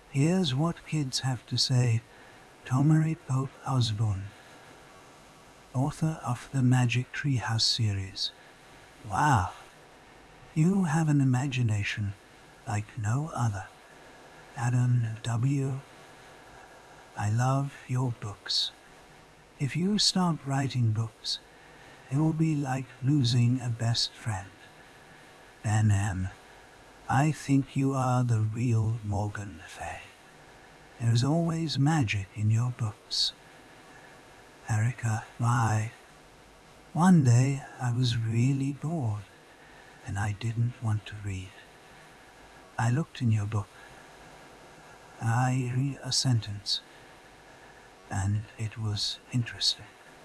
Here's what kids have to say. Tomery Pope Osborne, author of the Magic Treehouse series. Wow, you have an imagination like no other. Adam W. I love your books. If you stop writing books, it will be like losing a best friend. Dan M. I think you are the real Morgan Fay. There's always magic in your books. Erica, why? One day I was really bored and I didn't want to read. I looked in your book. I read a sentence and it was interesting.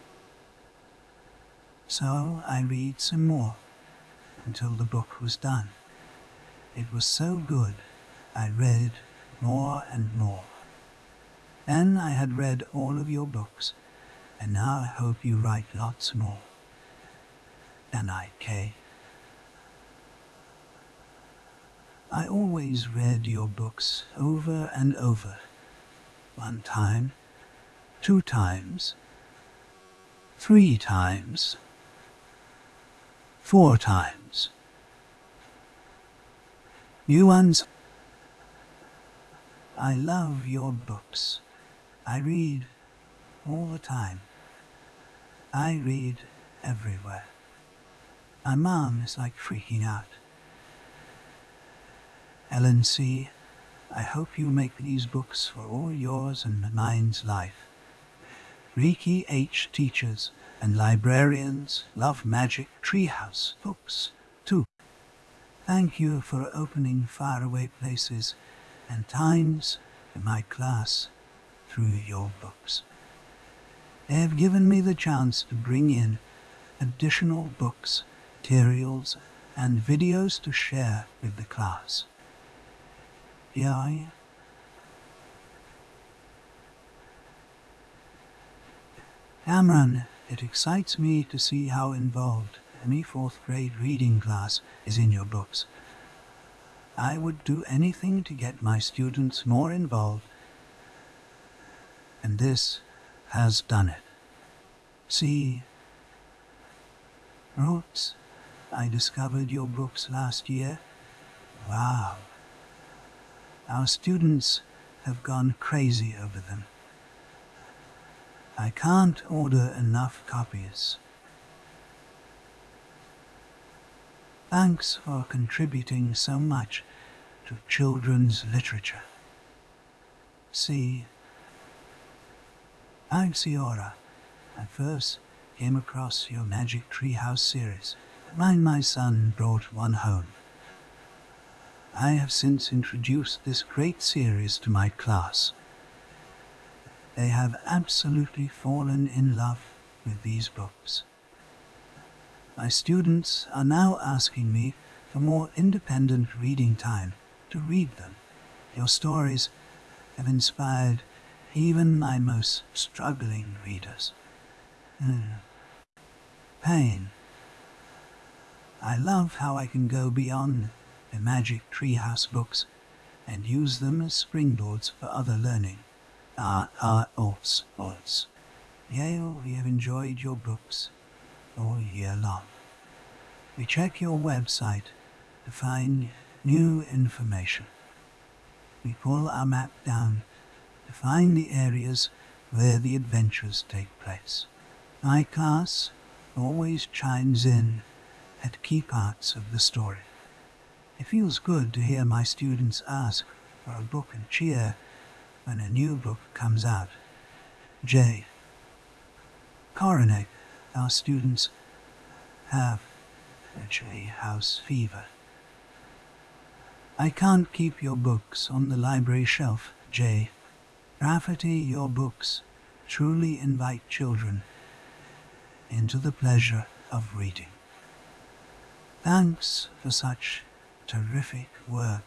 So I read some more until the book was done. It was so good, I read more and more. Then I had read all of your books, and now I hope you write lots more. Danai K. I always read your books over and over. 1 time, 2 times, 3 times, 4 times. New ones. I love your books. I read all the time. I read everywhere. My mom is like freaking out. Ellen C., I hope you make these books for all yours and mine's life. Riki H. Teachers and librarians love Magic Treehouse books, too. Thank you for opening faraway places and times in my class through your books. They have given me the chance to bring in additional books, materials, and videos to share with the class. Yeah. Amran, it excites me to see how involved any 4th grade reading class is in your books. I would do anything to get my students more involved, and this has done it. See, Roots, I discovered your books last year. Wow. Our students have gone crazy over them. I can't order enough copies. Thanks for contributing so much to children's literature. See, I'm Ciora. I first came across your Magic Treehouse series when my son brought one home. I have since introduced this great series to my class. They have absolutely fallen in love with these books. My students are now asking me for more independent reading time to read them. Your stories have inspired even my most struggling readers. Pain. I love how I can go beyond the Magic Treehouse books and use them as springboards for other learning. Yale, we have enjoyed your books all year long. We check your website to find new information. We pull our map down to find the areas where the adventures take place. My class always chimes in at key parts of the story. It feels good to hear my students ask for a book and cheer when a new book comes out. J. Coronet, our students have a Treehouse fever. I can't keep your books on the library shelf, J. Rafferty, your books truly invite children into the pleasure of reading. Thanks for such terrific work.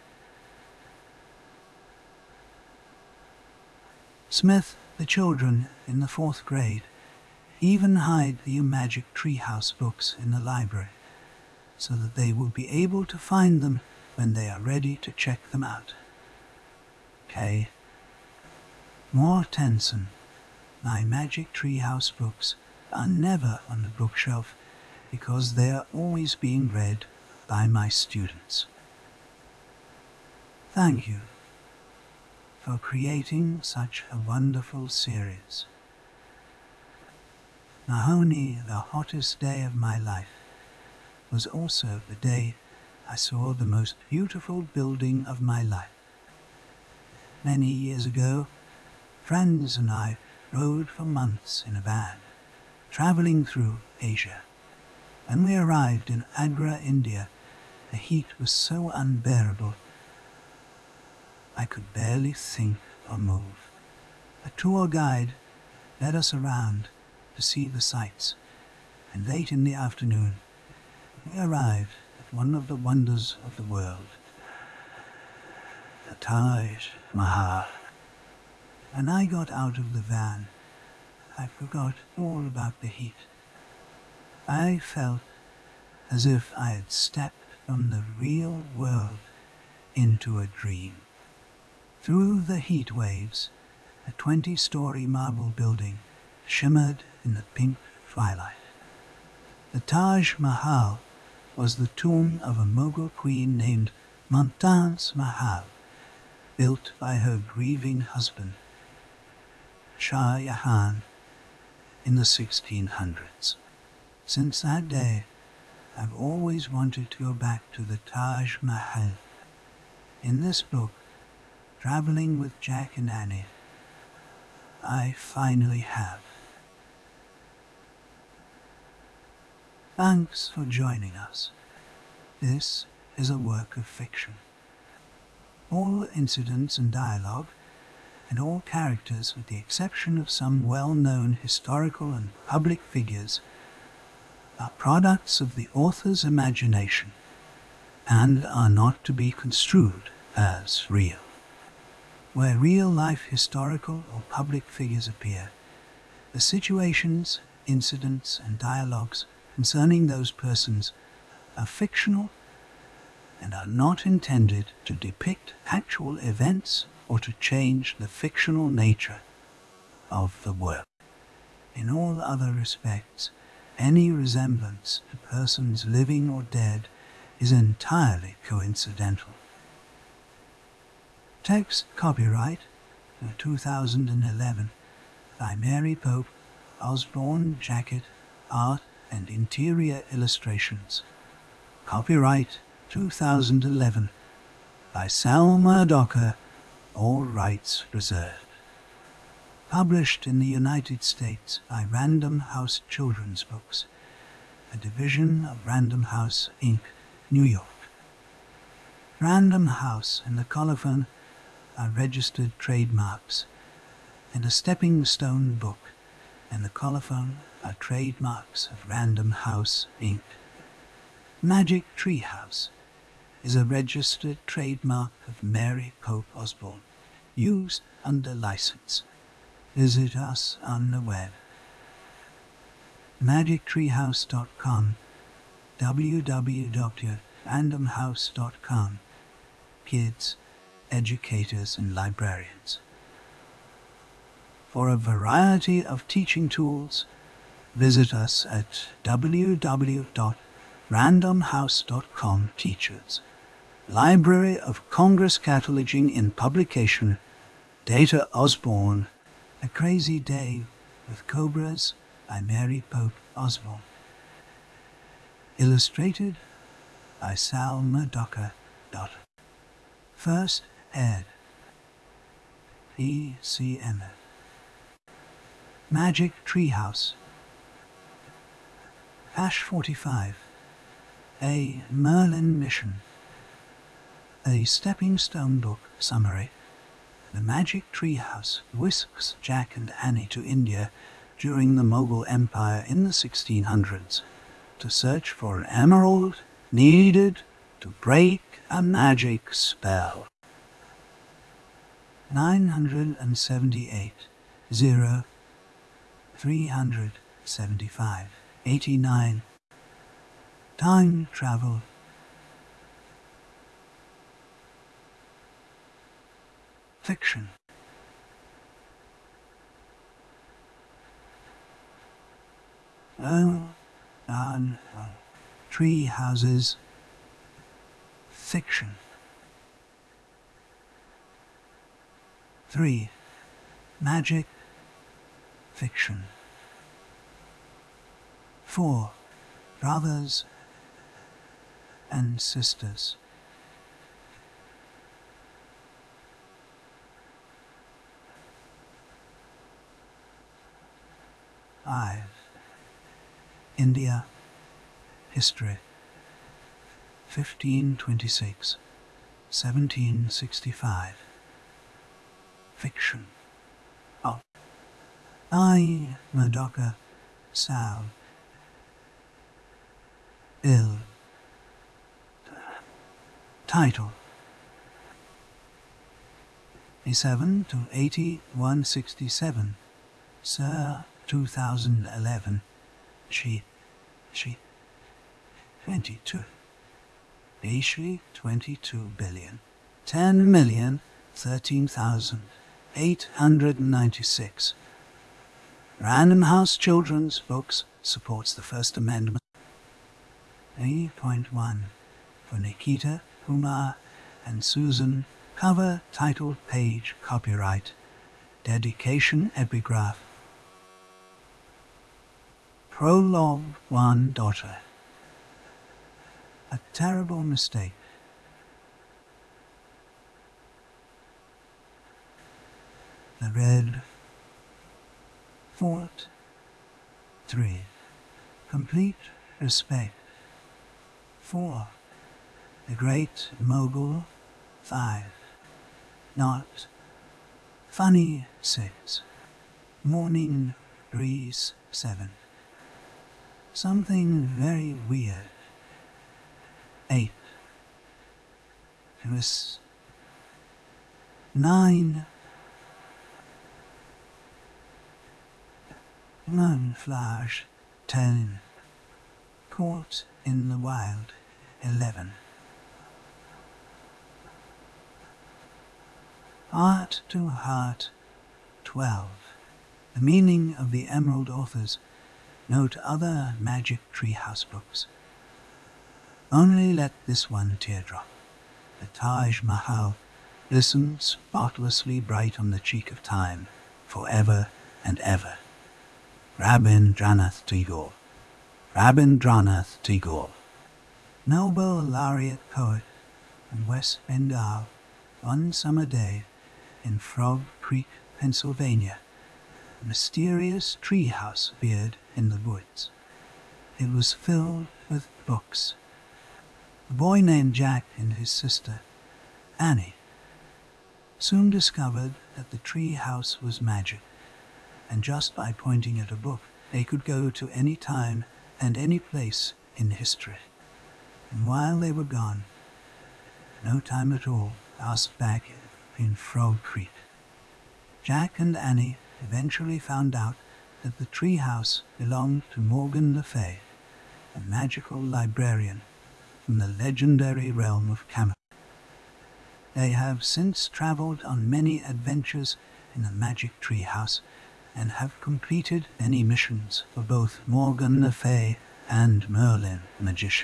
Smith, the children in the 4th grade even hide the Magic Treehouse books in the library so that they will be able to find them when they are ready to check them out. K. Mortensen. My Magic Treehouse books are never on the bookshelf because they are always being read by my students. Thank you for creating such a wonderful series. Mahoney, the hottest day of my life, was also the day I saw the most beautiful building of my life. Many years ago, friends and I rode for months in a van, traveling through Asia. When we arrived in Agra, India, the heat was so unbearable I could barely think or move. A tour guide led us around to see the sights, and late in the afternoon we arrived at one of the wonders of the world, the Taj Mahal. When I got out of the van, I forgot all about the heat. I felt as if I had stepped from the real world into a dream. Through the heat waves, a 20-story marble building shimmered in the pink twilight. The Taj Mahal was the tomb of a Mughal queen named Mumtaz Mahal, built by her grieving husband, Shah Jahan, in the 1600s. Since that day, I've always wanted to go back to the Taj Mahal. In this book, Traveling with Jack and Annie, I finally have. Thanks for joining us. This is a work of fiction. All incidents and dialogue, and all characters with the exception of some well-known historical and public figures, are products of the author's imagination and are not to be construed as real. Where real-life historical or public figures appear, the situations, incidents, and dialogues concerning those persons are fictional and are not intended to depict actual events or to change the fictional nature of the work. In all other respects, any resemblance to persons living or dead is entirely coincidental. Text copyright 2011 by Mary Pope, Osborne Jacket, Art and Interior Illustrations. Copyright 2011 by Salma Docker, all rights reserved. Published in the United States by Random House Children's Books, a division of Random House, Inc., New York. Random House and the Colophon are registered trademarks, and a Stepping Stone book and the Colophon are trademarks of Random House, Inc. Magic Treehouse is a registered trademark of Mary Pope Osborne, used under license. Visit us on the web. MagicTreehouse.com, www.randomhouse.com. Kids, educators, and librarians. For a variety of teaching tools, visit us at www.randomhouse.com. Teachers. Library of Congress Cataloging in publication, Data Osborne, A Crazy Day with Cobras by Mary Pope Osborne. Illustrated by Salma Docker. First ed. ECMF. Magic Treehouse. Ash 45. A Merlin Mission. A Stepping Stone book summary. The Magic Treehouse whisks Jack and Annie to India during the Mughal Empire in the 1600s to search for an emerald needed to break a magic spell. 978 0 375 89. Time travel. fiction. Oh, tree houses, fiction. 3. Magic, fiction. 4. Brothers and sisters. 5. India, history. 1526, 1765. Fiction. Oh. I, Madoka, Sal. Ill. Title. 87 to 8167. Sir, 2011. She. 22. Ishri, 22 billion. 10,013,896. Random House Children's Books supports the First Amendment. 8.1 for Nikita, Kumar, and Susan. Cover, title, page, copyright. Dedication, epigraph. Prologue. 1 daughter. A terrible mistake. The Red Fort. 3. Complete respect. 4. The Great Mogul. 5. Not funny. 6. Morning breeze. 7. Something very weird. 8. It was 9. Moonflash. 10. Caught in the Wild. 11. Heart to Heart. 12. The meaning of the Emerald Authors. Note other Magic Treehouse books. Only let this one teardrop. The Taj Mahal glistens spotlessly bright on the cheek of time, forever and ever. Rabindranath Tagore. Rabindranath Tagore. Nobel laureate poet from West Bengal. One summer day in Frog Creek, Pennsylvania, a mysterious treehouse appeared in the woods. It was filled with books. A boy named Jack and his sister, Annie, soon discovered that the tree house was magic, and just by pointing at a book, they could go to any time and any place in history. And while they were gone, no time at all passed back in Frog Creek. Jack and Annie eventually found out that the tree house belonged to Morgan Le Fay, a magical librarian from the legendary realm of Camelot. They have since traveled on many adventures in the magic tree house and have completed many missions for both Morgan Le Fay and Merlin the Magician.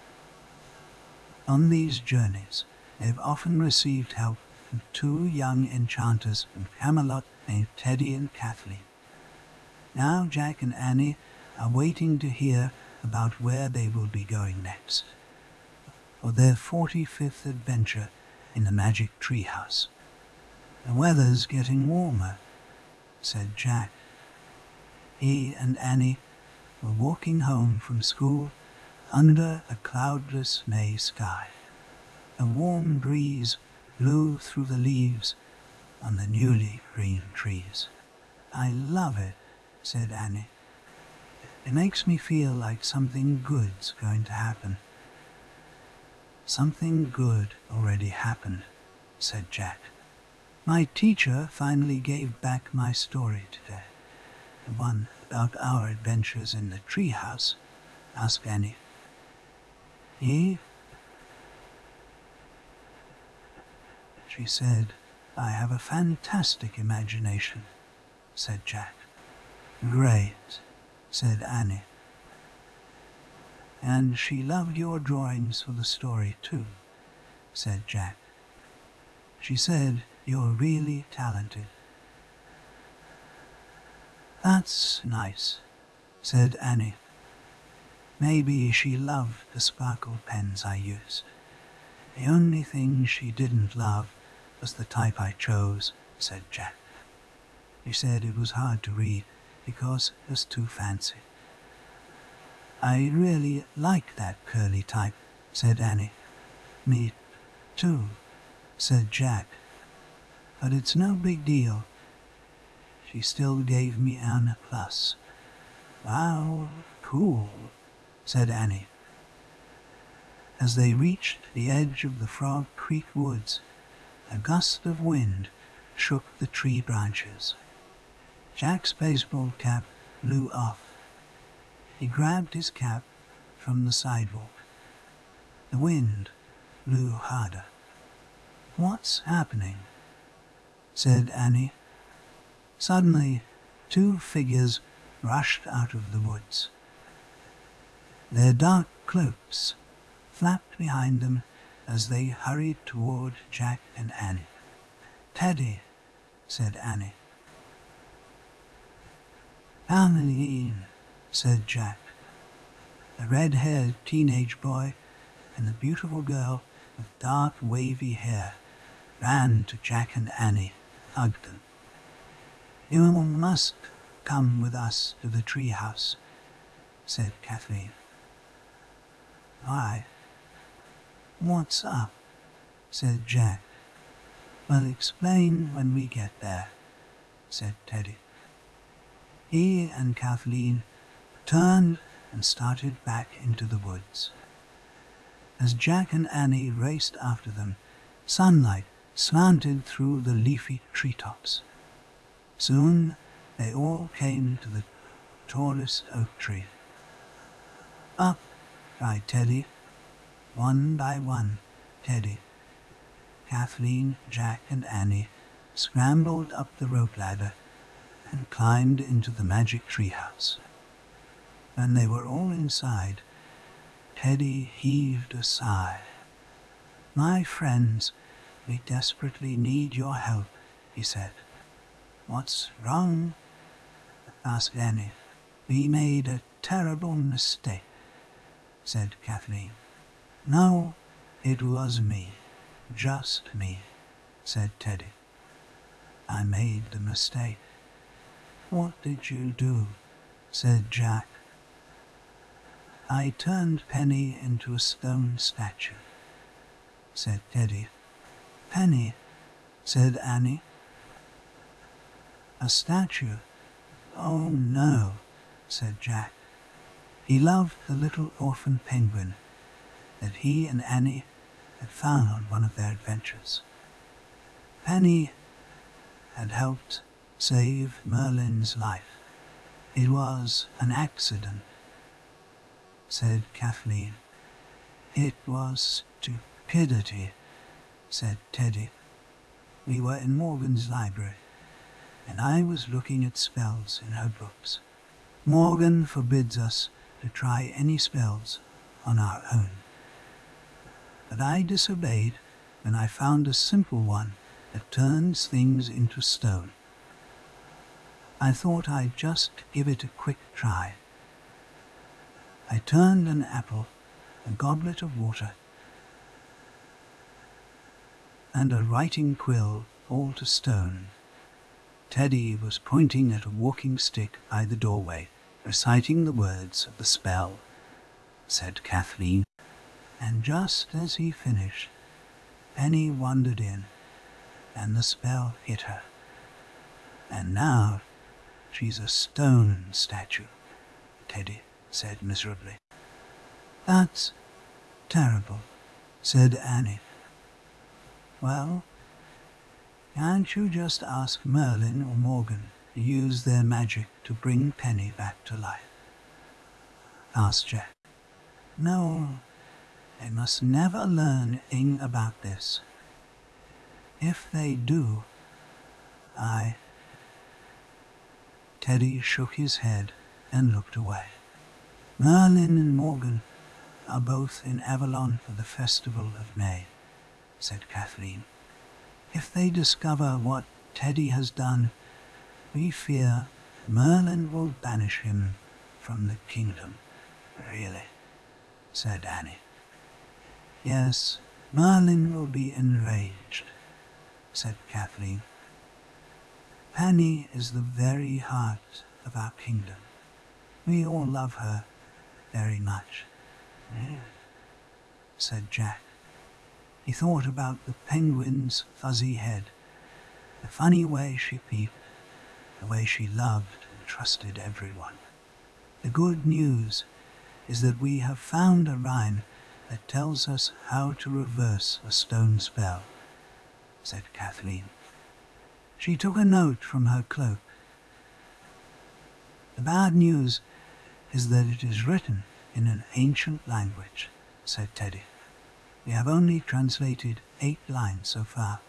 On these journeys, they've often received help from 2 young enchanters from Camelot named Teddy and Kathleen. Now Jack and Annie are waiting to hear about where they will be going next, for their 45th adventure in the magic treehouse. The weather's getting warmer, said Jack. He and Annie were walking home from school under a cloudless May sky. A warm breeze blew through the leaves on the newly green trees. I love it, said Annie. It makes me feel like something good's going to happen. Something good already happened, said Jack. My teacher finally gave back my story today. The one about our adventures in the treehouse, asked Annie. He? She said, I have a fantastic imagination, said Jack. Great, said Annie. And she loved your drawings for the story too, said Jack. She said you're really talented. That's nice, said Annie. Maybe she loved the sparkle pens I used. The only thing she didn't love was the type I chose, said Jack. She said it was hard to read because it was too fancy. I really like that curly type, said Annie. Me too, said Jack. But it's no big deal. She still gave me an A+. Wow, cool, said Annie. As they reached the edge of the Frog Creek woods, a gust of wind shook the tree branches. Jack's baseball cap blew off. He grabbed his cap from the sidewalk. The wind blew harder. What's happening? Said Annie. Suddenly, two figures rushed out of the woods. Their dark cloaks flapped behind them as they hurried toward Jack and Annie. Teddy, said Annie. Kathleen, said Jack. The red-haired teenage boy and the beautiful girl with dark wavy hair ran to Jack and Annie, hugged them. You must come with us to the tree house, said Kathleen. Why? What's up? Said Jack. Well, explain when we get there, said Teddy. He and Kathleen turned and started back into the woods. As Jack and Annie raced after them, sunlight slanted through the leafy treetops. Soon they all came to the tallest oak tree. Up, cried Teddy. One by one, Teddy, Kathleen, Jack, and Annie scrambled up the rope ladder and climbed into the magic treehouse. When they were all inside, Teddy heaved a sigh. My friends, we desperately need your help, he said. What's wrong? Asked Annie. We made a terrible mistake, said Kathleen. No, it was me, just me, said Teddy. I made the mistake. What did you do? Said Jack. I turned Penny into a stone statue, said Teddy. Penny, said Annie. A statue? Oh no, said Jack. He loved the little orphan penguin that he and Annie had found on one of their adventures. Penny had helped save Merlin's life. It was an accident, said Kathleen. It was stupidity, said Teddy. We were in Morgan's library, and I was looking at spells in her books. Morgan forbids us to try any spells on our own. But I disobeyed when I found a simple one that turns things into stone. I thought I'd just give it a quick try. I turned an apple, a goblet of water, and a writing quill all to stone. Teddy was pointing at a walking stick by the doorway, reciting the words of the spell, said Kathleen. And just as he finished, Penny wandered in, and the spell hit her. And now she's a stone statue, Teddy said miserably. That's terrible, said Annie. Well, can't you just ask Merlin or Morgan to use their magic to bring Penny back to life? Asked Jack. No, they must never learn anything about this. If they do, Teddy shook his head and looked away. Merlin and Morgan are both in Avalon for the Festival of May, said Kathleen. If they discover what Teddy has done, we fear Merlin will banish him from the kingdom. Really, said Annie. Yes, Merlin will be enraged, said Kathleen. Annie is the very heart of our kingdom. We all love her very much. Yes, said Jack. He thought about the penguin's fuzzy head, the funny way she peeped, the way she loved and trusted everyone. The good news is that we have found a rhyme that tells us how to reverse a stone spell, said Kathleen. She took a note from her cloak. The bad news is that it is written in an ancient language, said Teddy. We have only translated 8 lines so far.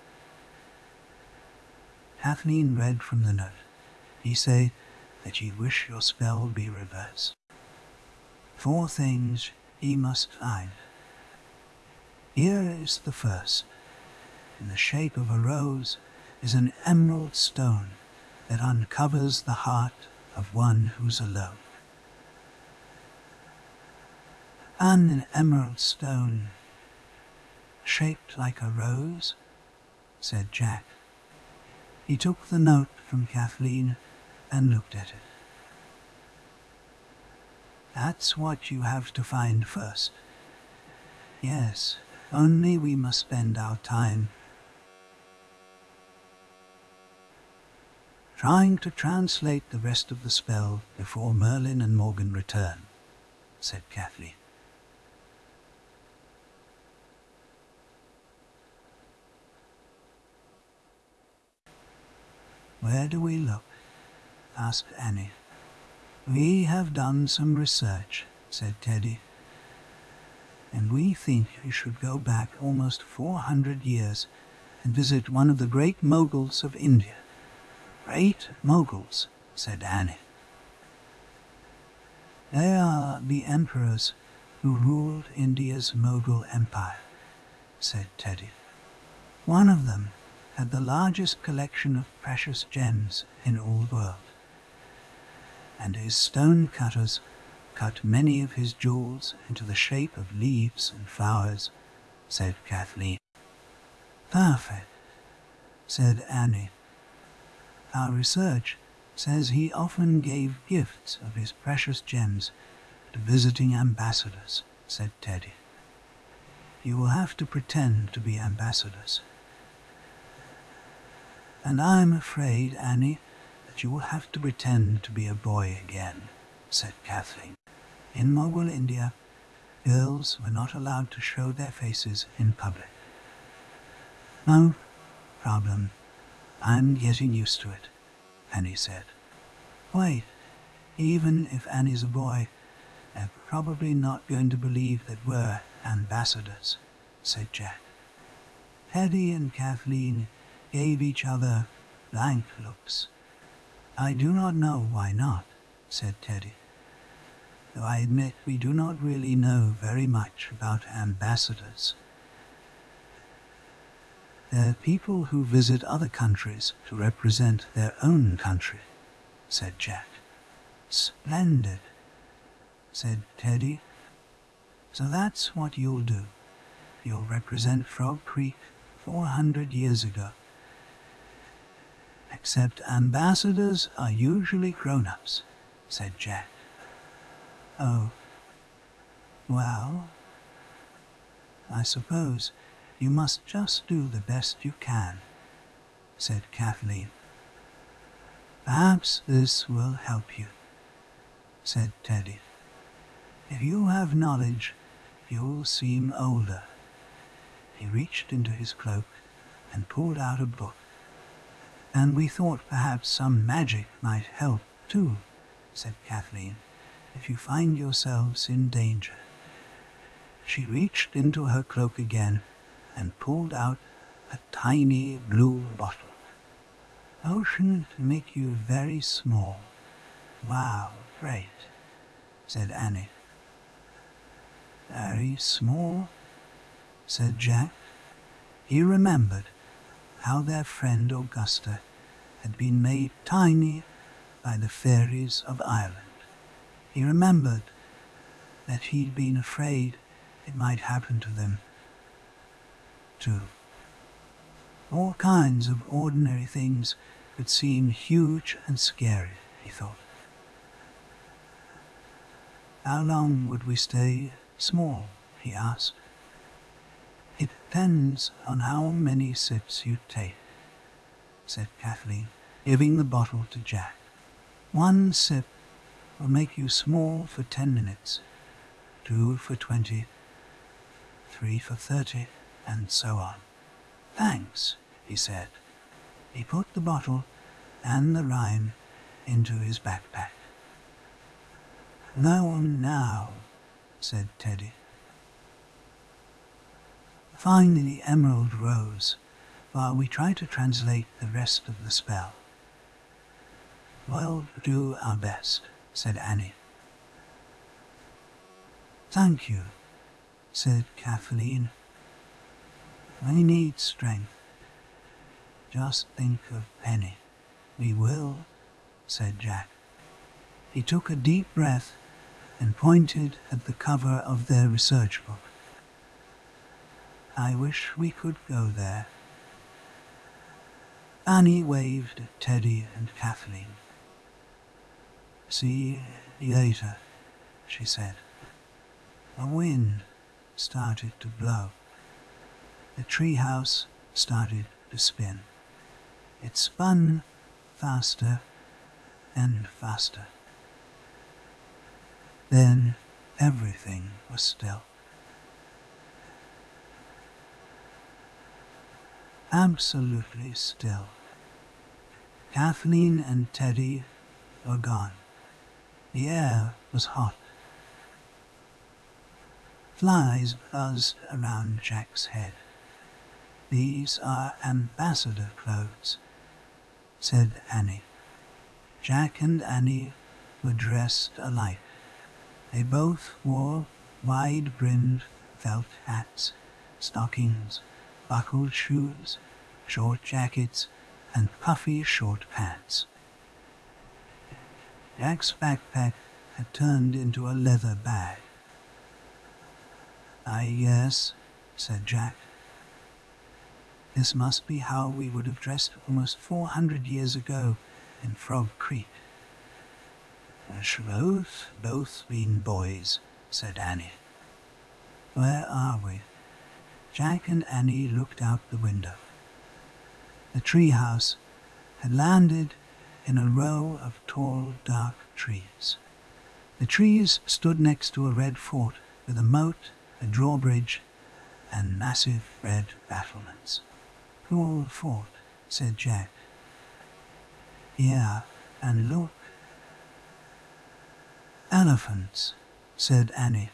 Kathleen read from the note. Ye say that ye wish your spell be reversed. 4 things ye must find. Here is the first. In the shape of a rose is an emerald stone that uncovers the heart of one who's alone. An emerald stone shaped like a rose, said Jack. He took the note from Kathleen and looked at it. That's what you have to find first. Yes, only we must spend our time trying to translate the rest of the spell before Merlin and Morgan return, said Kathleen. Where do we look? Asked Annie. We have done some research, said Teddy, and we think we should go back almost 400 years and visit one of the great moguls of India. Great moguls, said Annie. They are the emperors who ruled India's Mughal Empire, said Teddy. One of them had the largest collection of precious gems in all the world, and his stone cutters cut many of his jewels into the shape of leaves and flowers, said Kathleen. Perfect, said Annie. Our research says he often gave gifts of his precious gems to visiting ambassadors, said Teddy. You will have to pretend to be ambassadors. And I'm afraid, Annie, that you will have to pretend to be a boy again, said Kathleen. In Mughal India, girls were not allowed to show their faces in public. No problem. I'm getting used to it, Annie said. Wait, even if Annie's a boy, they're probably not going to believe that we're ambassadors, said Jack. Teddy and Kathleen gave each other blank looks. I do not know why not, said Teddy, though I admit we do not really know very much about ambassadors. They're people who visit other countries to represent their own country, said Jack. Splendid, said Teddy. So that's what you'll do. You'll represent Frog Creek 400 years ago. Except ambassadors are usually grown-ups, said Jack. Oh, well, I suppose you must just do the best you can, said Kathleen. Perhaps this will help you, said Teddy. If you have knowledge, you'll seem older. He reached into his cloak and pulled out a book. And we thought perhaps some magic might help, too, said Kathleen, if you find yourselves in danger. She reached into her cloak again and pulled out a tiny blue bottle. Ocean to make you very small. Wow, great, said Annie. Very small, said Jack. He remembered how their friend Augusta had been made tiny by the fairies of Ireland. He remembered that he'd been afraid it might happen to them, too. All kinds of ordinary things could seem huge and scary, he thought. How long would we stay small? He asked. It depends on how many sips you take, said Kathleen, giving the bottle to Jack. 1 sip will make you small for 10 minutes, 2 for 20, 3 for 30, and so on. Thanks, he said. He put the bottle and the rhyme into his backpack. No one now, said Teddy. Find the emerald rose while we try to translate the rest of the spell. We'll do our best, said Annie. Thank you, said Kathleen. We need strength. Just think of Penny. We will, said Jack. He took a deep breath and pointed at the cover of their research book. I wish we could go there. Annie waved at Teddy and Kathleen. See you later, she said. A wind started to blow. The treehouse started to spin. It spun faster and faster. Then everything was still. Absolutely still. Kathleen and Teddy were gone. The air was hot. Flies buzzed around Jack's head. These are ambassador clothes, said Annie. Jack and Annie were dressed alike. They both wore wide-brimmed felt hats, stockings, buckled shoes, short jackets, and puffy short pants. Jack's backpack had turned into a leather bag. Yes, said Jack. This must be how we would have dressed almost 400 years ago in Frog Creek. Both been boys, said Annie. Where are we? Jack and Annie looked out the window. The treehouse had landed in a row of tall, dark trees. The trees stood next to a red fort with a moat, a drawbridge, and massive red battlements. Cool fort, said Jack. Yeah, and look. Elephants, said Annie.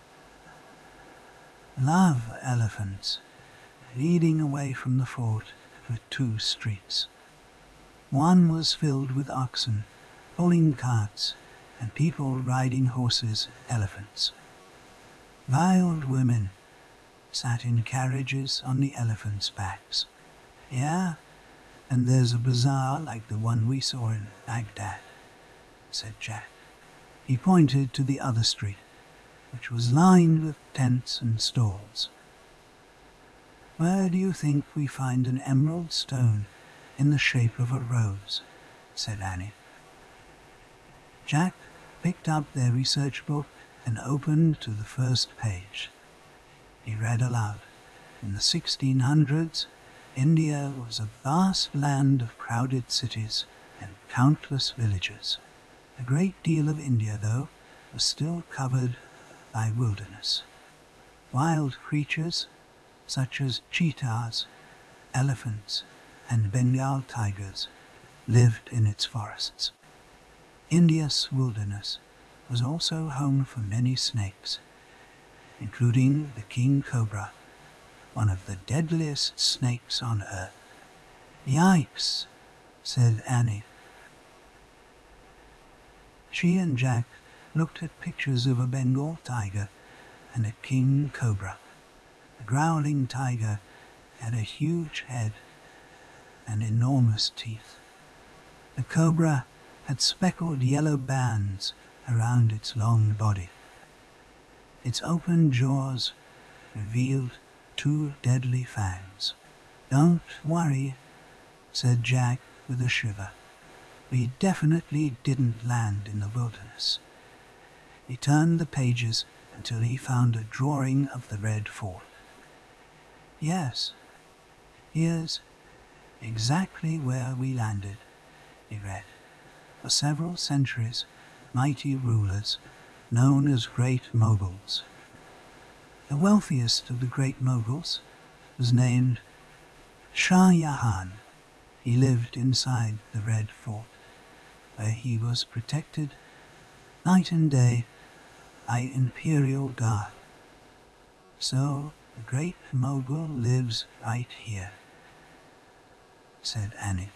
Love elephants, leading away from the fort were 2 streets. One was filled with oxen, pulling carts, and people riding horses, elephants. Wild women sat in carriages on the elephants' backs. Yeah, and there's a bazaar like the one we saw in Baghdad, said Jack. He pointed to the other street, which was lined with tents and stalls. Where do you think we find an emerald stone in the shape of a rose? Said Annie. Jack picked up their research book and opened to the first page. He read aloud. In the 1600s, India was a vast land of crowded cities and countless villages. A great deal of India, though, was still covered by wilderness. Wild creatures, such as cheetahs, elephants, and Bengal tigers, lived in its forests. India's wilderness was also home for many snakes, including the king cobra, one of the deadliest snakes on earth. Yikes, said Annie. She and Jack looked at pictures of a Bengal tiger and a king cobra. The growling tiger had a huge head and enormous teeth. The cobra had speckled yellow bands around its long body. Its open jaws revealed two deadly fangs. Don't worry, said Jack with a shiver. We definitely didn't land in the wilderness. He turned the pages until he found a drawing of the Red Fort. Yes, here's exactly where we landed, he read. For several centuries, mighty rulers, known as Great Moguls. The wealthiest of the Great Moguls was named Shah Jahan. He lived inside the Red Fort, where he was protected night and day by Imperial Guard. So the Great Mogul lives right here, said Annie.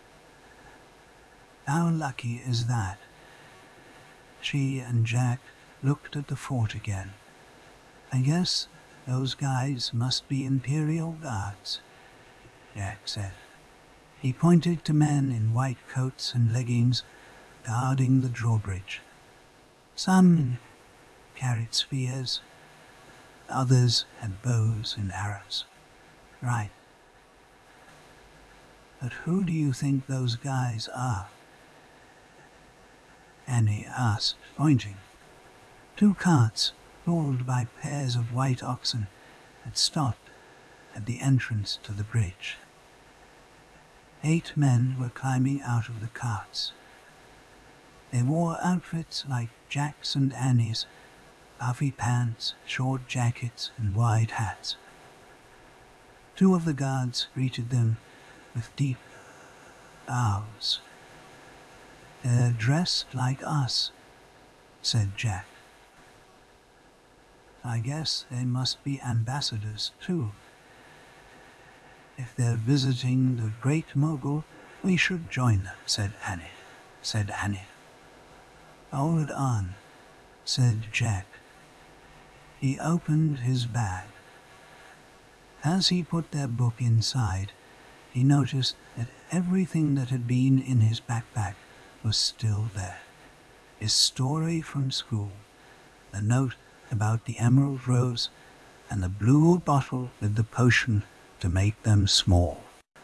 How lucky is that? She and Jack looked at the fort again. I guess those guys must be Imperial Guards, Jack said. He pointed to men in white coats and leggings guarding the drawbridge. Some carried spears, others had bows and arrows. Right. But who do you think those guys are? Annie asked, pointing. Two carts, pulled by pairs of white oxen, had stopped at the entrance to the bridge. 8 men were climbing out of the carts. They wore outfits like Jack's and Annie's, puffy pants, short jackets, and wide hats. 2 of the guards greeted them with deep bows. They're dressed like us, said Jack. I guess they must be ambassadors, too. If they're visiting the Great Mogul, we should join them, said Annie. Hold on, said Jack. He opened his bag. As he put their book inside, he noticed that everything that had been in his backpack was still there. His story from school, the note about the emerald rose, and the blue bottle with the potion to make them small.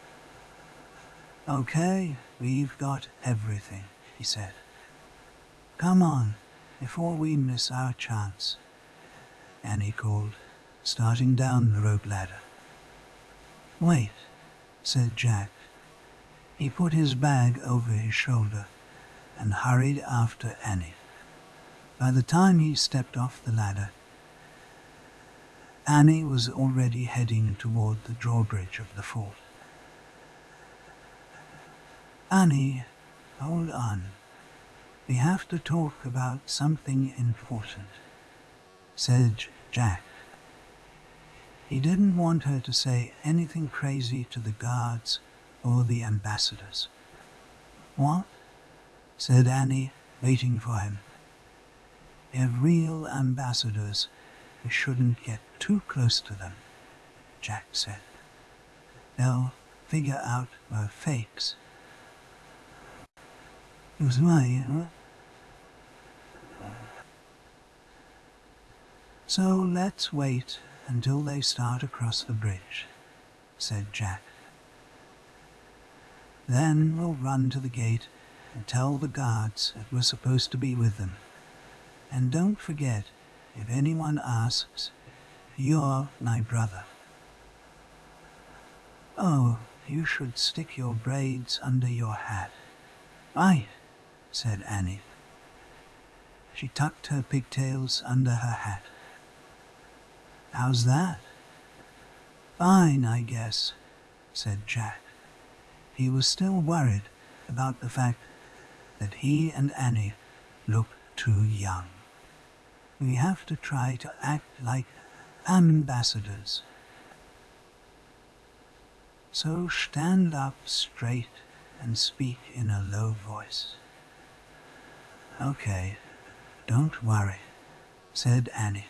Okay, we've got everything, he said. Come on, before we miss our chance, Annie called, starting down the rope ladder. Wait, said Jack. He put his bag over his shoulder and hurried after Annie. By the time he stepped off the ladder, Annie was already heading toward the drawbridge of the fort. Annie, hold on. We have to talk about something important, said Jack. He didn't want her to say anything crazy to the guards or the ambassadors. What? Said Annie, waiting for him. They're real ambassadors. We shouldn't get too close to them, Jack said. They'll figure out we're fakes. It was my, huh? So let's wait until they start across the bridge, said Jack. Then we'll run to the gate and tell the guards that we're supposed to be with them. And don't forget, if anyone asks, you're my brother. Oh, you should stick your braids under your hat. Right, said Annie. She tucked her pigtails under her hat. How's that? Fine, I guess, said Jack. He was still worried about the fact that he and Annie looked too young. We have to try to act like ambassadors. So stand up straight and speak in a low voice. Okay, don't worry, said Annie.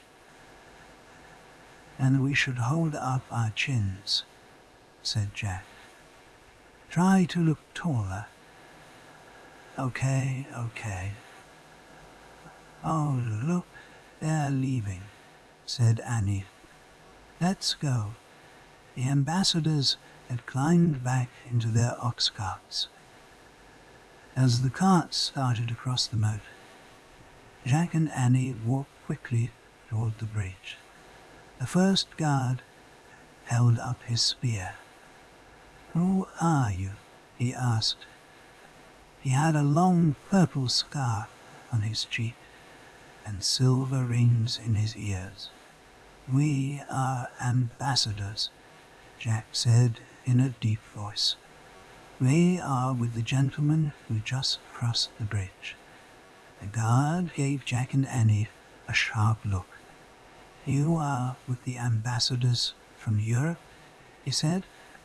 And we should hold up our chins, said Jack. Try to look taller. Okay, okay. Oh, look, they're leaving, said Annie. Let's go. The ambassadors had climbed back into their ox carts. As the carts started across the moat, Jack and Annie walked quickly toward the bridge. The first guard held up his spear. Who are you? He asked. He had a long purple scar on his cheek and silver rings in his ears. We are ambassadors, Jack said in a deep voice. We are with the gentleman who just crossed the bridge. The guard gave Jack and Annie a sharp look. You are with the ambassadors from Europe, he said.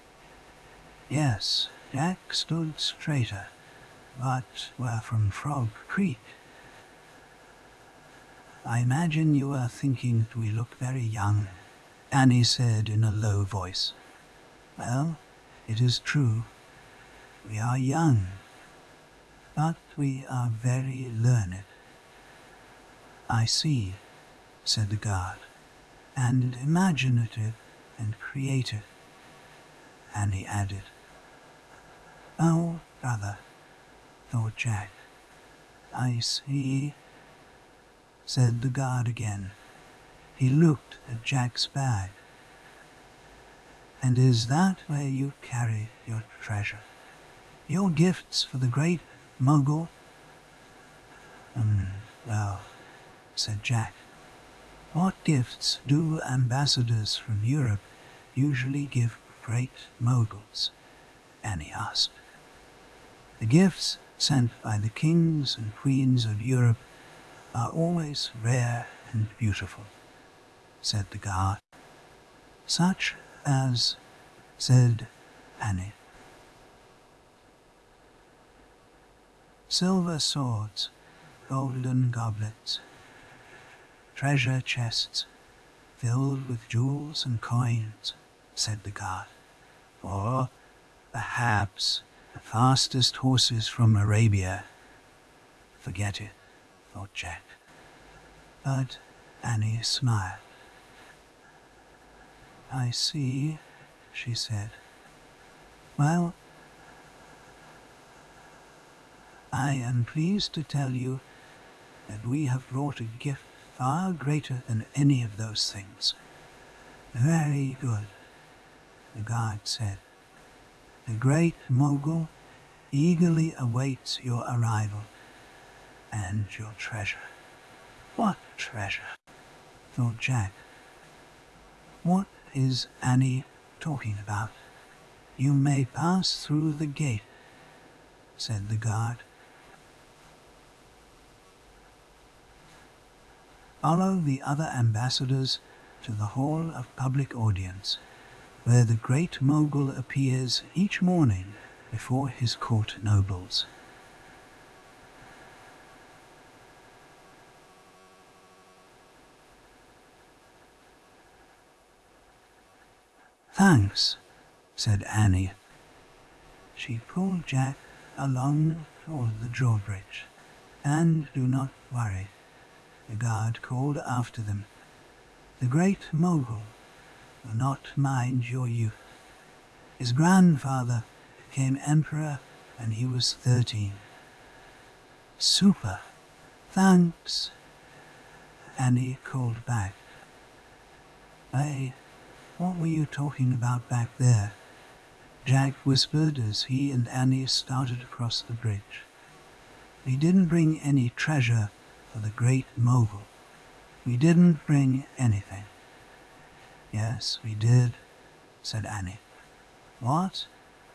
Yes, Jack stood straighter, but we're from Frog Creek. I imagine you are thinking we look very young, Annie said in a low voice. Well, it is true. We are young, but we are very learned. I see, said the guard, and imaginative and creative, Annie added. Oh, brother, thought Jack. I see, said the guard again. He looked at Jack's bag. And is that where you carry your treasure? Your gifts for the great mogul? Well, said Jack. What gifts do ambassadors from Europe usually give great moguls? Annie asked. The gifts sent by the kings and queens of Europe are always rare and beautiful, said the guard. Such as, said Annie. Silver swords, golden goblets, treasure chests filled with jewels and coins, said the guard. Or, perhaps, the fastest horses from Arabia. Forget it, thought Jack. But Annie smiled. I see, she said. Well, I am pleased to tell you that we have brought a gift far greater than any of those things. Very good, the guard said. The great mogul eagerly awaits your arrival and your treasure. What treasure? Thought Jack. What is Annie talking about? You may pass through the gate, said the guard. Follow the other ambassadors to the hall of public audience, where the great mogul appears each morning before his court nobles. Thanks, said Annie. She pulled Jack along toward the drawbridge. And do not worry, the guard called after them. The great mogul will not mind your youth. His grandfather became emperor when he was 13. Super. Thanks, Annie called back. Hey, what were you talking about back there? Jack whispered as he and Annie started across the bridge. We didn't bring any treasure for the great mogul. We didn't bring anything. Yes, we did, said Annie. What?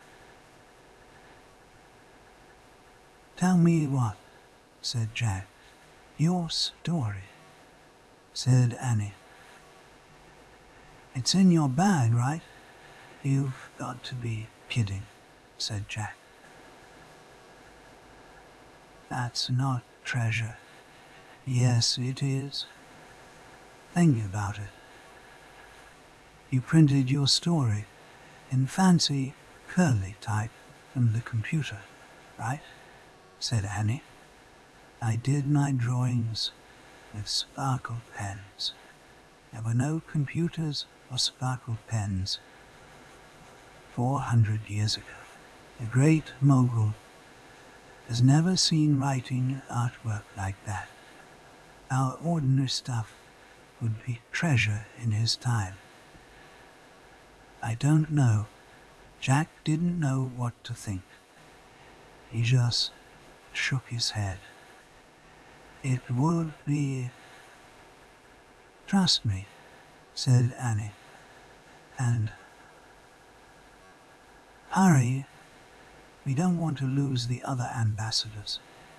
Tell me what, said Jack. Your story, said Annie. It's in your bag, right? You've got to be kidding, said Jack. That's not treasure. Yes, it is. Think about it. You printed your story in fancy curly type from the computer, right? Said Annie. I did my drawings with sparkle pens. There were no computers or sparkle pens 400 years ago. The great mogul has never seen writing artwork like that. Our ordinary stuff would be treasure in his time. I don't know. Jack didn't know what to think. He just shook his head. It would be... Trust me, said Annie. And hurry, we don't want to lose the other ambassadors.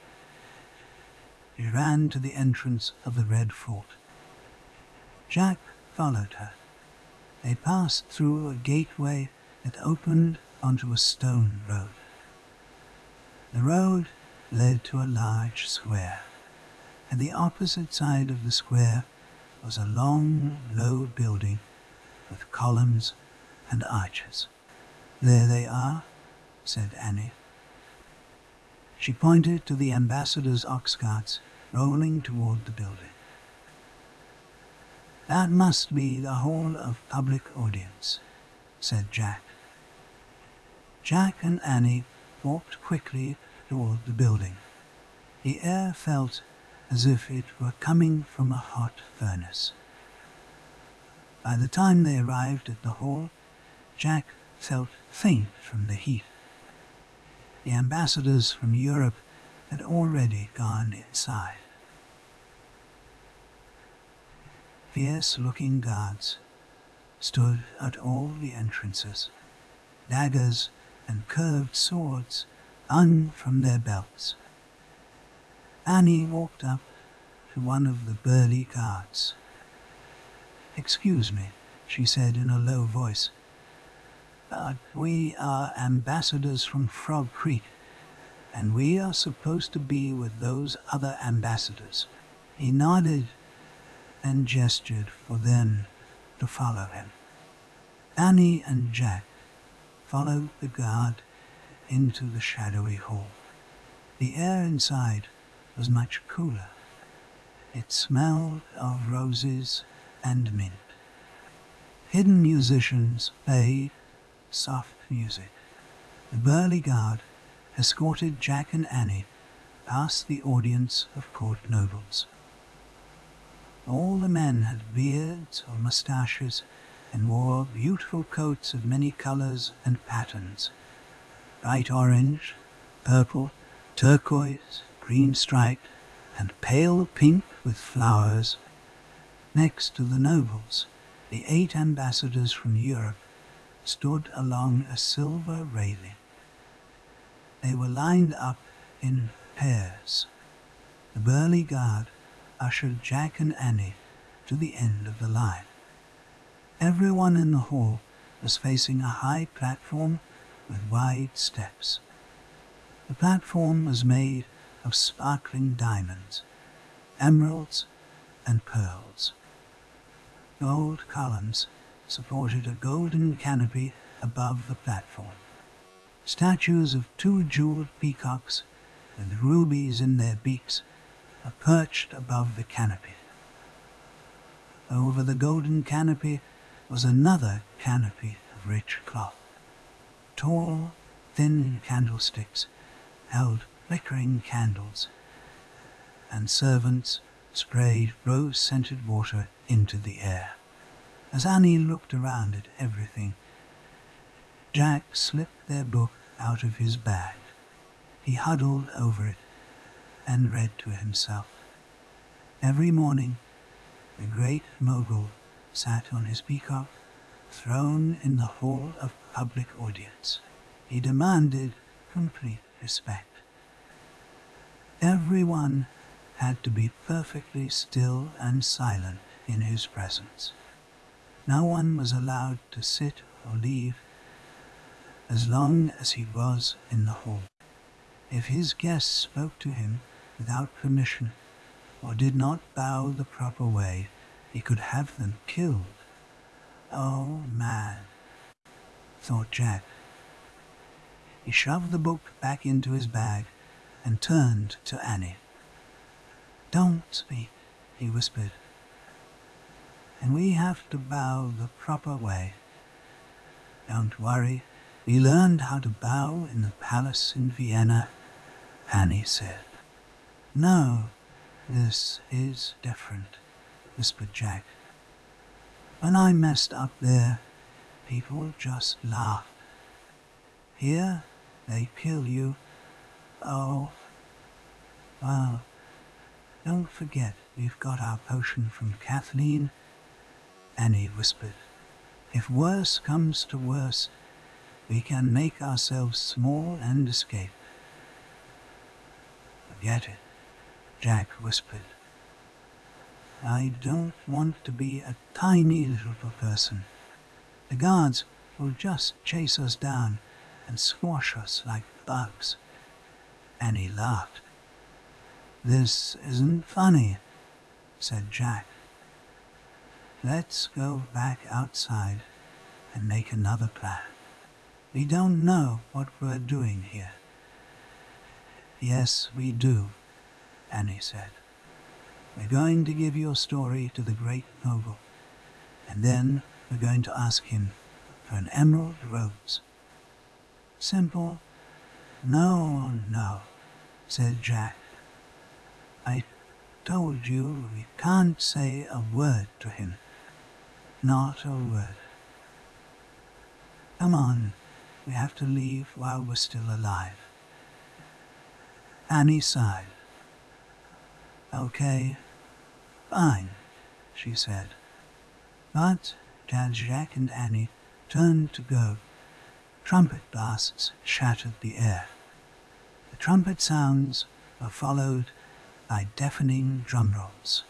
She ran to the entrance of the Red Fort. Jack followed her. They passed through a gateway that opened onto a stone road. The road led to a large square. At the opposite side of the square was a long, low building with columns and arches. There they are, said Annie. She pointed to the ambassador's ox carts rolling toward the building. That must be the Hall of Public Audience, said Jack. Jack and Annie walked quickly toward the building. The air felt as if it were coming from a hot furnace. By the time they arrived at the hall, Jack felt faint from the heat. The ambassadors from Europe had already gone inside. Fierce-looking guards stood at all the entrances. Daggers and curved swords hung from their belts. Annie walked up to one of the burly guards. "Excuse me," she said in a low voice, "but we are ambassadors from Frog Creek, and we are supposed to be with those other ambassadors." He nodded and gestured for them to follow him. Annie and Jack followed the guard into the shadowy hall. The air inside was much cooler. It smelled of roses and mint. Hidden musicians played soft music. The burly guard escorted Jack and Annie past the audience of court nobles. All the men had beards or mustaches and wore beautiful coats of many colors and patterns. Bright orange, purple, turquoise, green striped, and pale pink with flowers. Next to the nobles, the 8 ambassadors from Europe stood along a silver railing. They were lined up in pairs. The burly guard ushered Jack and Annie to the end of the line. Everyone in the hall was facing a high platform with wide steps. The platform was made of sparkling diamonds, emeralds, and pearls. Gold columns supported a golden canopy above the platform. Statues of 2 jeweled peacocks with rubies in their beaks are perched above the canopy. Over the golden canopy was another canopy of rich cloth. Tall, thin candlesticks held flickering candles, and servants sprayed rose-scented water into the air. As Annie looked around at everything, Jack slipped their book out of his bag. He huddled over it and read to himself. Every morning, the great mogul sat on his peacock throne in the Hall of Public Audience. He demanded complete respect. Everyone had to be perfectly still and silent in his presence. No one was allowed to sit or leave as long as he was in the hall. If his guests spoke to him without permission or did not bow the proper way, he could have them killed. Oh, man, thought Jack. He shoved the book back into his bag and turned to Annie. "Don't speak," he whispered. "And we have to bow the proper way." "Don't worry, we learned how to bow in the palace in Vienna," Annie said. "No, this is different," whispered Jack. "When I messed up there, people just laughed. Here, they kill you. Oh, well, don't forget we've got our potion from Kathleen," Annie whispered. "If worse comes to worse, we can make ourselves small and escape." "Forget it," Jack whispered. "I don't want to be a tiny little person. The guards will just chase us down and squash us like bugs." Annie laughed. "This isn't funny," said Jack. "Let's go back outside and make another plan. We don't know what we're doing here." "Yes, we do," Annie said. "We're going to give your story to the Great Mogul, and then we're going to ask him for an emerald rose." "Simple?" "No, no," said Jack. "I told you we can't say a word to him. Not a word. Come on, we have to leave while we're still alive." Annie sighed. "Okay, fine," she said. But as Jack and Annie turned to go, trumpet blasts shattered the air. The trumpet sounds were followed by deafening drum rolls.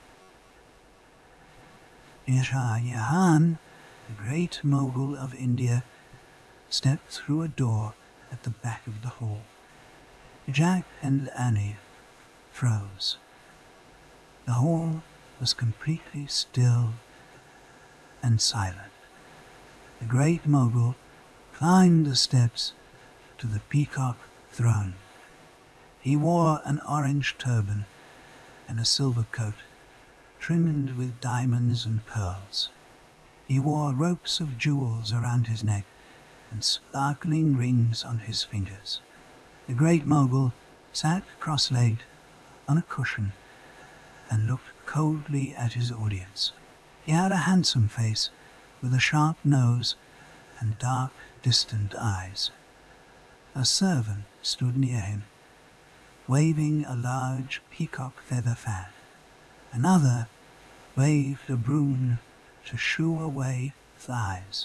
Shah Jahan, the great Mogul of India, stepped through a door at the back of the hall. Jack and Annie froze. The hall was completely still and silent. The great Mogul climbed the steps to the peacock throne. He wore an orange turban and a silver coat trimmed with diamonds and pearls. He wore ropes of jewels around his neck and sparkling rings on his fingers. The great Mogul sat cross-legged on a cushion and looked coldly at his audience. He had a handsome face with a sharp nose and dark, distant eyes. A servant stood near him, waving a large peacock feather fan. Another waved a broom to shoo away flies.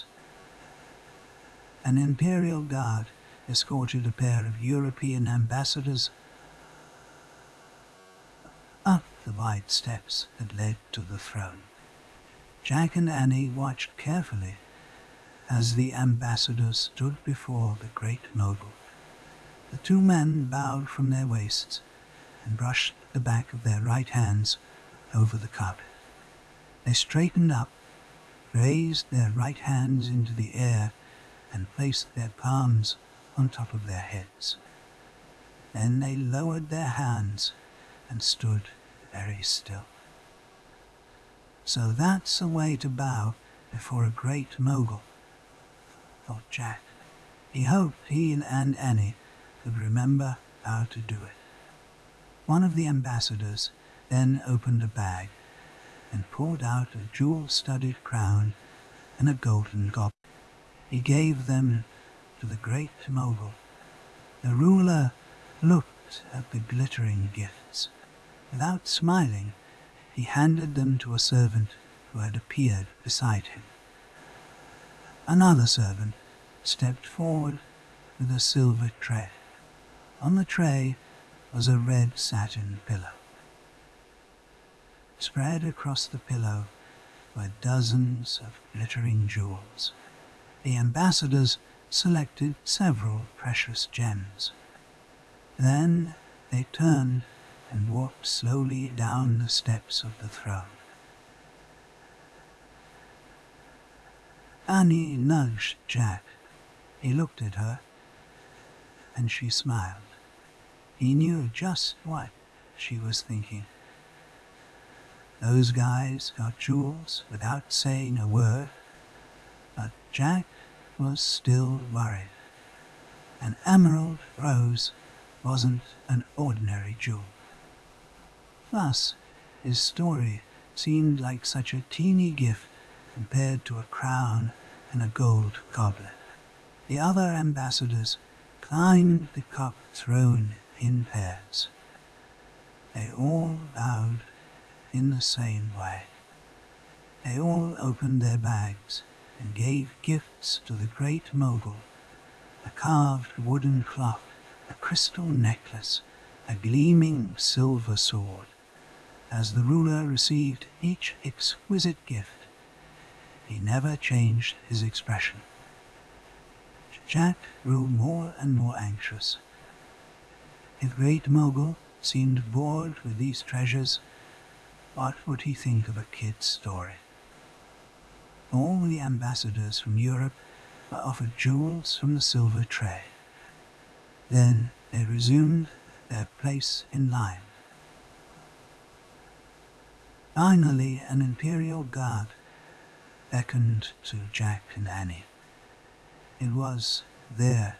An imperial guard escorted a pair of European ambassadors up the wide steps that led to the throne. Jack and Annie watched carefully as the ambassadors stood before the great Mogul. The two men bowed from their waists and brushed the back of their right hands over the carpet. They straightened up, raised their right hands into the air, and placed their palms on top of their heads. Then they lowered their hands and stood very still. "So that's a way to bow before a great Mogul," thought Jack. He hoped he and Annie could remember how to do it. One of the ambassadors then opened a bag and pulled out a jewel-studded crown and a golden goblet. He gave them to the great Mogul. The ruler looked at the glittering gifts. Without smiling, he handed them to a servant who had appeared beside him. Another servant stepped forward with a silver tray. On the tray was a red satin pillow. Spread across the pillow were dozens of glittering jewels. The ambassadors selected several precious gems. Then they turned and walked slowly down the steps of the throne. Annie nudged Jack. He looked at her, and she smiled. He knew just what she was thinking. Those guys got jewels without saying a word, but Jack was still worried. An emerald rose wasn't an ordinary jewel. Plus, his story seemed like such a teeny gift compared to a crown and a gold goblet. The other ambassadors climbed the cup throne in pairs. They all bowed in the same way. They all opened their bags and gave gifts to the great mogul: a carved wooden clock, a crystal necklace, a gleaming silver sword. As the ruler received each exquisite gift, he never changed his expression. Jack grew more and more anxious. If Great Mogul seemed bored with these treasures, what would he think of a kid's story? All the ambassadors from Europe were offered jewels from the silver tray. Then they resumed their place in line. Finally, an imperial guard beckoned to Jack and Annie. It was their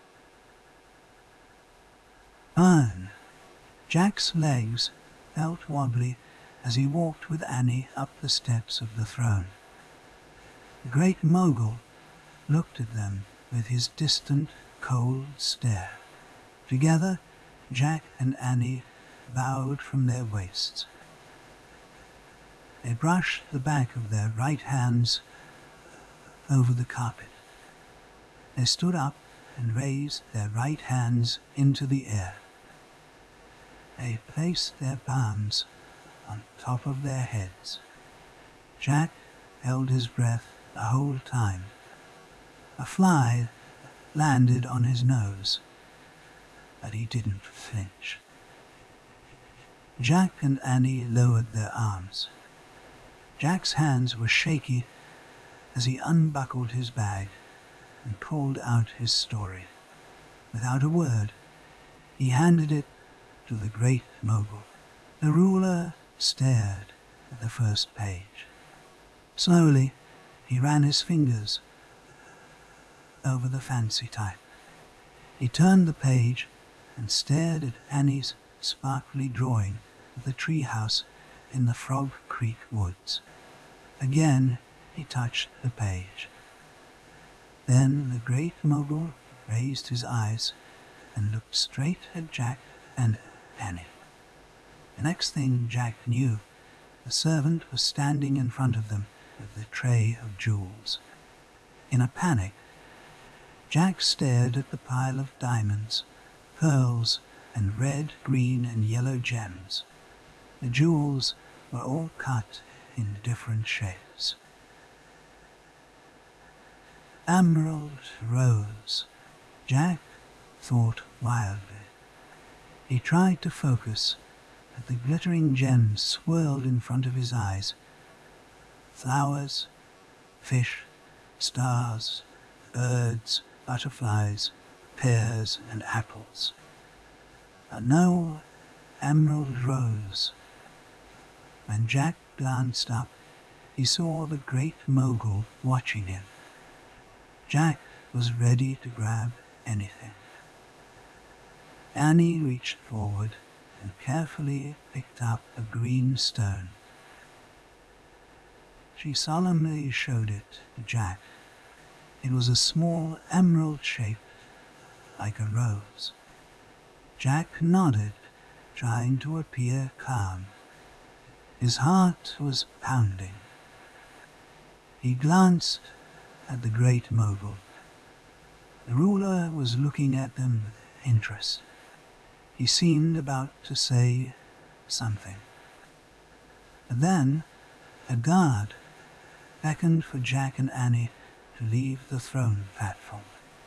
turn. Jack's legs felt wobbly as he walked with Annie up the steps of the throne. The Great Mogul looked at them with his distant, cold stare. Together, Jack and Annie bowed from their waists. They brushed the back of their right hands over the carpet. They stood up and raised their right hands into the air. They placed their palms on top of their heads. Jack held his breath the whole time. A fly landed on his nose, but he didn't flinch. Jack and Annie lowered their arms. Jack's hands were shaky as he unbuckled his bag and pulled out his story. Without a word, he handed it to the Great Mogul. The ruler stared at the first page. Slowly, he ran his fingers over the fancy type. He turned the page and stared at Annie's sparkly drawing of the treehouse in the Frog Creek woods. Again, he touched the page. Then the Great Mogul raised his eyes and looked straight at Jack and Annie. The next thing Jack knew, the servant was standing in front of them with the tray of jewels. In a panic, Jack stared at the pile of diamonds, pearls, and red, green, and yellow gems. The jewels were all cut in different shapes. Emerald rose. Jack thought wildly. He tried to focus, but the glittering gems swirled in front of his eyes. Flowers, fish, stars, birds, butterflies, pears, and apples. But no emerald rose. When Jack glanced up, he saw the Great Mogul watching him. Jack was ready to grab anything. Annie reached forward and carefully picked up a green stone. She solemnly showed it to Jack. It was a small emerald shaped like a rose. Jack nodded, trying to appear calm. His heart was pounding. He glanced at the Great Mogul. The ruler was looking at them with interest. He seemed about to say something. But then a guard beckoned for Jack and Annie to leave the throne platform.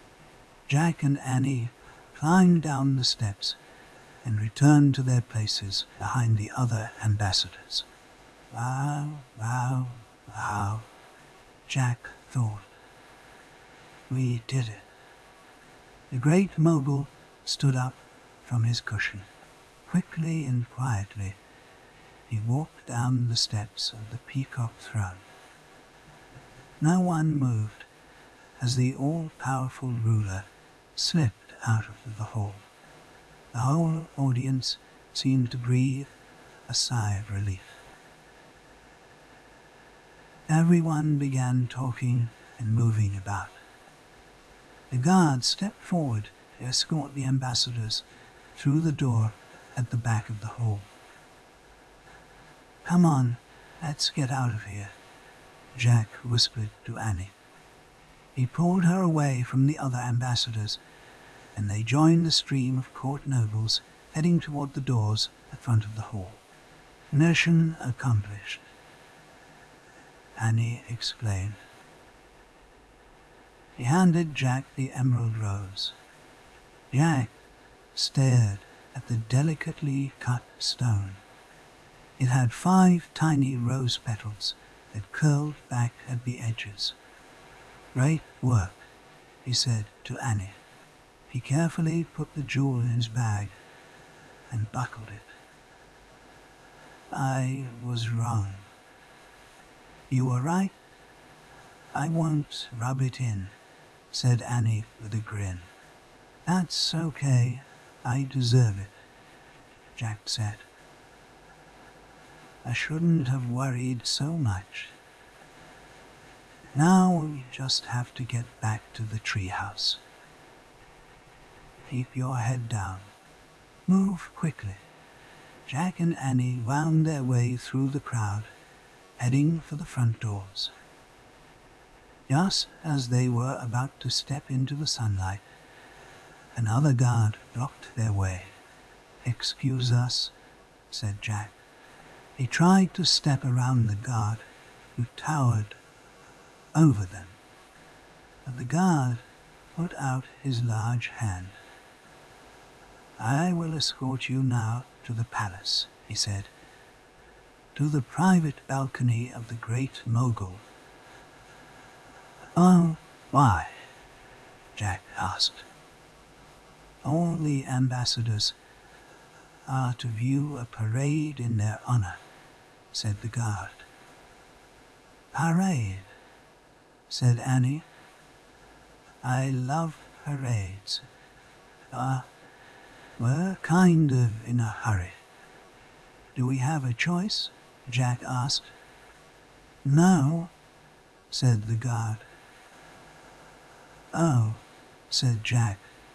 Jack and Annie climbed down the steps and returned to their places behind the other ambassadors. Wow, wow, wow, Jack thought. We did it. The great mogul stood up from his cushion. Quickly and quietly, he walked down the steps of the peacock throne. No one moved as the all-powerful ruler slipped out of the hall. The whole audience seemed to breathe a sigh of relief. Everyone began talking and moving about. The guard stepped forward to escort the ambassadors through the door at the back of the hall. Come on, let's get out of here, Jack whispered to Annie. He pulled her away from the other ambassadors, and they joined the stream of court nobles heading toward the doors at front of the hall. Mission accomplished, Annie explained. He handed Jack the emerald rose. Jack stared at the delicately cut stone. It had 5 tiny rose petals that curled back at the edges. Great work, he said to Annie. He carefully put the jewel in his bag and buckled it. I was wrong. You were right. I won't rub it in, said Annie with a grin. That's okay. I deserve it, Jack said. I shouldn't have worried so much. Now we just have to get back to the treehouse. Keep your head down. Move quickly. Jack and Annie wound their way through the crowd, heading for the front doors. Just as they were about to step into the sunlight, another guard blocked their way. Excuse us, said Jack. He tried to step around the guard, who towered over them, but the guard put out his large hand. I will escort you now to the palace, he said, to the private balcony of the great mogul. Oh, why? Jack asked. All the ambassadors are to view a parade in their honor, said the guard. Parade, said Annie. I love parades. We're kind of in a hurry. Do we have a choice? Jack asked. No, said the guard. Oh, said Jack.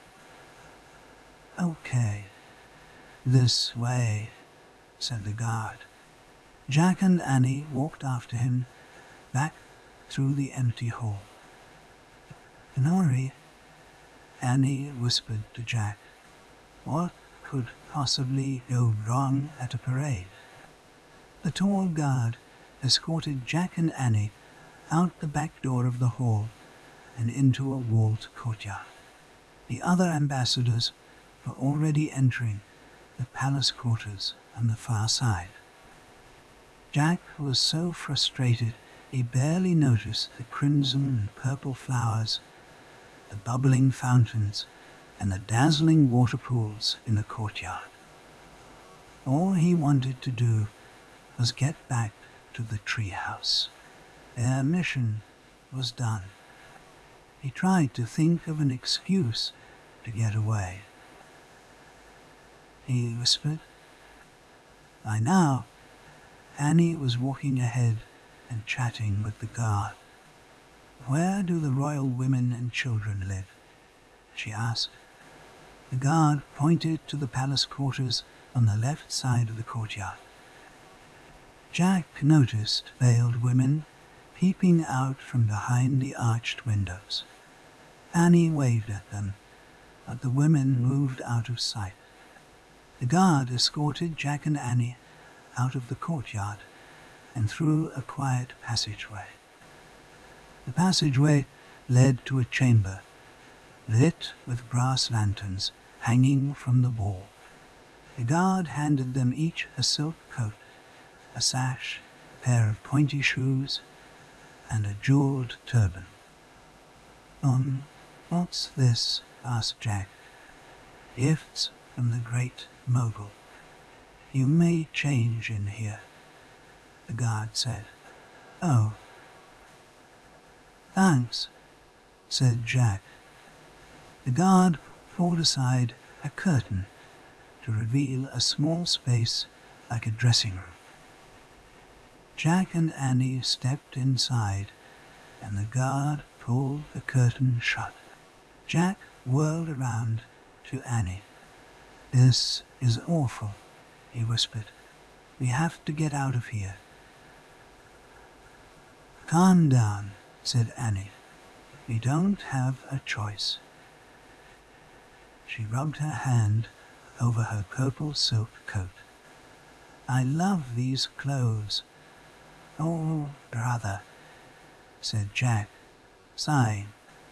Okay, this way, said the guard. Jack and Annie walked after him back through the empty hall. Nori, Annie whispered to Jack. What could possibly go wrong at a parade? The tall guard escorted Jack and Annie out the back door of the hall and into a walled courtyard. The other ambassadors were already entering the palace quarters on the far side. Jack was so frustrated he barely noticed the crimson and purple flowers, the bubbling fountains, and the dazzling water pools in the courtyard. All he wanted to do was get back to the treehouse. Their mission was done. He tried to think of an excuse to get away. He whispered. By now, Annie was walking ahead and chatting with the guard. Where do the royal women and children live? She asked. The guard pointed to the palace quarters on the left side of the courtyard. Jack noticed veiled women peeping out from behind the arched windows. Annie waved at them, but the women moved out of sight. The guard escorted Jack and Annie out of the courtyard and through a quiet passageway. The passageway led to a chamber lit with brass lanterns hanging from the wall. The guard handed them each a silk coat, a sash, a pair of pointy shoes, and a jeweled turban. What's this?" asked Jack. "Gifts from the Great Mogul. You may change in here," the guard said. "Oh, thanks," said Jack. The guard pulled aside a curtain to reveal a small space like a dressing room. Jack and Annie stepped inside, and the guard pulled the curtain shut. Jack whirled around to Annie. "This is awful," he whispered. "We have to get out of here." "Calm down," said Annie. "We don't have a choice." She rubbed her hand over her purple silk coat. "I love these clothes." "Oh, brother," said Jack, sighing.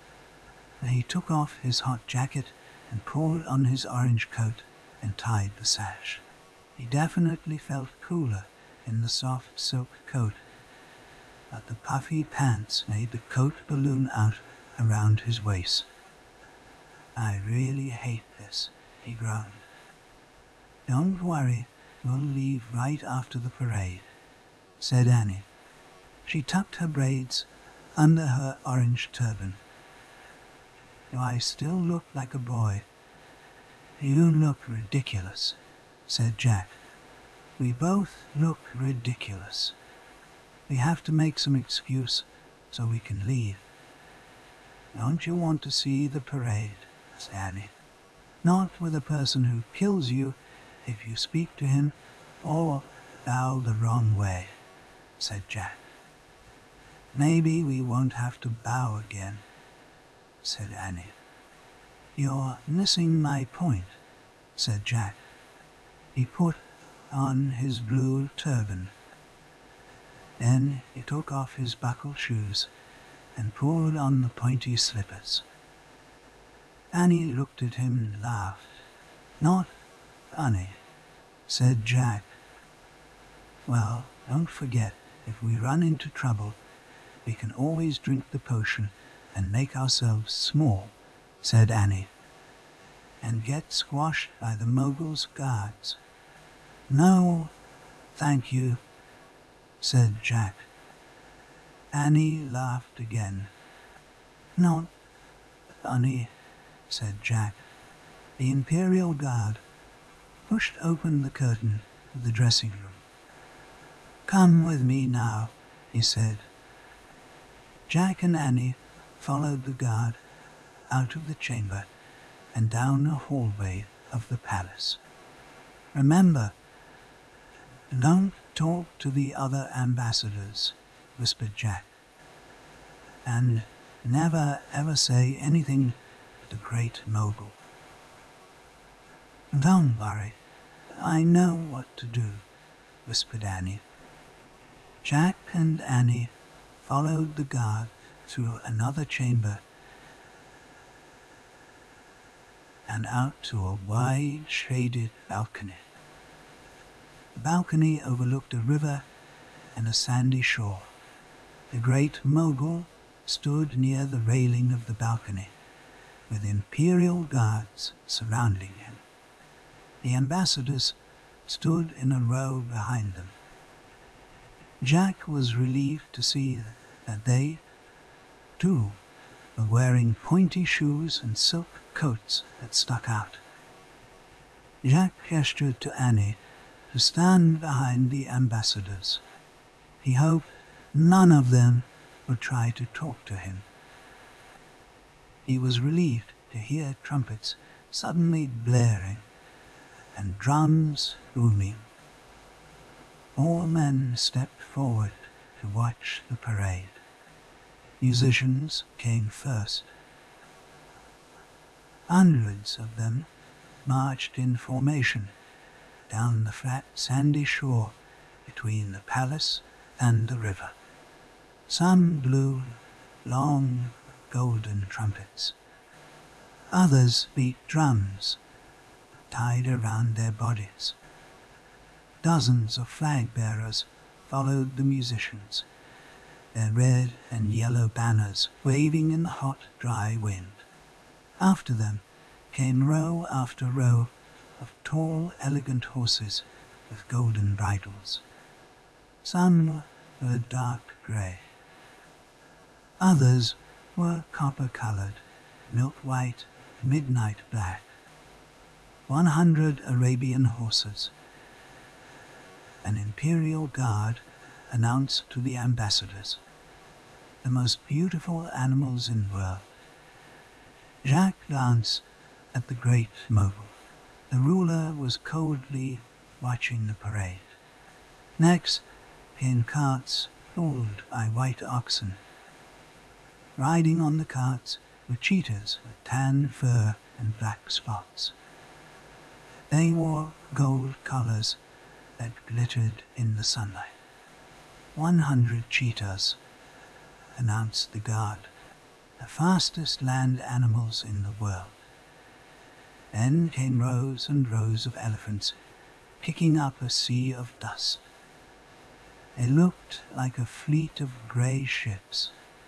He took off his hot jacket and pulled on his orange coat and tied the sash. He definitely felt cooler in the soft silk coat, but the puffy pants made the coat balloon out around his waist. "I really hate this," he groaned. "Don't worry, we'll leave right after the parade," said Annie. She tucked her braids under her orange turban. "Do I still look like a boy?" "You look ridiculous," said Jack. "We both look ridiculous. We have to make some excuse so we can leave." "Don't you want to see the parade?" said Annie. "Not with a person who kills you if you speak to him or bow the wrong way," said Jack. "Maybe we won't have to bow again," said Annie. "You're missing my point," said Jack. He put on his blue turban. Then he took off his buckled shoes and pulled on the pointy slippers. Annie looked at him and laughed. "Not funny," said Jack. "Well, don't forget, if we run into trouble, we can always drink the potion and make ourselves small," said Annie, "and get squashed by the Mogul's guards." "No, thank you," said Jack. Annie laughed again. "Not funny," said Jack. The Imperial Guard pushed open the curtain of the dressing room. "Come with me now," he said. Jack and Annie followed the guard out of the chamber and down the hallway of the palace. "Remember, don't talk to the other ambassadors," whispered Jack. "And never ever say anything to the Great Mogul." "Don't worry, I know what to do," whispered Annie. Jack and Annie followed the guard through another chamber and out to a wide, shaded balcony. The balcony overlooked a river and a sandy shore. The Great Mogul stood near the railing of the balcony, with Imperial guards surrounding him. The ambassadors stood in a row behind them. Jack was relieved to see that they, too, were wearing pointy shoes and silk coats that stuck out. Jack gestured to Annie to stand behind the ambassadors. He hoped none of them would try to talk to him. He was relieved to hear trumpets suddenly blaring and drums booming. All men stepped forward to watch the parade. Musicians came first. Hundreds of them marched in formation down the flat sandy shore between the palace and the river. Some blew long golden trumpets. Others beat drums tied around their bodies. Dozens of flag bearers followed the musicians, their red and yellow banners waving in the hot, dry wind. After them came row after row of tall, elegant horses with golden bridles. Some were dark grey. Others were copper-coloured, milk-white, midnight black. 100 Arabian horses. An imperial guard announced to the ambassadors, the most beautiful animals in the world. Jacques glanced at the great Mogul. The ruler was coldly watching the parade. Next came carts pulled by white oxen. Riding on the carts were cheetahs with tan fur and black spots. They wore gold collars that glittered in the sunlight. 100 cheetahs, announced the guard, the fastest land animals in the world. Then came rows and rows of elephants, kicking up a sea of dust. They looked like a fleet of grey ships.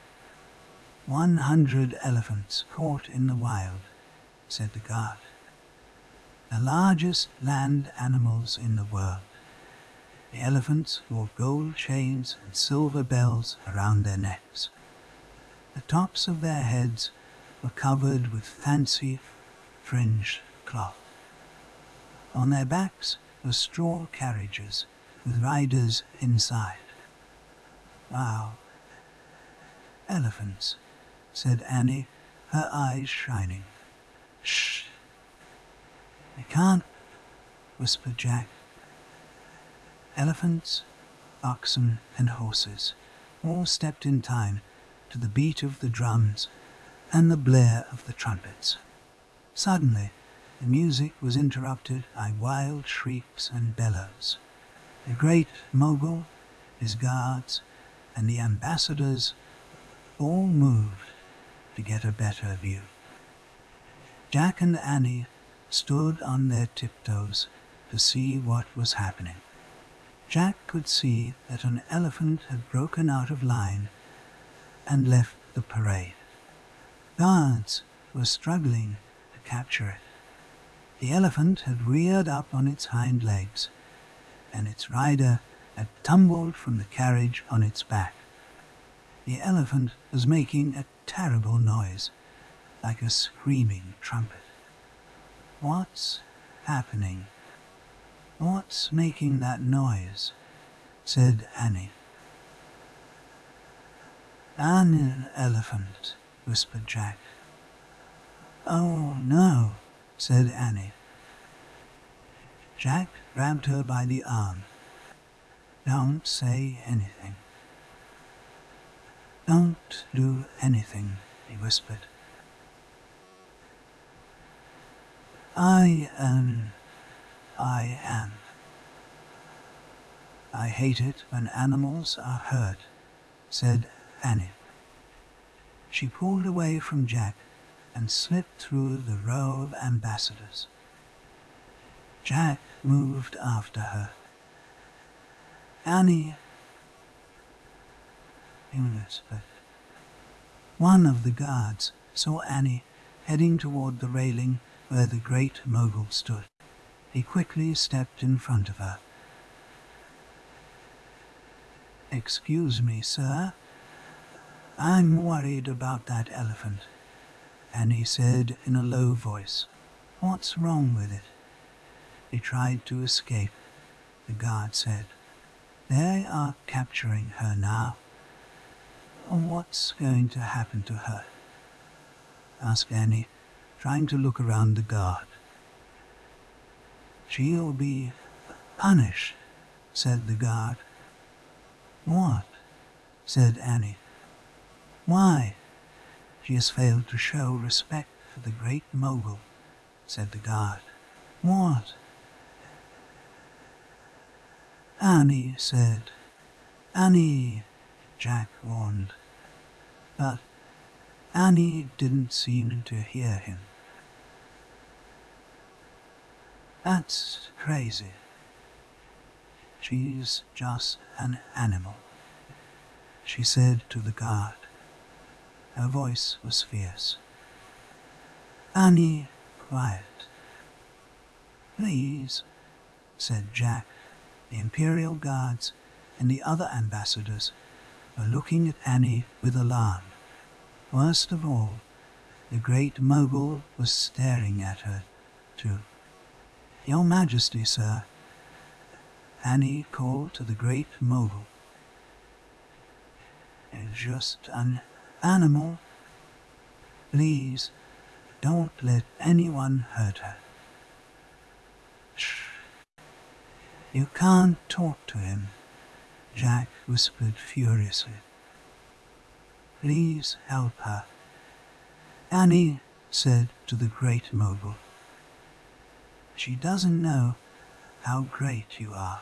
100 elephants caught in the wild, said the guard. The largest land animals in the world. The elephants wore gold chains and silver bells around their necks. The tops of their heads were covered with fancy fringed cloth. On their backs were straw carriages with riders inside. Wow. Elephants, said Annie, her eyes shining. Shh. I can't, whispered Jack. Elephants, oxen, and horses all stepped in time to the beat of the drums and the blare of the trumpets. Suddenly, the music was interrupted by wild shrieks and bellows. The great Mogul, his guards, and the ambassadors all moved to get a better view. Jack and Annie stood on their tiptoes to see what was happening. Jack could see that an elephant had broken out of line and left the parade. Guards were struggling to capture it. The elephant had reared up on its hind legs, and its rider had tumbled from the carriage on its back. The elephant was making a terrible noise, like a screaming trumpet. What's happening? What's making that noise? Said Annie. An elephant, whispered Jack. Oh, no, said Annie. Jack grabbed her by the arm. Don't say anything. Don't do anything, he whispered. I am. I hate it when animals are hurt, said Annie. She pulled away from Jack and slipped through the row of ambassadors. Jack moved after her. Annie, he whispered. One of the guards saw Annie heading toward the railing where the great Mogul stood. He quickly stepped in front of her. Excuse me, sir. I'm worried about that elephant, Annie said in a low voice. What's wrong with it? He tried to escape, the guard said. They are capturing her now. What's going to happen to her? Asked Annie, trying to look around the guard. She'll be punished, said the guard. What? Said Annie. Why? She has failed to show respect for the great Mogul, said the guard. What? Annie said. Annie, Jack warned. But Annie didn't seem to hear him. That's crazy. She's just an animal, she said to the guard. Her voice was fierce. Annie, quiet. Please, said Jack. The Imperial Guards and the other ambassadors were looking at Annie with alarm. Worst of all, the Great Mogul was staring at her, too. Your Majesty, sir, Annie called to the Great Mogul. It's just an animal. Please, don't let anyone hurt her. Shh. You can't talk to him, Jack whispered furiously. Please help her. Annie said to the Great Mogul. She doesn't know how great you are.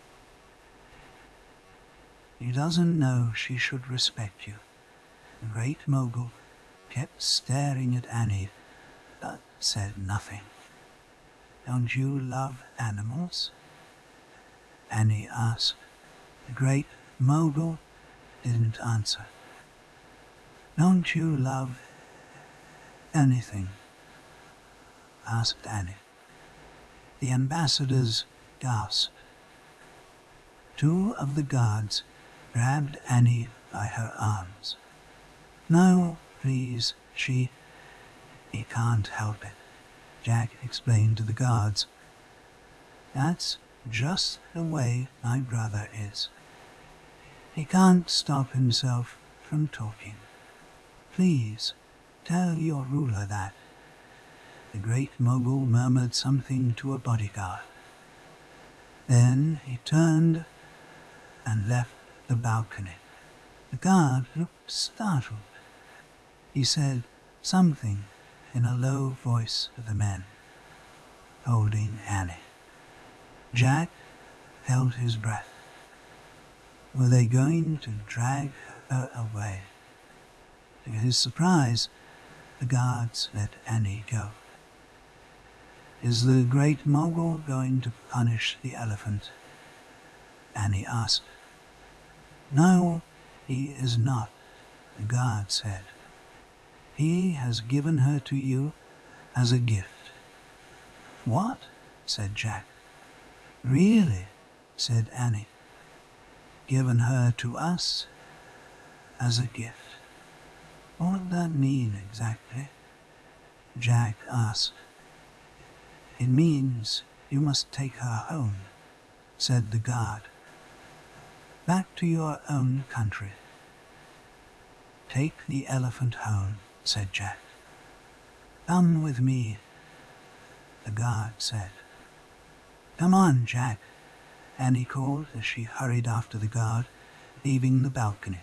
She doesn't know she should respect you. The Great Mogul kept staring at Annie, but said nothing. Don't you love animals? Annie asked. The Great Mogul didn't answer. Don't you love anything? Asked Annie. The ambassadors gasped. Two of the guards grabbed Annie by her arms. No, please, he can't help it, Jack explained to the guards. That's just the way my brother is. He can't stop himself from talking. Please, tell your ruler that. The Great Mogul murmured something to a bodyguard. Then he turned and left the balcony. The guard looked startled. He said something in a low voice to the men, holding Annie. Jack held his breath. Were they going to drag her away? To his surprise, the guards let Annie go. Is the Great Mogul going to punish the elephant? Annie asked. No, he is not, the guard said. He has given her to you as a gift. What? Said Jack. Really? Said Annie. Given her to us as a gift. What would that mean exactly? Jack asked. It means you must take her home, said the guard. Back to your own country. Take the elephant home, said Jack. Come with me, the guard said. Come on, Jack, Annie called as she hurried after the guard, leaving the balcony.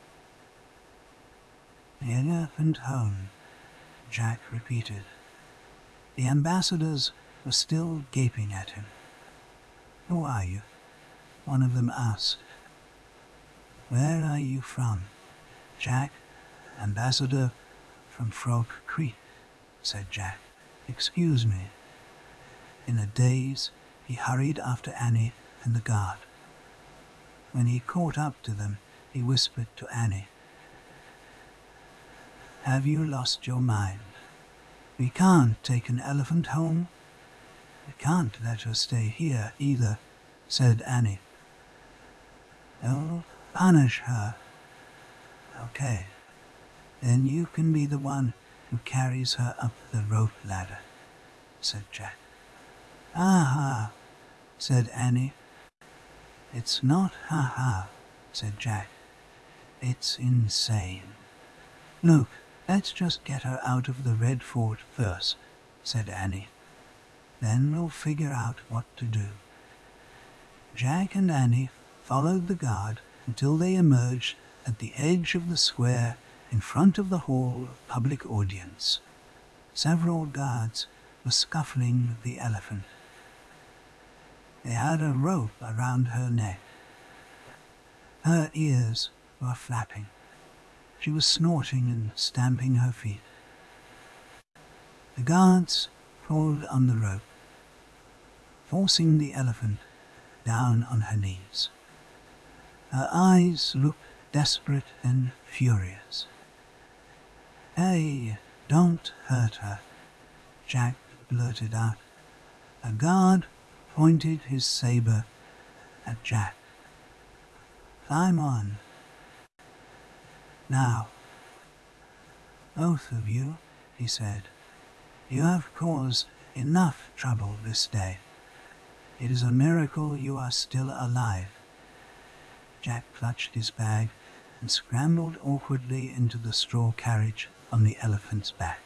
The elephant home, Jack repeated. The ambassadors were still gaping at him. Who are you? One of them asked. Where are you from? Jack, ambassador from Frog Creek, said Jack. Excuse me. In a daze, he hurried after Annie and the guard. When he caught up to them, he whispered to Annie, Have you lost your mind? We can't take an elephant home. We can't let her stay here either, said Annie. They'll punish her. Okay, then you can be the one who carries her up the rope ladder, said Jack. Ha-ha, said Annie. It's not ha-ha, said Jack. It's insane. Look, let's just get her out of the Red Fort first, said Annie. Then we'll figure out what to do. Jack and Annie followed the guard until they emerged at the edge of the square in front of the hall of public audience. Several guards were scuffling with the elephant. They had a rope around her neck. Her ears were flapping. She was snorting and stamping her feet. The guards pulled on the rope. forcing the elephant down on her knees. Her eyes looked desperate and furious. "Hey, don't hurt her," Jack blurted out. A guard pointed his saber at Jack. "Climb on. Now, both of you," he said, "you have caused enough trouble this day. It is a miracle you are still alive." Jack clutched his bag and scrambled awkwardly into the straw carriage on the elephant's back.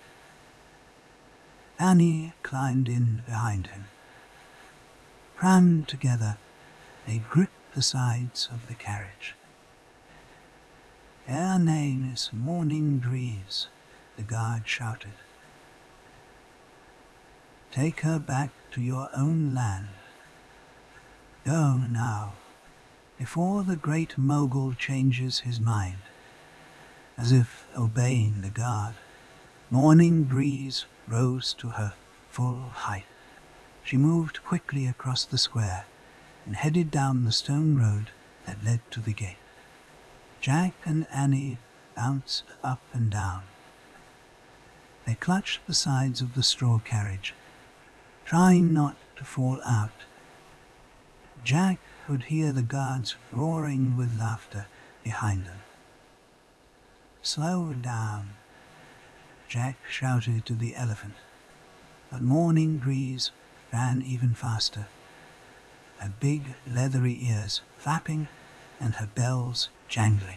Annie climbed in behind him. Crammed together, they gripped the sides of the carriage. "Her name is Morning Breeze," the guard shouted. "Take her back to your own land. Go now, before the great mogul changes his mind." As if obeying the guard, Morning Breeze rose to her full height. She moved quickly across the square and headed down the stone road that led to the gate. Jack and Annie bounced up and down. They clutched the sides of the straw carriage, trying not to fall out. Jack could hear the guards roaring with laughter behind them. "Slow down," Jack shouted to the elephant, but Morning Breeze ran even faster, her big leathery ears flapping and her bells jangling.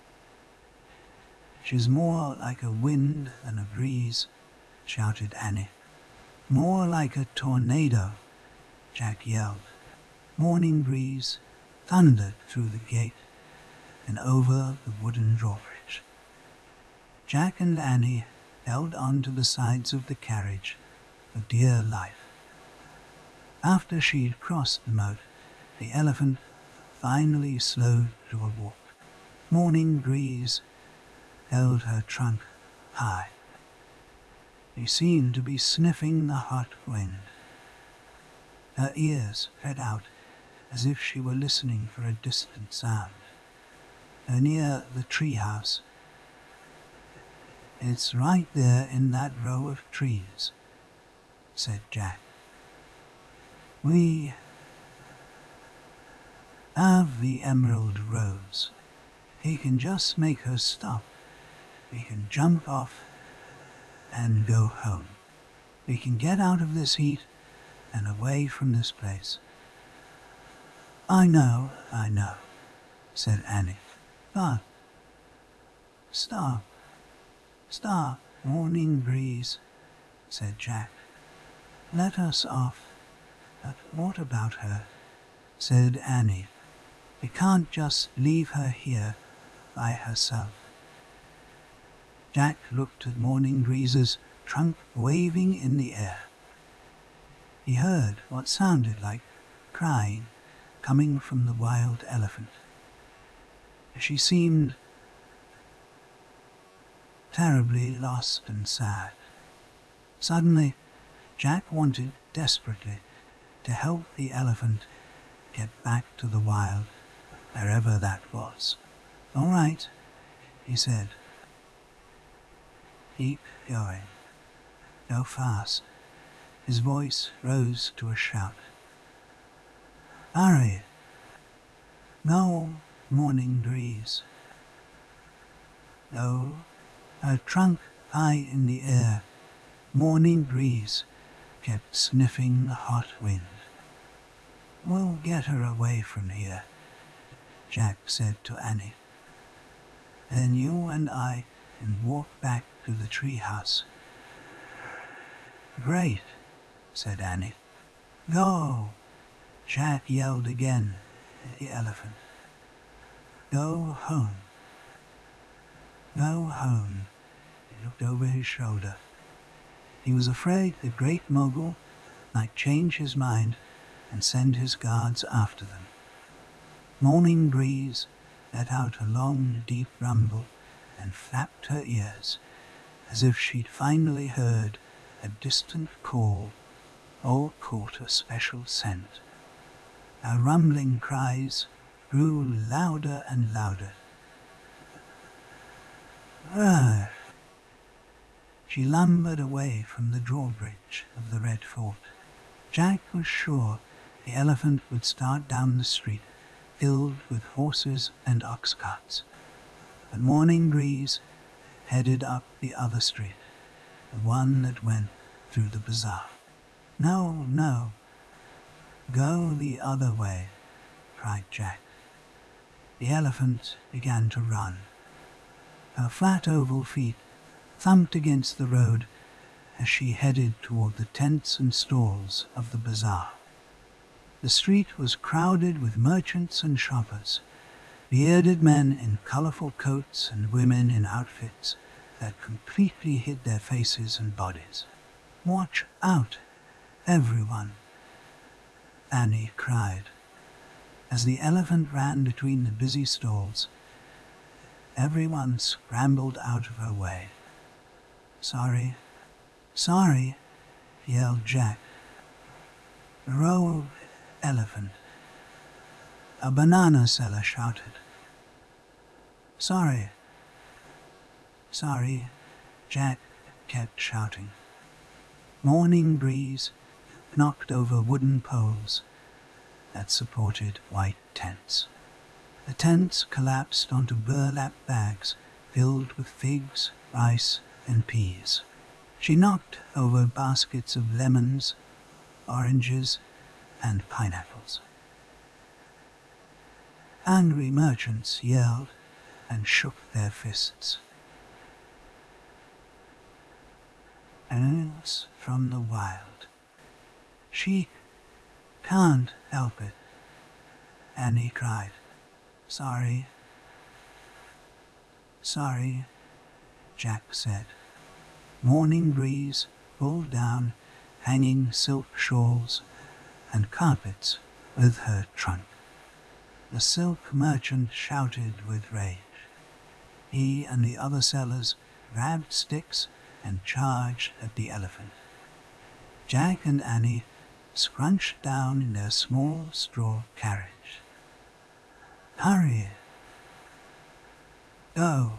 "She's more like a wind than a breeze," shouted Annie. "More like a tornado," Jack yelled. Morning Breeze thundered through the gate and over the wooden drawbridge. Jack and Annie held on to the sides of the carriage for dear life. After she'd crossed the moat, the elephant finally slowed to a walk. Morning Breeze held her trunk high. She seemed to be sniffing the hot wind. Her ears spread out as if she were listening for a distant sound. Near the treehouse. "It's right there in that row of trees," said Jack. "We have the Emerald Rose. He can just make her stop. We can jump off and go home. We can get out of this heat and away from this place." I know," said Annie. "But stop, Morning Breeze," said Jack. "Let us off." "But what about her?" said Annie. "We can't just leave her here by herself." Jack looked at Morning Breeze's trunk waving in the air. He heard what sounded like crying coming from the wild elephant. She seemed terribly lost and sad. Suddenly, Jack wanted desperately to help the elephant get back to the wild, wherever that was. "All right," he said. "Keep going. Go fast." His voice rose to a shout. "Hurry. No, Morning Breeze." No, her trunk high in the air, Morning Breeze kept sniffing the hot wind. "We'll get her away from here," Jack said to Annie. "Then you and I can walk back to the treehouse." "Great," said Annie. "Go!" Jack yelled again at the elephant. "Go home. Go home." He looked over his shoulder. He was afraid the Great Mogul might change his mind and send his guards after them. Morning Breeze let out a long, deep rumble and flapped her ears, as if she'd finally heard a distant call all caught a special scent. Her rumbling cries grew louder and louder. "Arr!" She lumbered away from the drawbridge of the Red Fort. Jack was sure the elephant would start down the street, filled with horses and ox carts. But Morning Breeze headed up the other street, the one that went through the bazaar. "No, no, go the other way," cried Jack. The elephant began to run. Her flat oval feet thumped against the road as she headed toward the tents and stalls of the bazaar. The street was crowded with merchants and shoppers, bearded men in colorful coats and women in outfits that completely hid their faces and bodies. "Watch out, everyone," Annie cried. As the elephant ran between the busy stalls, everyone scrambled out of her way. "Sorry, sorry," yelled Jack. "Row, elephant," a banana seller shouted. "Sorry, sorry," Jack kept shouting. Morning Breeze knocked over wooden poles that supported white tents. The tents collapsed onto burlap bags filled with figs, rice, and peas. She knocked over baskets of lemons, oranges, and pineapples. Angry merchants yelled and shook their fists. Animals from the wild. "She can't help it," Annie cried. "Sorry, sorry," Jack said. Morning Breeze pulled down hanging silk shawls and carpets with her trunk. The silk merchant shouted with rage. He and the other sellers grabbed sticks and charged at the elephant. Jack and Annie scrunched down in their small straw carriage. "Hurry! Go!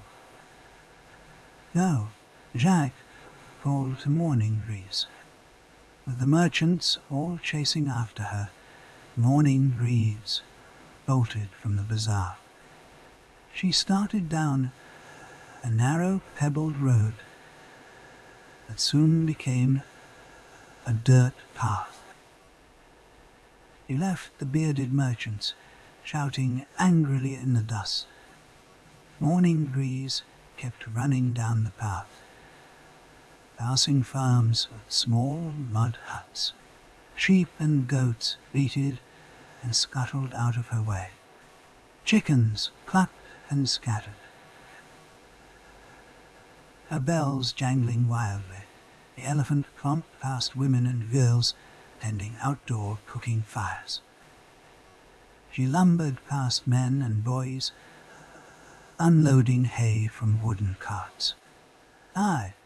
Go!" Jack called to Morning Breeze. With the merchants all chasing after her, Morning Breeze bolted from the bazaar. She started down a narrow pebbled road that soon became a dirt path. She left the bearded merchants shouting angrily in the dust. Morning Breeze kept running down the path, passing farms with small mud huts. Sheep and goats bleated and scuttled out of her way. Chickens clucked and scattered. Her bells jangling wildly, the elephant clomped past women and girls tending outdoor cooking fires. She lumbered past men and boys unloading hay from wooden carts. "Hi!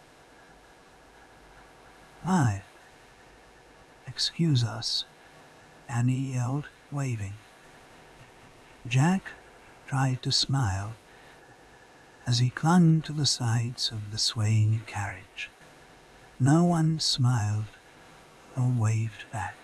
Hi! Excuse us," Annie yelled, waving. Jack tried to smile as he clung to the sides of the swaying carriage. No one smiled or waved back.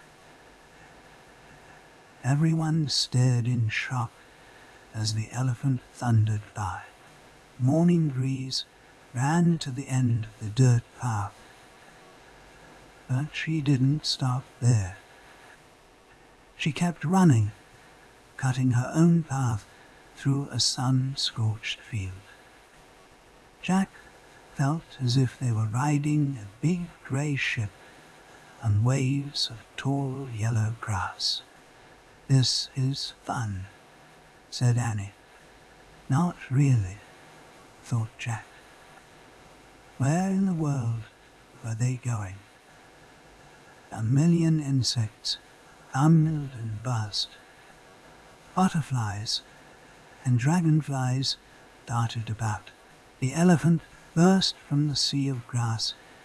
Everyone stared in shock as the elephant thundered by. Morning Breeze ran to the end of the dirt path, but she didn't stop there. She kept running, cutting her own path through a sun-scorched field. Jack felt as if they were riding a big grey ship on waves of tall yellow grass. "This is fun," said Annie. "Not really," thought Jack. Where in the world were they going? A million insects hummed and buzzed. Butterflies and dragonflies darted about. The elephant burst from the sea of grass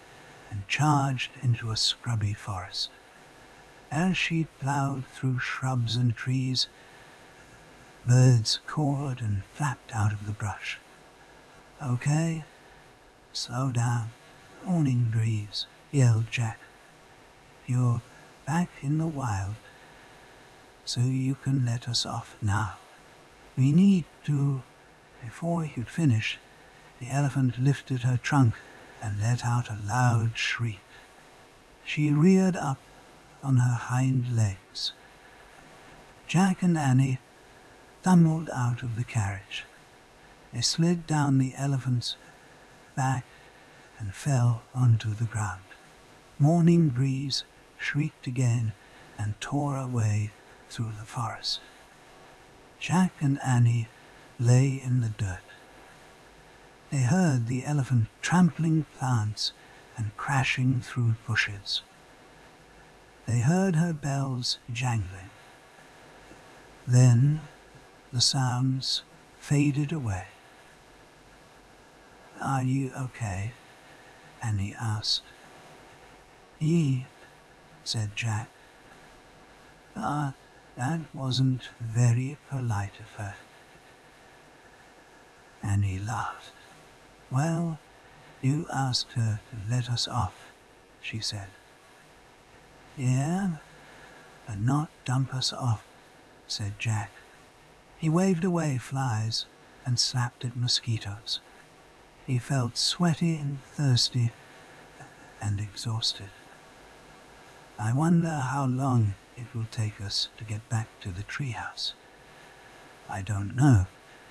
and charged into a scrubby forest. As she plowed through shrubs and trees, birds cawed and flapped out of the brush. "Okay, slow down, Morning Breeze," yelled Jack. "You're back in the wild, so you can let us off now. We need to..." Before he'd finished, the elephant lifted her trunk and let out a loud shriek. She reared up on her hind legs. Jack and Annie tumbled out of the carriage. They slid down the elephant's back and fell onto the ground. Morning Breeze shrieked again and tore away through the forest. Jack and Annie lay in the dirt. They heard the elephant trampling plants and crashing through bushes. They heard her bells jangling. Then the sounds faded away. "Are you okay?" Annie asked. "Yee," said Jack. That wasn't very polite of her." Annie laughed. "Well, you asked her to let us off," she said. "Yeah, but not dump us off," said Jack. He waved away flies and slapped at mosquitoes. He felt sweaty and thirsty and exhausted. "I wonder how long it will take us to get back to the treehouse." "I don't know."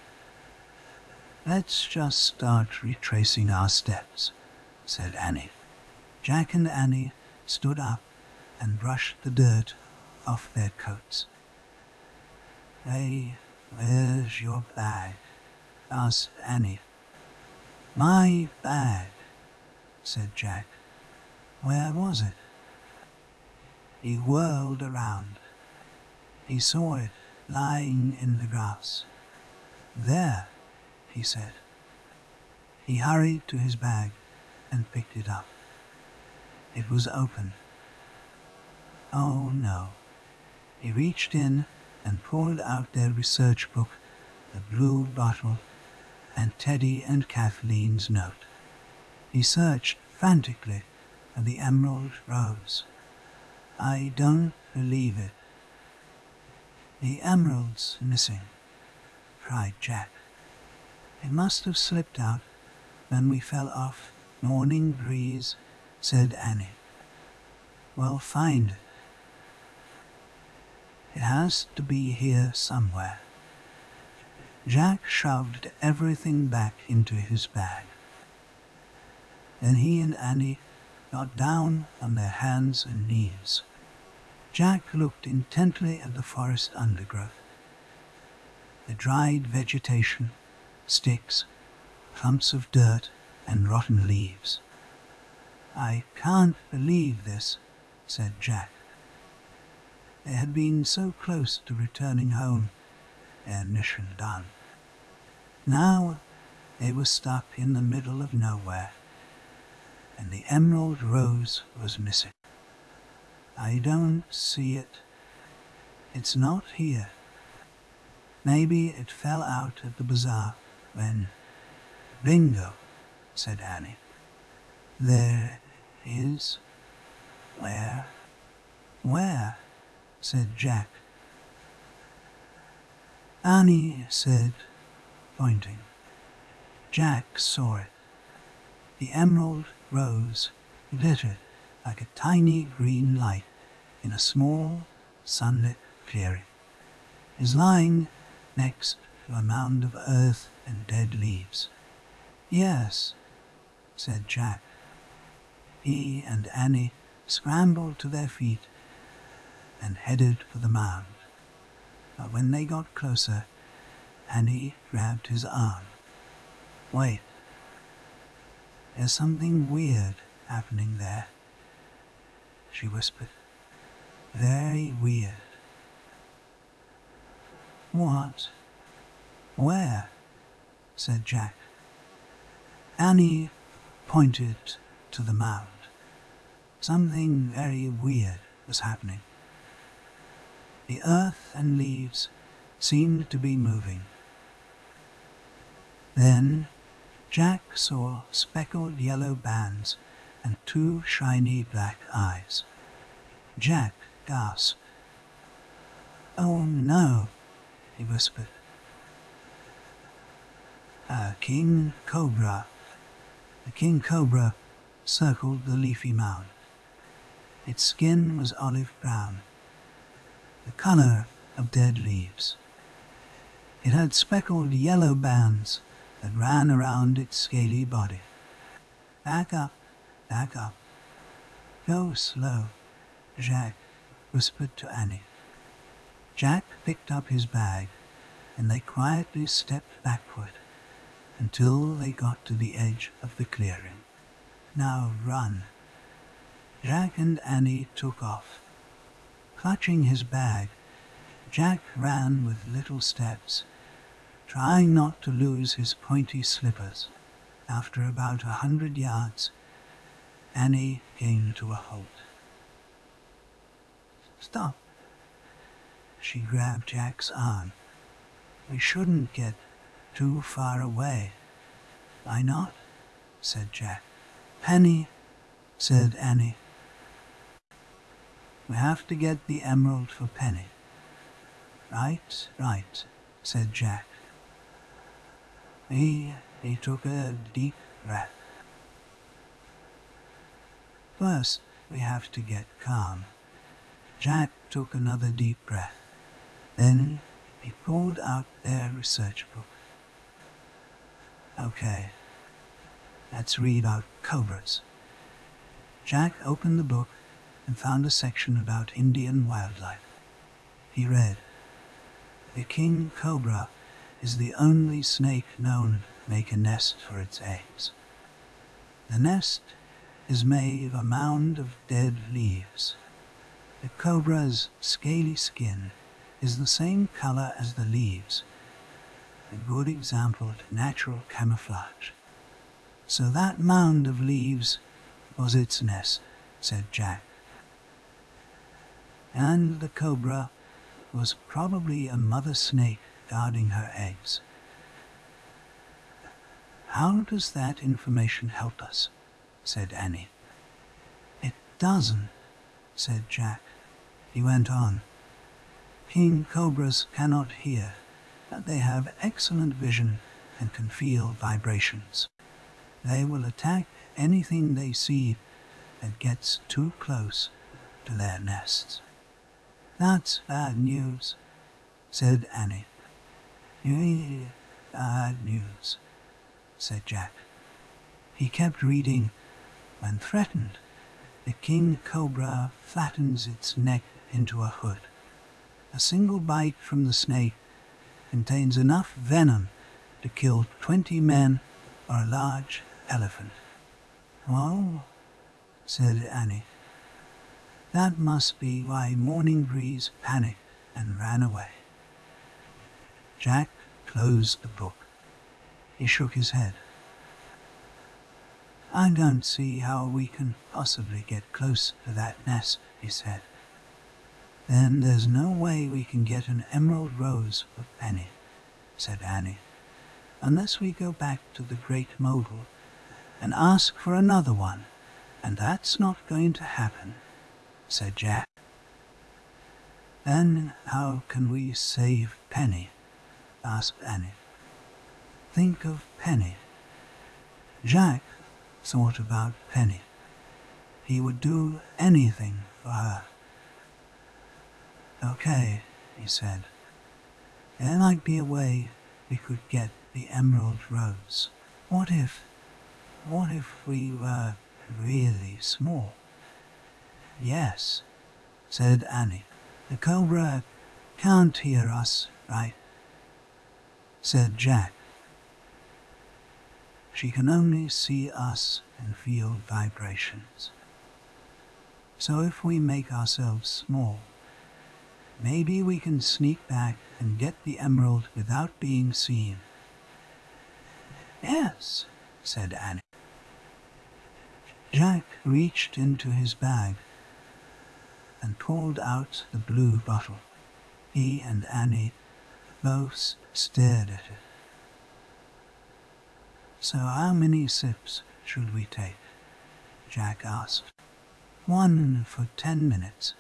"Let's just start retracing our steps," said Annie. Jack and Annie stood up and brushed the dirt off their coats. "Hey, where's your bag?" asked Annie. "My bag," said Jack. "Where was it?" He whirled around. He saw it lying in the grass. "There," he said. He hurried to his bag and picked it up. It was open. Oh no. He reached in and pulled out their research book, the blue bottle, and Teddy and Kathleen's note. He searched frantically for the emerald rose. "I don't believe it." "The emerald's missing," cried Jack. "It must have slipped out when we fell off Morning Breeze," said Annie. "We'll find it. It has to be here somewhere." Jack shoved everything back into his bag. Then he and Annie got down on their hands and knees. Jack looked intently at the forest undergrowth. The dried vegetation, sticks, clumps of dirt, and rotten leaves. "I can't believe this," said Jack. They had been so close to returning home, their mission done. Now they were stuck in the middle of nowhere, and the emerald rose was missing. "I don't see it. It's not here. Maybe it fell out at the bazaar when..." "Bingo," said Annie. "There is. Where?" "Where?" said Jack. Annie said, pointing. Jack saw it. The emerald rose glittered like a tiny green light in a small, sunlit clearing. It was lying next to a mound of earth and dead leaves. "Yes," said Jack. He and Annie scrambled to their feet and headed for the mound. But when they got closer, Annie grabbed his arm. "Wait. There's something weird happening there," she whispered. "Very weird." "What? Where?" said Jack. Annie pointed to the mound. Something very weird was happening. The earth and leaves seemed to be moving. Then Jack saw speckled yellow bands and two shiny black eyes. Jack gasped. "Oh no," he whispered. "A king cobra." The king cobra circled the leafy mound. Its skin was olive brown, the color of dead leaves. It had speckled yellow bands that ran around its scaly body. Back up, back up. Go slow," Jack whispered to Annie. Jack picked up his bag and they quietly stepped backward until they got to the edge of the clearing. "Now run." Jack and Annie took off. Clutching his bag, Jack ran with little steps, trying not to lose his pointy slippers. After about 100 yards, Annie came to a halt. "Stop." She grabbed Jack's arm. "We shouldn't get too far away." "Why not?" said Jack. "Penny," said Annie. "We have to get the emerald for Penny." Right, said Jack. He took a deep breath. "First, we have to get calm." Jack took another deep breath. Then he pulled out their research book. "Okay, let's read about cobras." Jack opened the book and found a section about Indian wildlife. He read, "The king cobra is the only snake known to make a nest for its eggs. The nest is made of a mound of dead leaves. The cobra's scaly skin is the same color as the leaves, a good example of natural camouflage. So that mound of leaves was its nest," said Jack. "And the cobra was probably a mother snake guarding her eggs." "How does that information help us?" said Annie. "It doesn't," said Jack. He went on. "King cobras cannot hear, but they have excellent vision and can feel vibrations. They will attack anything they see that gets too close to their nests." "That's bad news," said Annie. "Really bad news," said Jack. He kept reading. "When threatened, the king cobra flattens its neck into a hood. A single bite from the snake contains enough venom to kill 20 men or a large elephant." "Oh," said Annie. "That must be why Morning Breeze panicked and ran away." Jack closed the book. He shook his head. "I don't see how we can possibly get close to that nest," he said. "Then there's no way we can get an emerald rose for Penny," said Annie, "unless we go back to the Great Mogul and ask for another one, and that's not going to happen," said Jack. "Then how can we save Penny?" asked Annie. "Think of Penny." Jack thought about Penny. He would do anything for her. "Okay," he said. "There might be a way we could get the emerald rose. What if we were really small?" "Yes," said Annie. "The cobra can't hear us, right?" said Jack. "She can only see us and feel vibrations. So if we make ourselves small, maybe we can sneak back and get the emerald without being seen." "Yes," said Annie. Jack reached into his bag and pulled out the blue bottle. He and Annie both stared at it. "So how many sips should we take?" Jack asked. "1 for 10 minutes.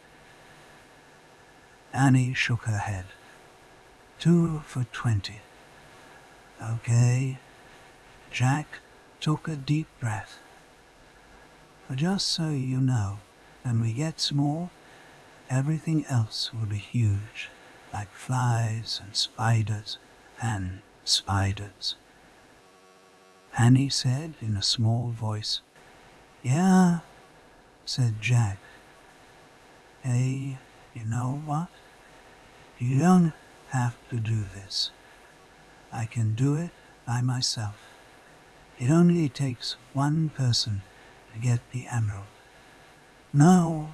Annie shook her head. 2 for 20. Okay. Jack took a deep breath. "But just so you know, when we get small, everything else will be huge, like flies and spiders and spiders." Annie said in a small voice. "Yeah," said Jack. "Hey, you know what? You don't have to do this. I can do it by myself. It only takes one person to get the emerald." "No,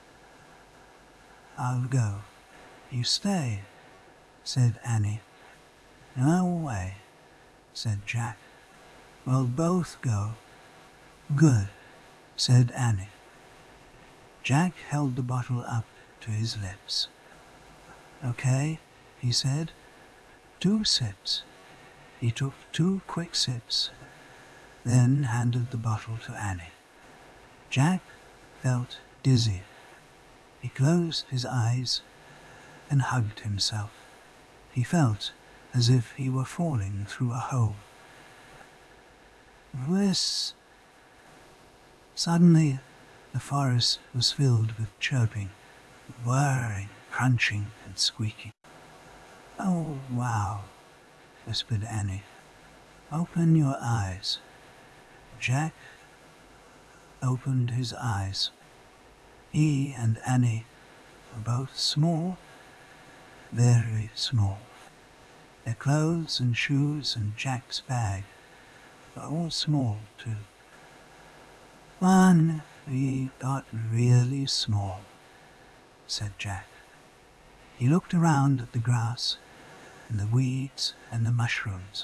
I'll go. You stay," said Annie. "No way," said Jack. "We'll both go." "Good," said Annie. Jack held the bottle up to his lips. "Okay," he said. 2 sips." He took 2 quick sips, then handed the bottle to Annie. Jack felt dizzy. He closed his eyes and hugged himself. He felt as if he were falling through a hole. This. Suddenly, the forest was filled with chirping, whirring, crunching, and squeaking. "Oh, wow," whispered Annie. "Open your eyes." Jack opened his eyes. He and Annie were both small, very small. Their clothes and shoes and Jack's bag were all small too. "When we got really small," said Jack. He looked around at the grass and the weeds and the mushrooms.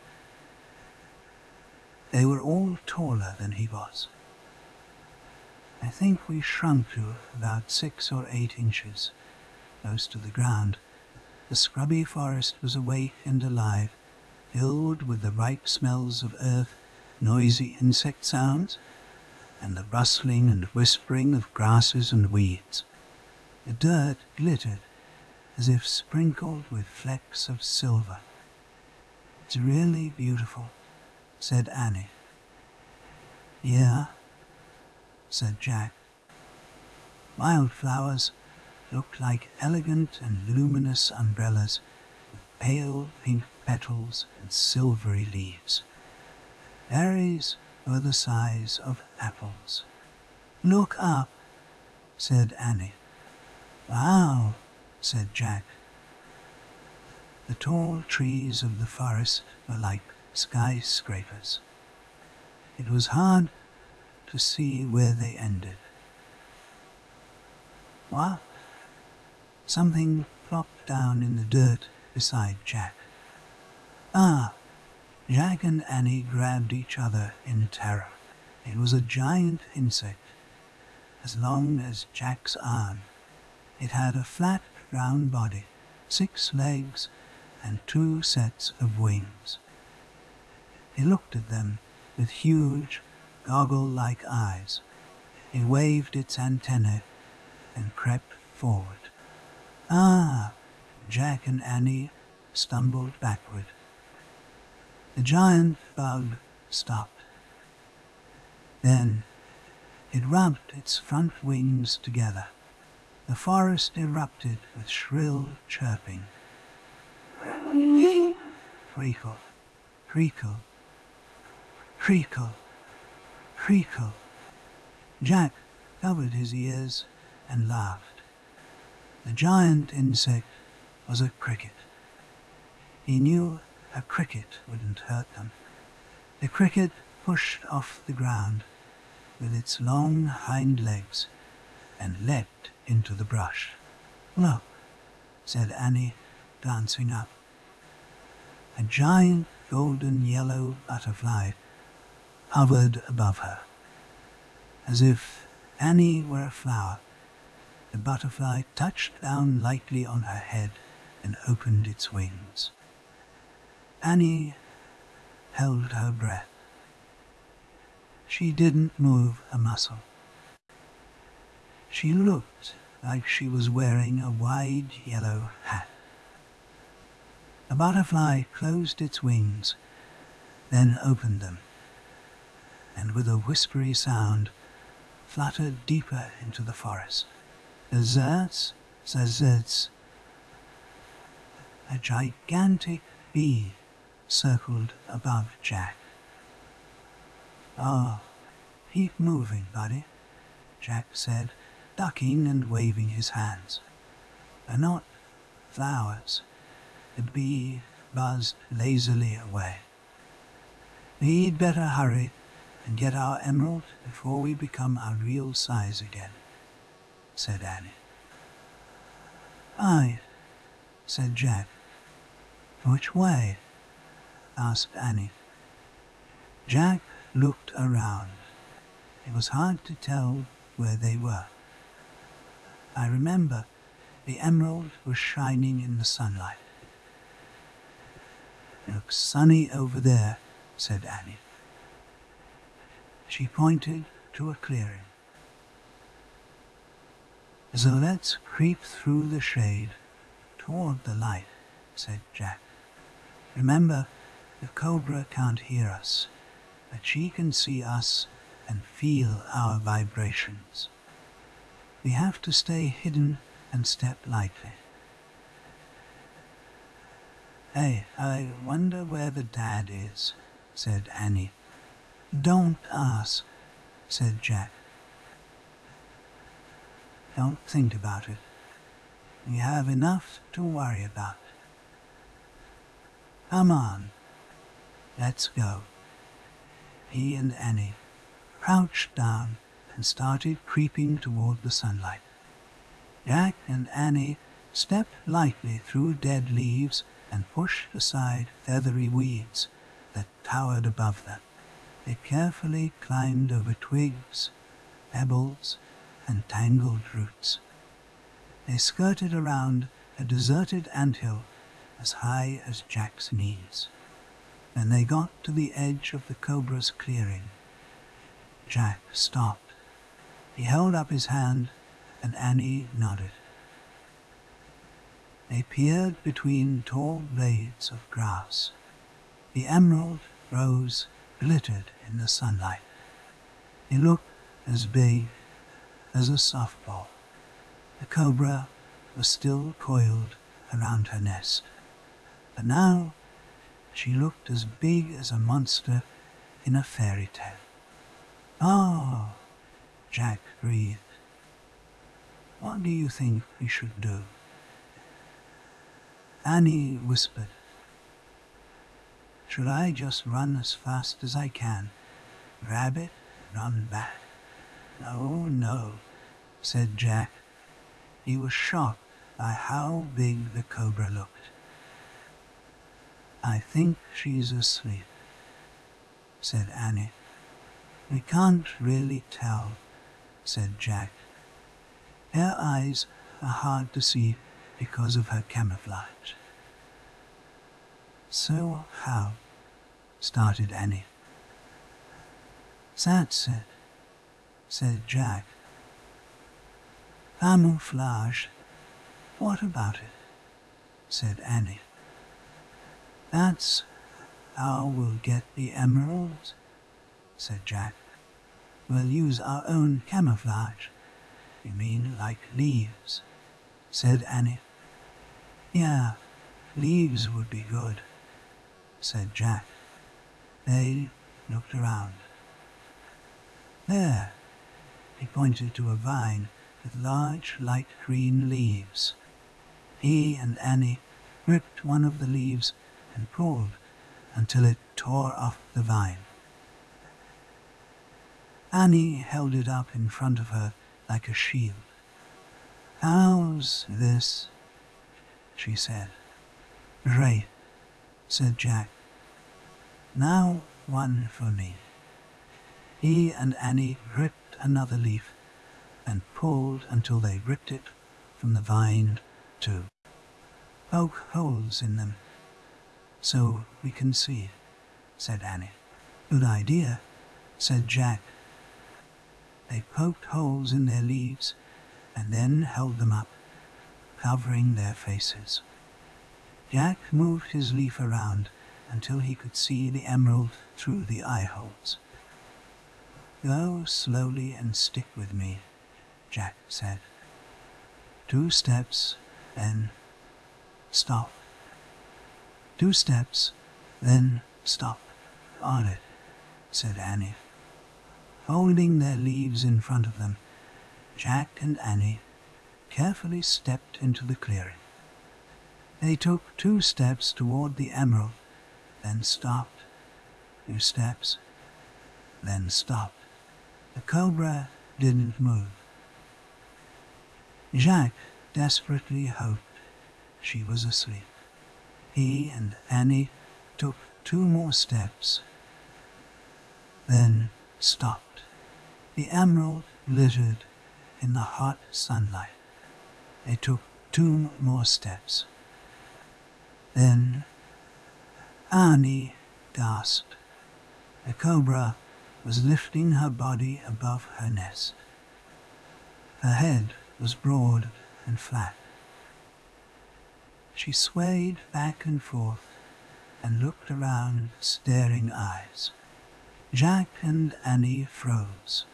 They were all taller than he was. "I think we shrunk to about 6 or 8 inches, close to the ground. The scrubby forest was awake and alive, filled with the ripe smells of earth, noisy insect sounds, and the rustling and whispering of grasses and weeds. The dirt glittered as if sprinkled with flecks of silver. "It's really beautiful," said Annie. "Yeah," said Jack. Wildflowers looked like elegant and luminous umbrellas with pale pink petals and silvery leaves. Berries were the size of apples. "Look up," said Annie. "Wow," said Jack. The tall trees of the forest were like skyscrapers. It was hard to see where they ended. "What?" Something plopped down in the dirt beside Jack. "Ah!" Jack and Annie grabbed each other in terror. It was a giant insect, as long as Jack's arm. It had a flat, round body, 6 legs, and 2 sets of wings. It looked at them with huge, goggle-like eyes. It waved its antennae and crept forward. "Ah!" Jack and Annie stumbled backward. The giant bug stopped. Then it rubbed its front wings together. The forest erupted with shrill chirping. Creakle, creakle, creakle, creakle. Jack covered his ears and laughed. The giant insect was a cricket. He knew a cricket wouldn't hurt them. The cricket pushed off the ground with its long hind legs and leapt into the brush. "Look," said Annie, glancing up. A giant golden yellow butterfly hovered above her. As if Annie were a flower, the butterfly touched down lightly on her head and opened its wings. Annie held her breath. She didn't move a muscle. She looked like she was wearing a wide yellow hat. The butterfly closed its wings, then opened them, and with a whispery sound fluttered deeper into the forest. Zerts, zerts. A gigantic bee circled above Jack. "Oh, keep moving, buddy," Jack said, ducking and waving his hands. "They're not flowers." The bee buzzed lazily away. "We'd better hurry and get our emerald before we become our real size again," said Annie. "Aye," said Jack. "Which way?" asked Annie. Jack looked around. It was hard to tell where they were. "I remember the emerald was shining in the sunlight." "It looks sunny over there," said Annie. She pointed to a clearing. "So let's creep through the shade toward the light," said Jack. "Remember, the cobra can't hear us, but she can see us and feel our vibrations. We have to stay hidden and step lightly." "Hey, I wonder where the dad is," said Annie. "Don't ask," said Jack. "Don't think about it. We have enough to worry about. Come on, let's go." He and Annie crouched down and started creeping toward the sunlight. Jack and Annie stepped lightly through dead leaves and pushed aside feathery weeds that towered above them. They carefully climbed over twigs, pebbles, and tangled roots. They skirted around a deserted anthill as high as Jack's knees. When they got to the edge of the cobra's clearing, Jack stopped. He held up his hand, and Annie nodded. They peered between tall blades of grass. The emerald rose glittered in the sunlight. It looked as big as a softball. The cobra was still coiled around her nest, but now she looked as big as a monster in a fairy tale. "Oh," Jack breathed. "What do you think we should do?" Annie whispered, "Should I just run as fast as I can, grab it, run back?" "No, no," said Jack. He was shocked by how big the cobra looked. "I think she's asleep," said Annie. "We can't really tell," said Jack. "Her eyes are hard to see because of her camouflage." "So how?" started Annie. "That's it," said Jack. "Camouflage. What about it?" said Annie. "That's how we'll get the emeralds," said Jack. "We'll use our own camouflage." "You mean like leaves?" said Annie. "Yeah, leaves would be good," said Jack. They looked around. "There," he pointed to a vine with large light green leaves. He and Annie ripped one of the leaves and pulled until it tore off the vine. Annie held it up in front of her like a shield. "How's this?" she said. "Great," said Jack. "Now one for me." He and Annie ripped another leaf and pulled until they ripped it from the vine too. Poke holes in them so we can see, said Annie. Good idea, said Jack. They poked holes in their leaves and then held them up, covering their faces. Jack moved his leaf around until he could see the emerald through the eye holes. Go slowly and stick with me, Jack said. 2 steps, then stop. 2 steps, then stop. On it, said Annie. Holding their leaves in front of them, Jack and Annie carefully stepped into the clearing. They took 2 steps toward the emerald, then stopped. 2 steps, then stopped. The cobra didn't move. Jack desperately hoped she was asleep. He and Annie took 2 more steps, then stopped. The emerald glittered in the hot sunlight. They took 2 more steps. Then Annie gasped. The cobra was lifting her body above her nest. Her head was broad and flat. She swayed back and forth and looked around with staring eyes. Jack and Annie froze.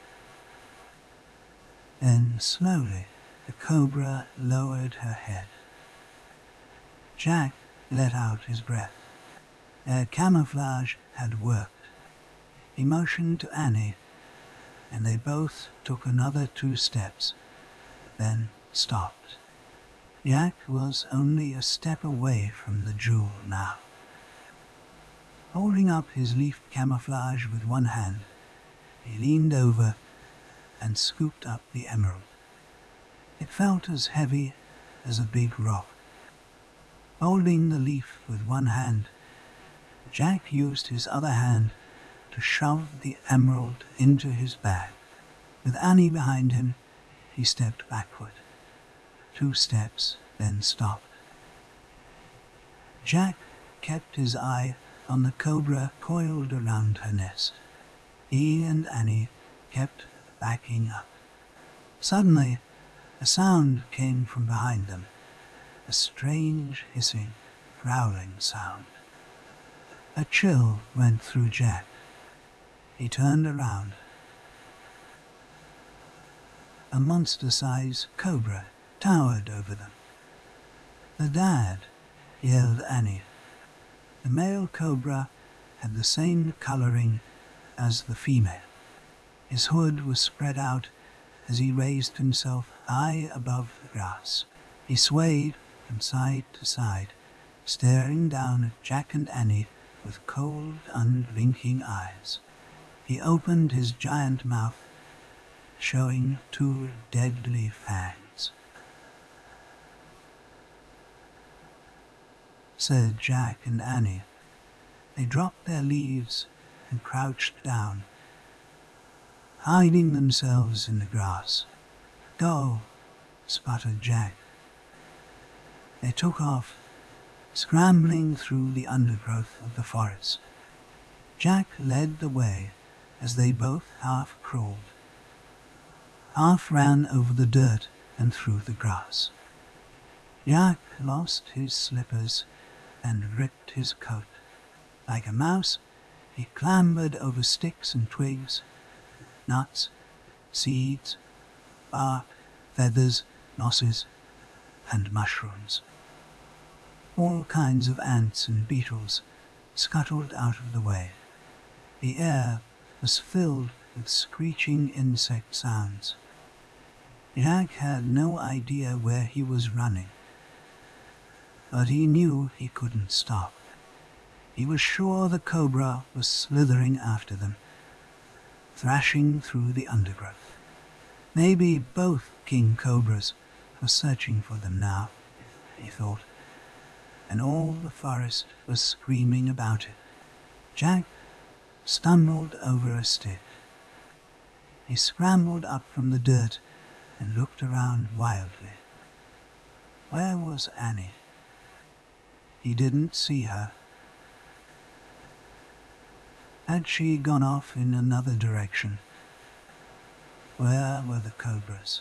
Then slowly the cobra lowered her head. Jack let out his breath. Their camouflage had worked. He motioned to Annie, and they both took another 2 steps, then stopped. Jack was only a step away from the jewel now. Holding up his leaf camouflage with one hand, he leaned over and scooped up the emerald. It felt as heavy as a big rock. Holding the leaf with one hand, Jack used his other hand to shove the emerald into his bag. With Annie behind him, he stepped backward. 2 steps, then stopped. Jack kept his eye on the cobra coiled around her nest. He and Annie kept backing up. Suddenly, a sound came from behind them, a strange hissing, growling sound. A chill went through Jack. He turned around. A monster-sized cobra towered over them. "The dad," yelled Annie. The male cobra had the same coloring as the female. His hood was spread out as he raised himself high above the grass. He swayed from side to side, staring down at Jack and Annie with cold, unblinking eyes. He opened his giant mouth, showing 2 deadly fangs. Said Jack and Annie. They dropped their leaves and crouched down, hiding themselves in the grass. "Go," sputtered Jack. They took off, scrambling through the undergrowth of the forest. Jack led the way as they both half crawled, half ran over the dirt and through the grass. Jack lost his slippers and ripped his coat. Like a mouse, he clambered over sticks and twigs, nuts, seeds, bark, feathers, mosses, and mushrooms. All kinds of ants and beetles scuttled out of the way. The air was filled with screeching insect sounds. Jack had no idea where he was running, but he knew he couldn't stop. He was sure the cobra was slithering after them, thrashing through the undergrowth. Maybe both king cobras were searching for them now, he thought, and all the forest was screaming about it. Jack stumbled over a stick. He scrambled up from the dirt and looked around wildly. Where was Annie? He didn't see her. Had she gone off in another direction? Where were the cobras?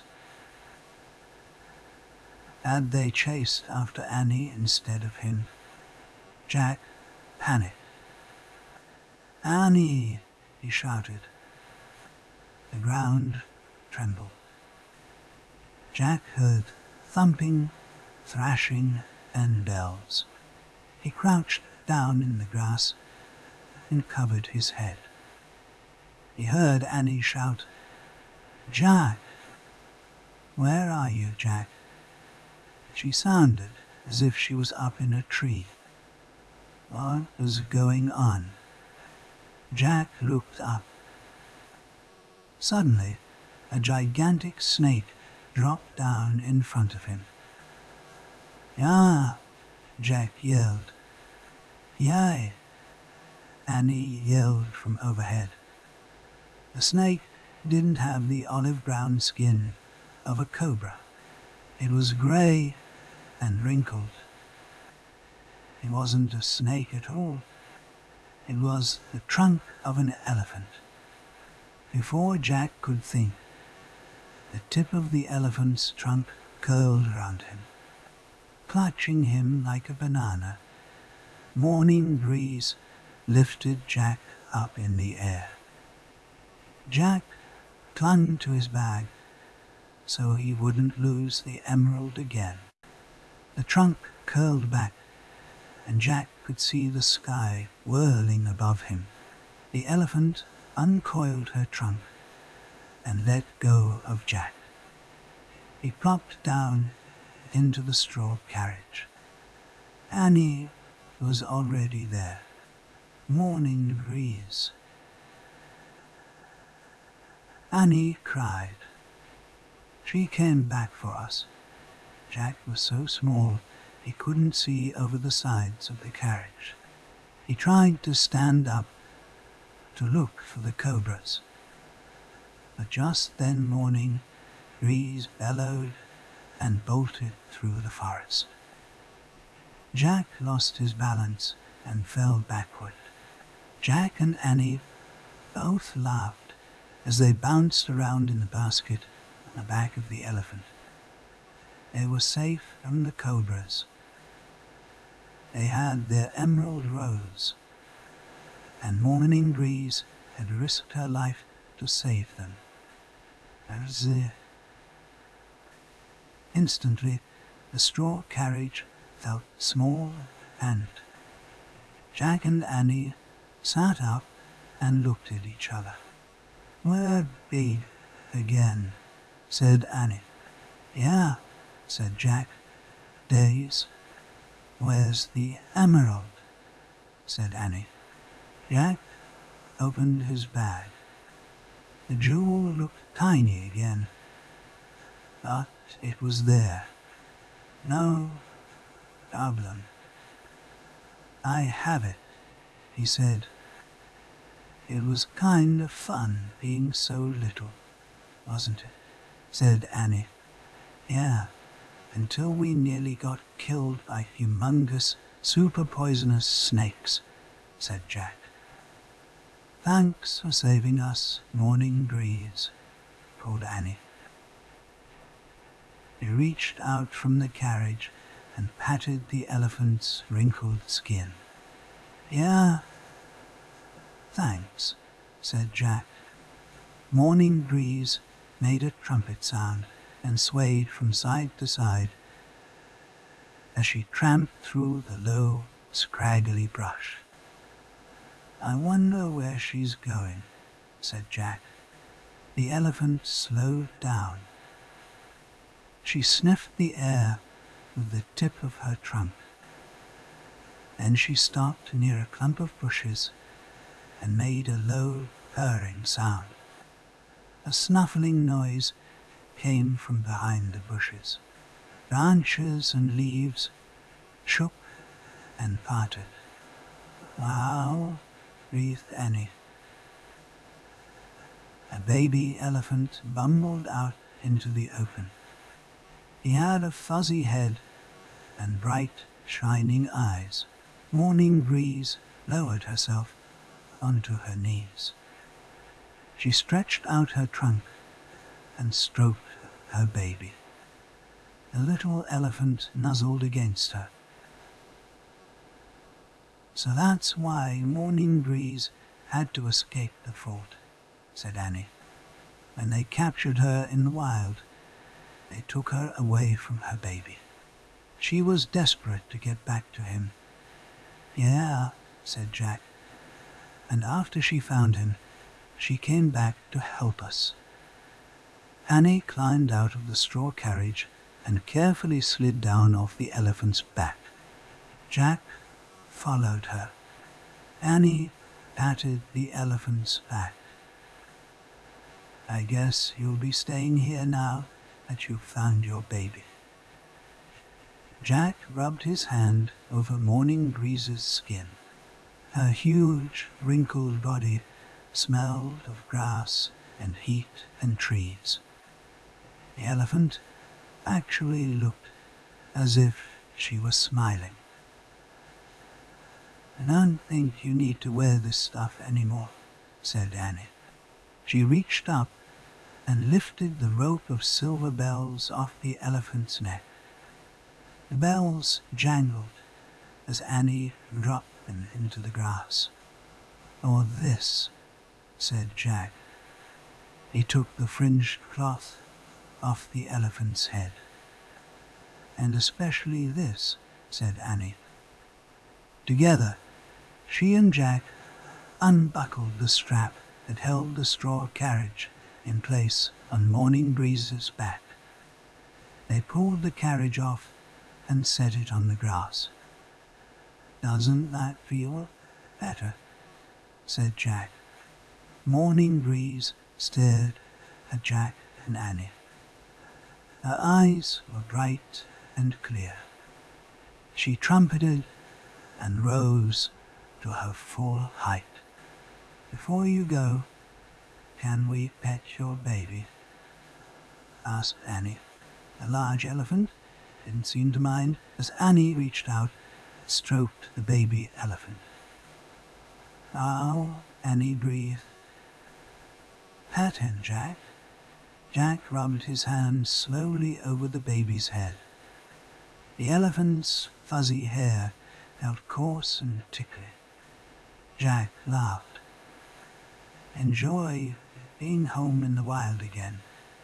Had they chased after Annie instead of him? Jack panicked. "Annie!" he shouted. The ground trembled. Jack heard thumping, thrashing, and bells. He crouched down in the grass and covered his head. He heard Annie shout, "Jack! Where are you, Jack?" She sounded as if she was up in a tree. What was going on? Jack looked up. Suddenly, a gigantic snake dropped down in front of him. "Yeah!" Jack yelled. "Yay!" Annie yelled from overhead. The snake didn't have the olive-brown skin of a cobra. It was grey and wrinkled. It wasn't a snake at all. It was the trunk of an elephant. Before Jack could think, the tip of the elephant's trunk curled around him, clutching him like a banana. Morning breeze lifted Jack up in the air. Jack clung to his bag so he wouldn't lose the emerald again. The trunk curled back, and Jack could see the sky whirling above him. The elephant uncoiled her trunk and let go of Jack. He plopped down into the straw carriage. Annie was already there. Morning breeze. Annie cried. She came back for us. Jack was so small he couldn't see over the sides of the carriage. He tried to stand up to look for the cobras. But just then morning breeze bellowed and bolted through the forest. Jack lost his balance and fell backward. Jack and Annie both laughed as they bounced around in the basket on the back of the elephant. They were safe from the cobras. They had their emerald rose, and Morning Breeze had risked her life to save them. Instantly, the straw carriage felt small and Jack and Annie sat up and looked at each other. "We're big again," said Annie. "Yeah," said Jack, dazed. "Where's the emerald?" said Annie. Jack opened his bag. The jewel looked tiny again, but it was there. No problem. "I have it," he said. "It was kind of fun being so little, wasn't it?" said Annie. "Yeah, until we nearly got killed by humongous, super poisonous snakes," said Jack. "Thanks for saving us, Morning Breeze," called Annie. He reached out from the carriage and patted the elephant's wrinkled skin. "Yeah, thanks," said Jack. Morning Breeze made a trumpet sound and swayed from side to side as she tramped through the low, scraggly brush. "I wonder where she's going," said Jack. The elephant slowed down. She sniffed the air with the tip of her trunk. Then she stopped near a clump of bushes and made a low, purring sound. A snuffling noise came from behind the bushes. Branches and leaves shook and parted. "Wow," breathed Annie. A baby elephant bumbled out into the open. He had a fuzzy head and bright, shining eyes. Morning Breeze lowered herself onto her knees. She stretched out her trunk and stroked her baby. The little elephant nuzzled against her. "So that's why Morning Breeze had to escape the fort," said Annie. "When they captured her in the wild, they took her away from her baby. She was desperate to get back to him." "Yeah," said Jack. "And after she found him, she came back to help us." Annie climbed out of the straw carriage and carefully slid down off the elephant's back. Jack followed her. Annie patted the elephant's back. "I guess you'll be staying here now that you've found your baby." Jack rubbed his hand over Morning Breeze's skin. Her huge, wrinkled body smelled of grass and heat and trees. The elephant actually looked as if she was smiling. "I don't think you need to wear this stuff anymore," said Annie. She reached up and lifted the rope of silver bells off the elephant's neck. The bells jangled as Annie dropped them into the grass. "Or this," said Jack. He took the fringed cloth off the elephant's head. "And especially this," said Annie. Together, she and Jack unbuckled the strap that held the straw carriage in place on Morning Breeze's back. They pulled the carriage off and set it on the grass. "Doesn't that feel better?" said Jack. Morning Breeze stared at Jack and Annie. Her eyes were bright and clear. She trumpeted and rose to her full height. "Before you go, can we pet your baby?" asked Annie. The large elephant didn't seem to mind as Annie reached out and stroked the baby elephant. "Oh," Annie breathed. "Pet him, Jack." Jack rubbed his hand slowly over the baby's head. The elephant's fuzzy hair felt coarse and tickly. Jack laughed. "Enjoy being home in the wild again,"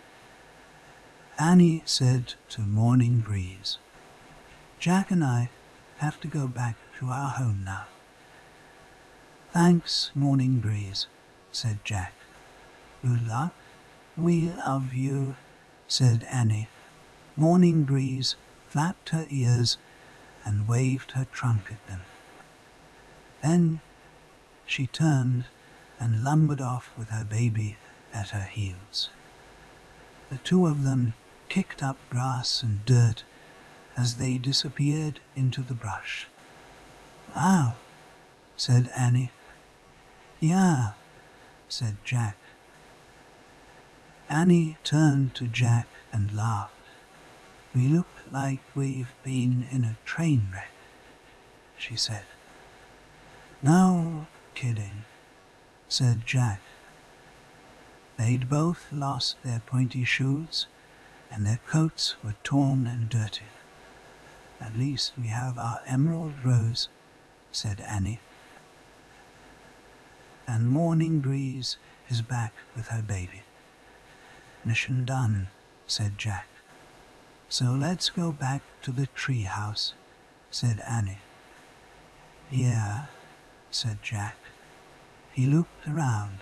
Annie said to Morning Breeze. "Jack and I have to go back to our home now." "Thanks, Morning Breeze," said Jack. "Good luck." "We love you," said Annie. Morning Breeze flapped her ears and waved her trunk at them. Then she turned and lumbered off with her baby at her heels. The two of them kicked up grass and dirt as they disappeared into the brush. "Wow," said Annie. "Yeah," said Jack. Annie turned to Jack and laughed. "We look like we've been in a train wreck," she said. "No kidding," said Jack. They'd both lost their pointy shoes, and their coats were torn and dirty. "At least we have our emerald rose," said Annie. "And Morning Breeze is back with her baby." "Mission done," said Jack. "So let's go back to the tree house," said Annie. "Yeah," said Jack. He looked around.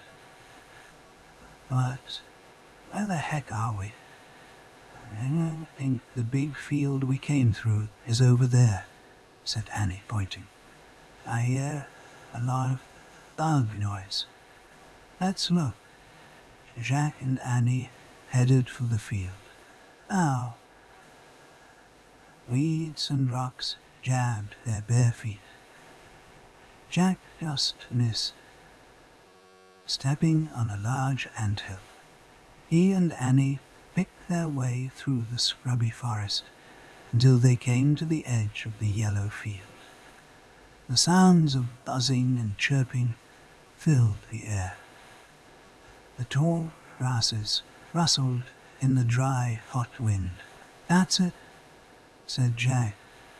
"But where the heck are we?" "I think the big field we came through is over there," said Annie, pointing. "I hear a lot of thug noise. Let's look." Jack and Annie headed for the field. "Ow!" Weeds and rocks jabbed their bare feet. Jack just missed. stepping on a large anthill. He and Annie picked their way through the scrubby forest until they came to the edge of the yellow field. The sounds of buzzing and chirping filled the air. The tall grasses rustled in the dry, hot wind. "That's it," said Jack.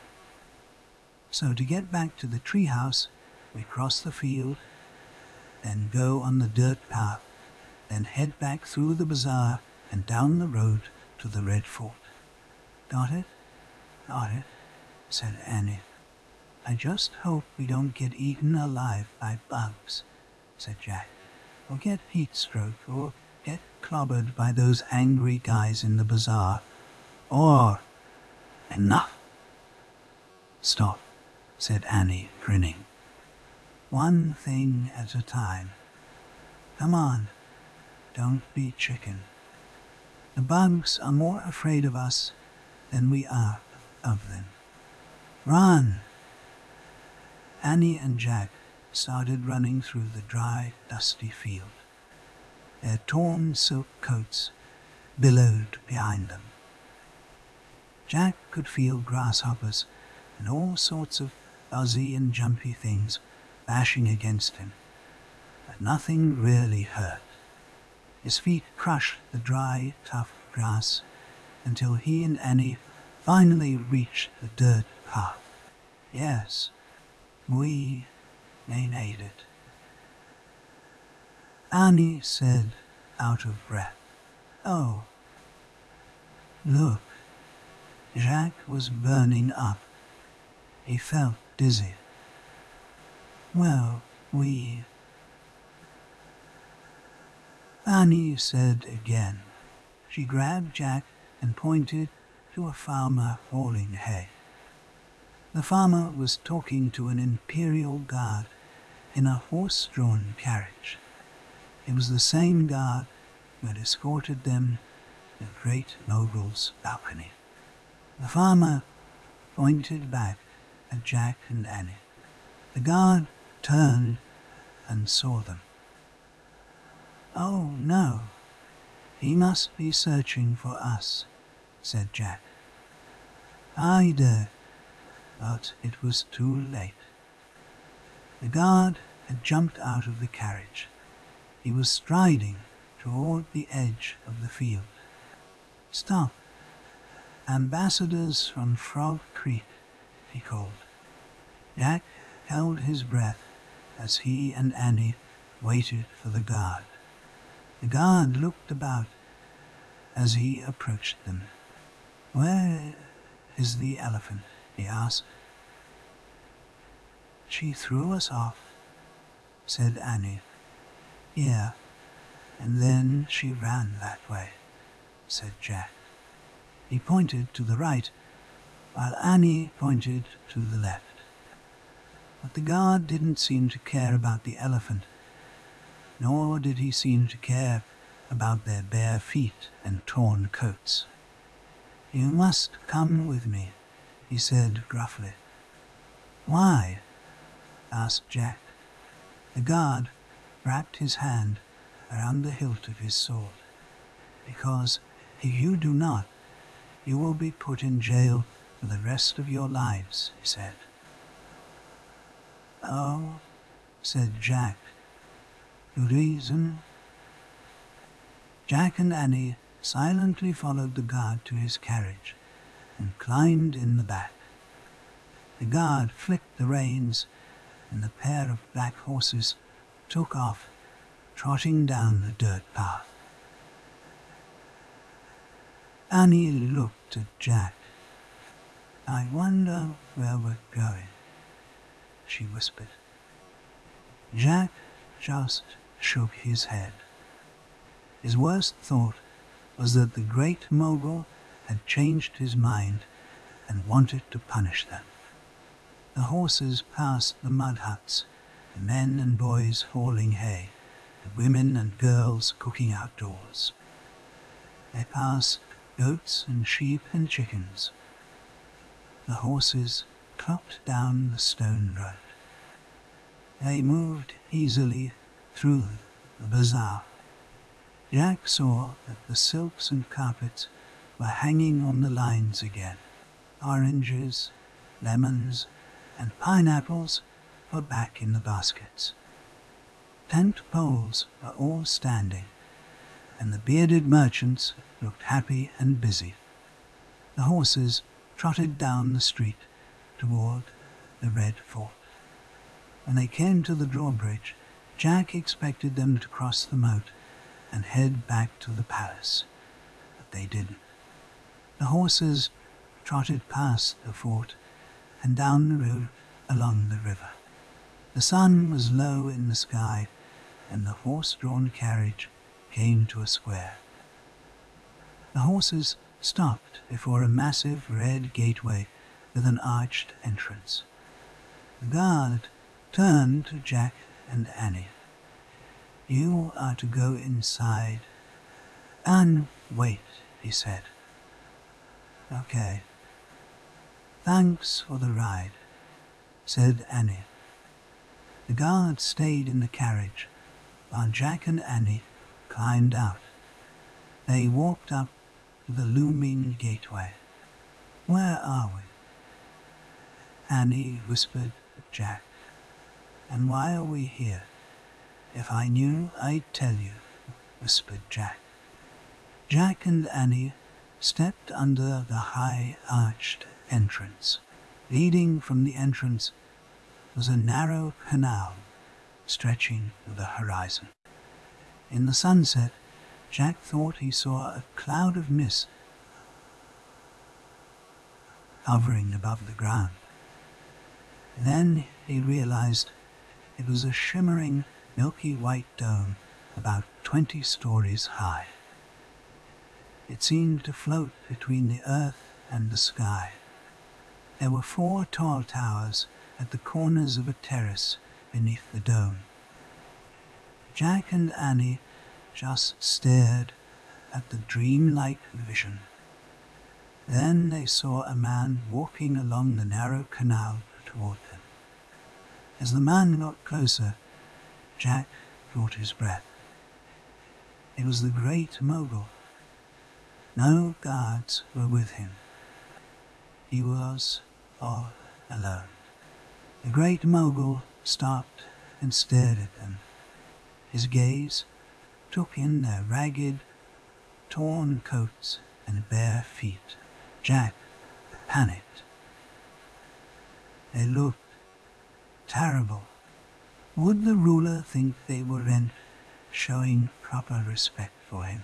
So to get back to the treehouse, we cross the field, then go on the dirt path, then head back through the bazaar and down the road to the Red Fort. "Got it? Got it," said Annie. "I just hope we don't get eaten alive by bugs," said Jack, "or get heat stroke, or get clobbered by those angry guys in the bazaar, or—" "Enough!" "Stop," said Annie, grinning. "One thing at a time. Come on, don't be chicken. The bugs are more afraid of us than we are of them. Run!" Annie and Jack started running through the dry, dusty field. Their torn silk coats billowed behind them. Jack could feel grasshoppers and all sorts of buzzy and jumpy things bashing against him, but nothing really hurt. His feet crushed the dry, tough grass until he and Annie finally reached the dirt path. Yes, they made it. Annie said, out of breath, "Oh, look." Jack was burning up. He felt dizzy. "Well, Annie said again. She grabbed Jack and pointed to a farmer hauling hay. The farmer was talking to an imperial guard in a horse-drawn carriage. It was the same guard who had escorted them to the Great Mogul's balcony. The farmer pointed back at Jack and Annie. The guard turned and saw them. "Oh, no, he must be searching for us," said Jack. "I did, but it was too late." The guard had jumped out of the carriage. He was striding toward the edge of the field. "Stop! Ambassadors from Frog Creek," he called. Jack held his breath as he and Annie waited for the guard. The guard looked about as he approached them. "Where is the elephant?" he asked. "She threw us off," said Annie. "Yeah, and then she ran that way," said Jack. He pointed to the right, while Annie pointed to the left. But the guard didn't seem to care about the elephant, nor did he seem to care about their bare feet and torn coats. "You must come with me," he said gruffly. "Why?" asked Jack. The guard wrapped his hand around the hilt of his sword. "Because if you do not, you will be put in jail for the rest of your lives," he said. "Oh," said Jack. "Good reason." Jack and Annie silently followed the guard to his carriage and climbed in the back. The guard flicked the reins, and the pair of black horses took off, trotting down the dirt path. Annie looked at Jack. "I wonder where we're going," she whispered. Jack just shook his head. His worst thought was that the Great Mogul had changed his mind and wanted to punish them. The horses passed the mud huts, the men and boys hauling hay, the women and girls cooking outdoors. They passed goats and sheep and chickens. The horses clopped down the stone road. They moved easily through the bazaar. Jack saw that the silks and carpets were hanging on the lines again. Oranges, lemons, and pineapples were back in the baskets. Tent poles were all standing, and the bearded merchants looked happy and busy. The horses trotted down the street toward the Red Fort. When they came to the drawbridge, Jack expected them to cross the moat and head back to the palace, but they didn't. The horses trotted past the fort and down the road along the river. The sun was low in the sky, and the horse-drawn carriage came to a square. The horses stopped before a massive red gateway with an arched entrance. The guard turned to Jack and Annie. "You are to go inside and wait," he said. "Okay. Thanks for the ride," said Annie. The guard stayed in the carriage while Jack and Annie climbed out. They walked up to the looming gateway. "Where are we?" Annie whispered to Jack. "And why are we here? If I knew, I'd tell you," whispered Jack. Jack and Annie stepped under the high arched entrance. Leading from the entrance was a narrow canal stretching to the horizon. In the sunset, Jack thought he saw a cloud of mist hovering above the ground. Then he realized it was a shimmering, milky white dome about 20 stories high. It seemed to float between the earth and the sky. There were 4 tall towers at the corners of a terrace beneath the dome. Jack and Annie just stared at the dreamlike vision. Then they saw a man walking along the narrow canal toward them. As the man got closer, Jack caught his breath. It was the Great Mogul. No guards were with him. He was all alone. The Great Mogul stopped and stared at them. His gaze took in their ragged, torn coats and bare feet. Jack panicked. They looked terrible. Would the ruler think they weren't showing proper respect for him?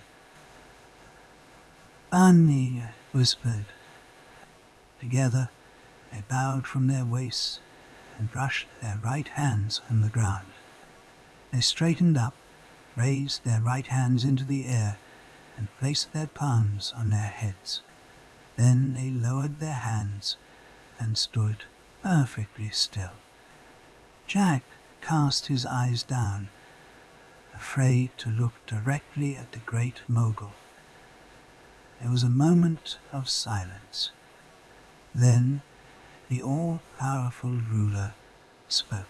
Bani whispered. Together, they bowed from their waists and brushed their right hands on the ground. They straightened up, raised their right hands into the air, and placed their palms on their heads. Then they lowered their hands and stood perfectly still. Jack cast his eyes down, afraid to look directly at the Great Mogul. There was a moment of silence. Then the all-powerful ruler spoke.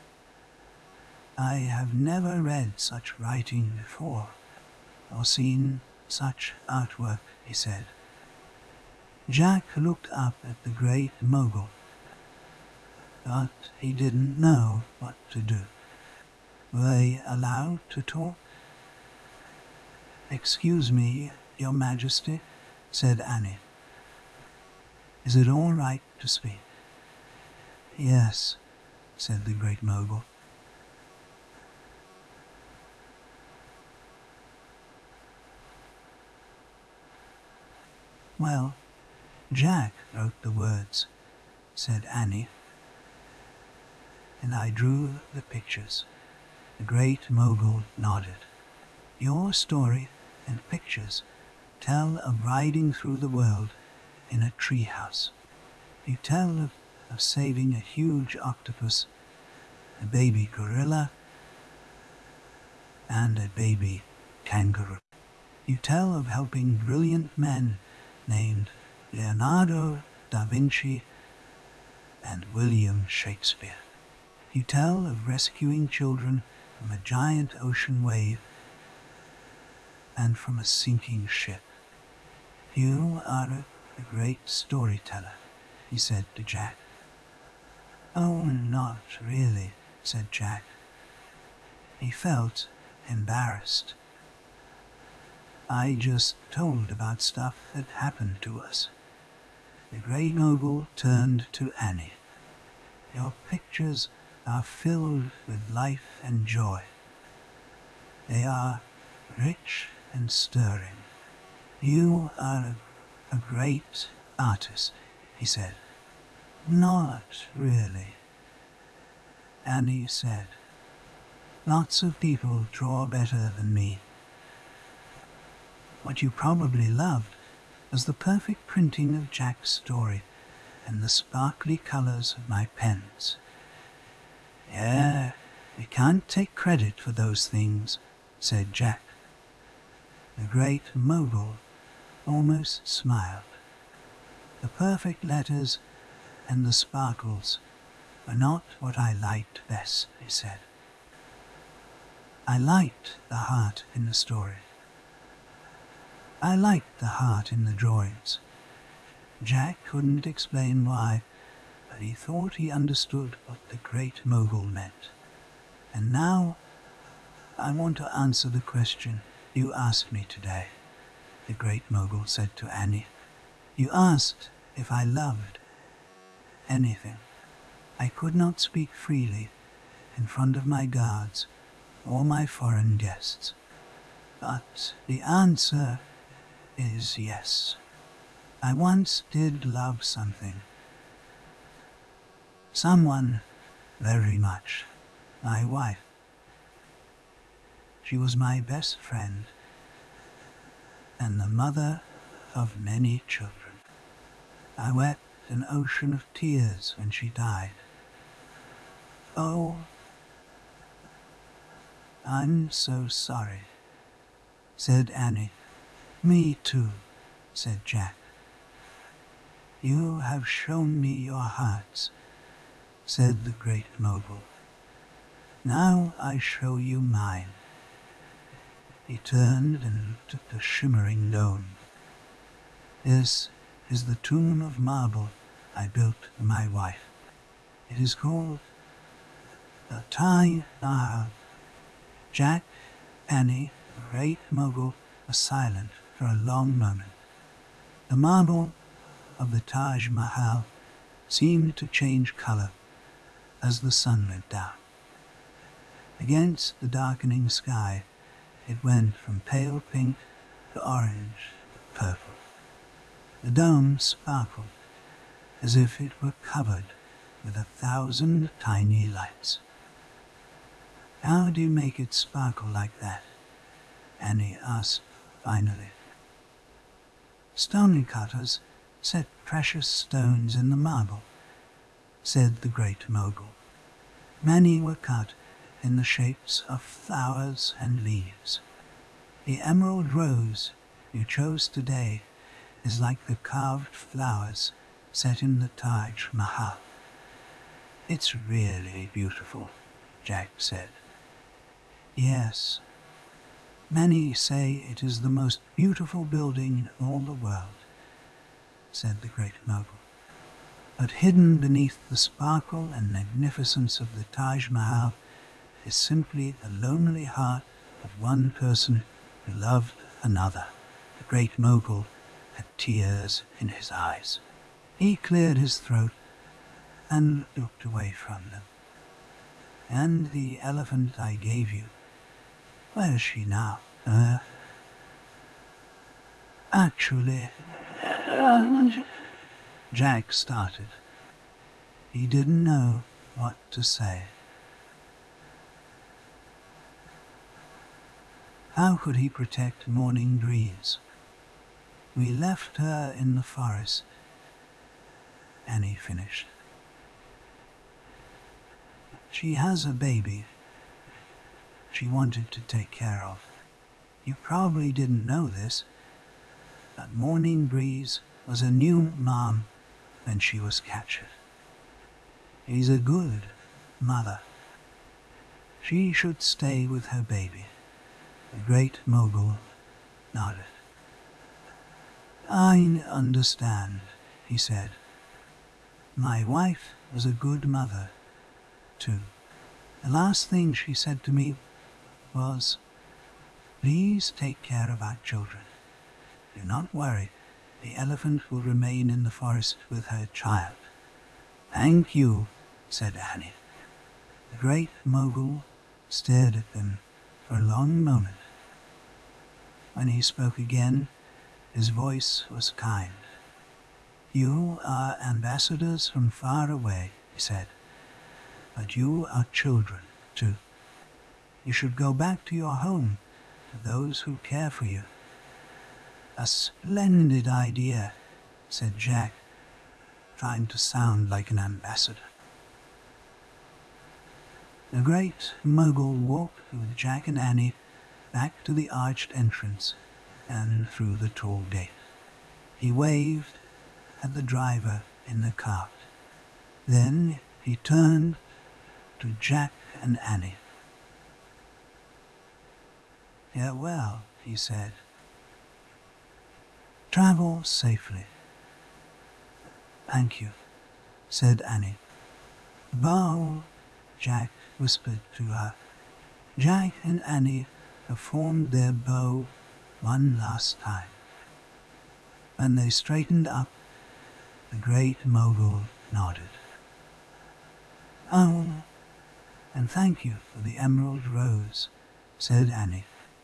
"I have never read such writing before, or seen such artwork," he said. Jack looked up at the Great Mogul, but he didn't know what to do. Were they allowed to talk? "Excuse me, Your Majesty," said Annie. "Is it all right to speak?" "Yes," said the Great Mogul. "Well, Jack wrote the words," said Annie, "and I drew the pictures." The Great Mogul nodded. "Your story and pictures tell of riding through the world in a treehouse. You tell of saving a huge octopus, a baby gorilla, and a baby kangaroo. You tell of helping brilliant men named Leonardo da Vinci and William Shakespeare. You tell of rescuing children from a giant ocean wave and from a sinking ship. You are a great storyteller, he said to Jack. Oh, not really, said Jack. He felt embarrassed. I just told about stuff that happened to us. The Great Mogul turned to Annie. Your pictures are filled with life and joy. They are rich and stirring. You are a great artist, he said. Not really, Annie said. Lots of people draw better than me. What you probably loved was the perfect printing of Jack's story and the sparkly colors of my pens. Yeah, we can't take credit for those things, said Jack. The Great Mogul almost smiled. The perfect letters and the sparkles were not what I liked best, he said. I liked the heart in the story. I liked the heart in the drawings. Jack couldn't explain why, but he thought he understood what the Great Mogul meant. And now I want to answer the question you asked me today, the Great Mogul said to Annie. You asked if I loved anything. I could not speak freely in front of my guards or my foreign guests. But the answer is yes. I once did love something. Someone very much. My wife. She was my best friend and the mother of many children. I wept an ocean of tears when she died. Oh, I'm so sorry, said Annie. Me too, said Jack. You have shown me your hearts, said the Great Mogul. Now I show you mine. He turned and looked at the shimmering dome. This is the tomb of marble I built for my wife. It is called the Taj Mahal. Jack, Annie, the Great Mogul were silent for a long moment. The marble of the Taj Mahal seemed to change color as the sun went down. Against the darkening sky, it went from pale pink to orange to purple. The dome sparkled as if it were covered with 1,000 tiny lights. How do you make it sparkle like that? Annie asked finally. Stonecutters set precious stones in the marble, said the Great Mogul. Many were cut in the shapes of flowers and leaves. The emerald rose you chose today is like the carved flowers set in the Taj Mahal. It's really beautiful, Jack said. Yes. Many say it is the most beautiful building in all the world, said the Great Mogul. But hidden beneath the sparkle and magnificence of the Taj Mahal is simply the lonely heart of one person who loved another. The Great Mogul had tears in his eyes. He cleared his throat and looked away from them. And the elephant I gave you, where is she now? Actually, Jack started. He didn't know what to say. How could he protect Morning Breeze? We left her in the forest, Annie finished. She has a baby she wanted to take care of. You probably didn't know this, but Morning Breeze was a new mom when she was captured. She's a good mother. She should stay with her baby. The Great Mogul nodded. I understand, he said. My wife was a good mother, too. The last thing she said to me was, please take care of our children. Do not worry, the elephant will remain in the forest with her child. Thank you, said Annie. The Great Mogul stared at them for a long moment. When he spoke again, his voice was kind. You are ambassadors from far away, he said, but you are children, too. You should go back to your home, to those who care for you. A splendid idea, said Jack, trying to sound like an ambassador. The Great Mogul walked with Jack and Annie back to the arched entrance and through the tall gate. He waved at the driver in the cart. Then he turned to Jack and Annie. Farewell, he said. Travel safely. Thank you, said Annie. Bow, Jack whispered to her. Jack and Annie performed their bow one last time. When they straightened up, the Great Mogul nodded. Oh, and thank you for the emerald rose, said Annie.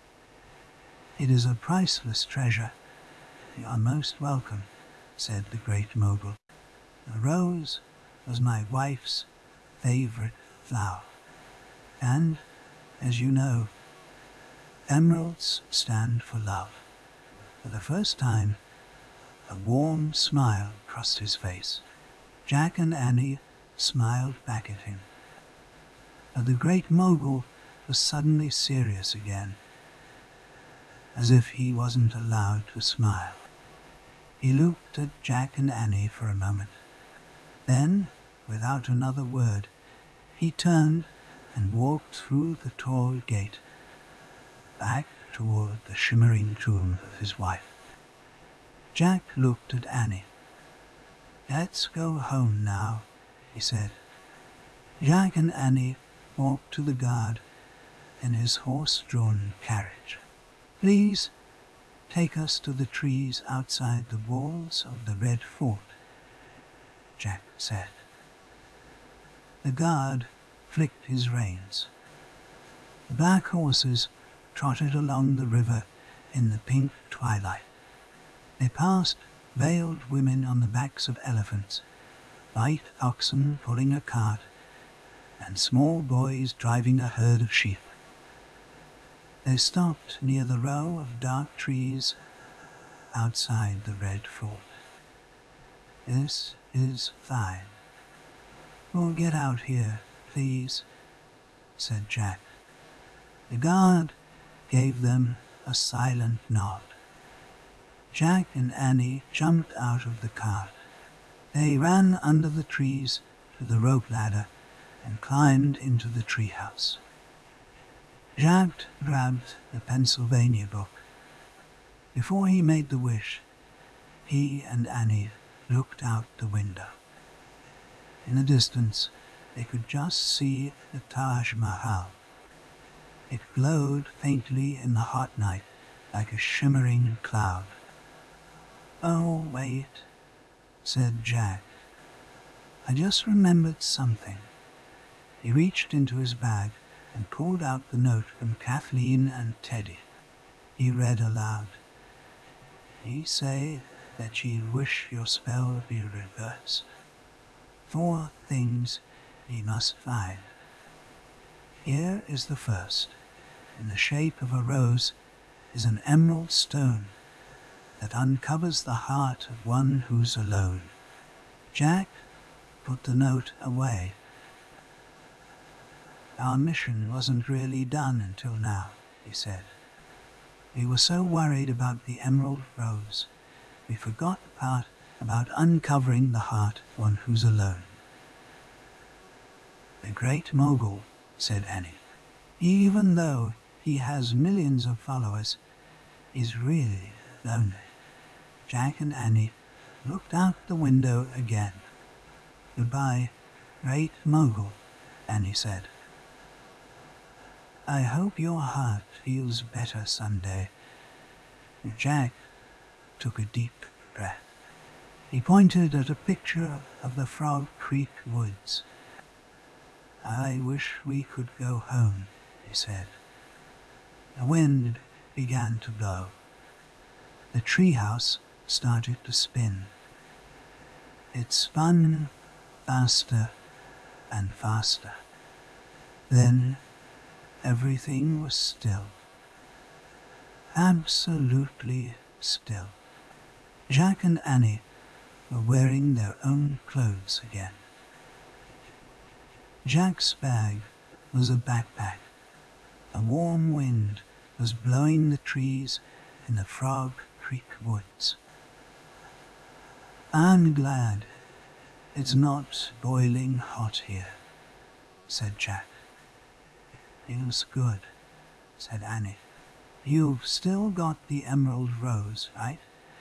It is a priceless treasure. You are most welcome, said the Great Mogul. The rose was my wife's favorite flower, and, as you know, emeralds stand for love. For the first time, a warm smile crossed his face. Jack and Annie smiled back at him. But the Great Mogul was suddenly serious again, as if he wasn't allowed to smile. He looked at Jack and Annie for a moment. Then, without another word, he turned and walked through the tall gate, back toward the shimmering tomb of his wife. Jack looked at Annie. Let's go home now, he said. Jack and Annie walked to the guard in his horse-drawn carriage. Please take us to the trees outside the walls of the Red Fort, Jack said. The guard flicked his reins. The black horses trotted along the river in the pink twilight. They passed veiled women on the backs of elephants, light oxen pulling a cart, and small boys driving a herd of sheep. They stopped near the row of dark trees outside the Red Fort. This is fine. We'll get out here, please, said Jack. The guard gave them a silent nod. Jack and Annie jumped out of the cart. They ran under the trees to the rope ladder and climbed into the treehouse. Jack grabbed the Pennsylvania book. Before he made the wish, he and Annie looked out the window. In the distance, they could just see the Taj Mahal. It glowed faintly in the hot night like a shimmering cloud. Oh, wait, said Jack. I just remembered something. He reached into his bag and pulled out the note from Kathleen and Teddy. He read aloud. He say that ye wish your spell be reversed. 4 things ye must find. Here is the first. In the shape of a rose is an emerald stone that uncovers the heart of one who's alone. Jack put the note away. Our mission wasn't really done until now, he said. We were so worried about the emerald rose, we forgot the part about uncovering the heart of one who's alone. The Great Mogul, said Annie. even though he has millions of followers, is really lonely. Jack and Annie looked out the window again. "Goodbye, Great Mogul," Annie said. "I hope your heart feels better someday." Jack took a deep breath. He pointed at a picture of the Frog Creek woods. "I wish we could go home," he said. The wind began to blow. The treehouse started to spin. It spun faster and faster. Then everything was still. Absolutely still. Jack and Annie were wearing their own clothes again. Jack's bag was a backpack. A warm wind was blowing the trees in the Frog Creek woods. "I'm glad it's not boiling hot here," said Jack. "Feels good," said Annie. "You've still got the emerald rose, right?"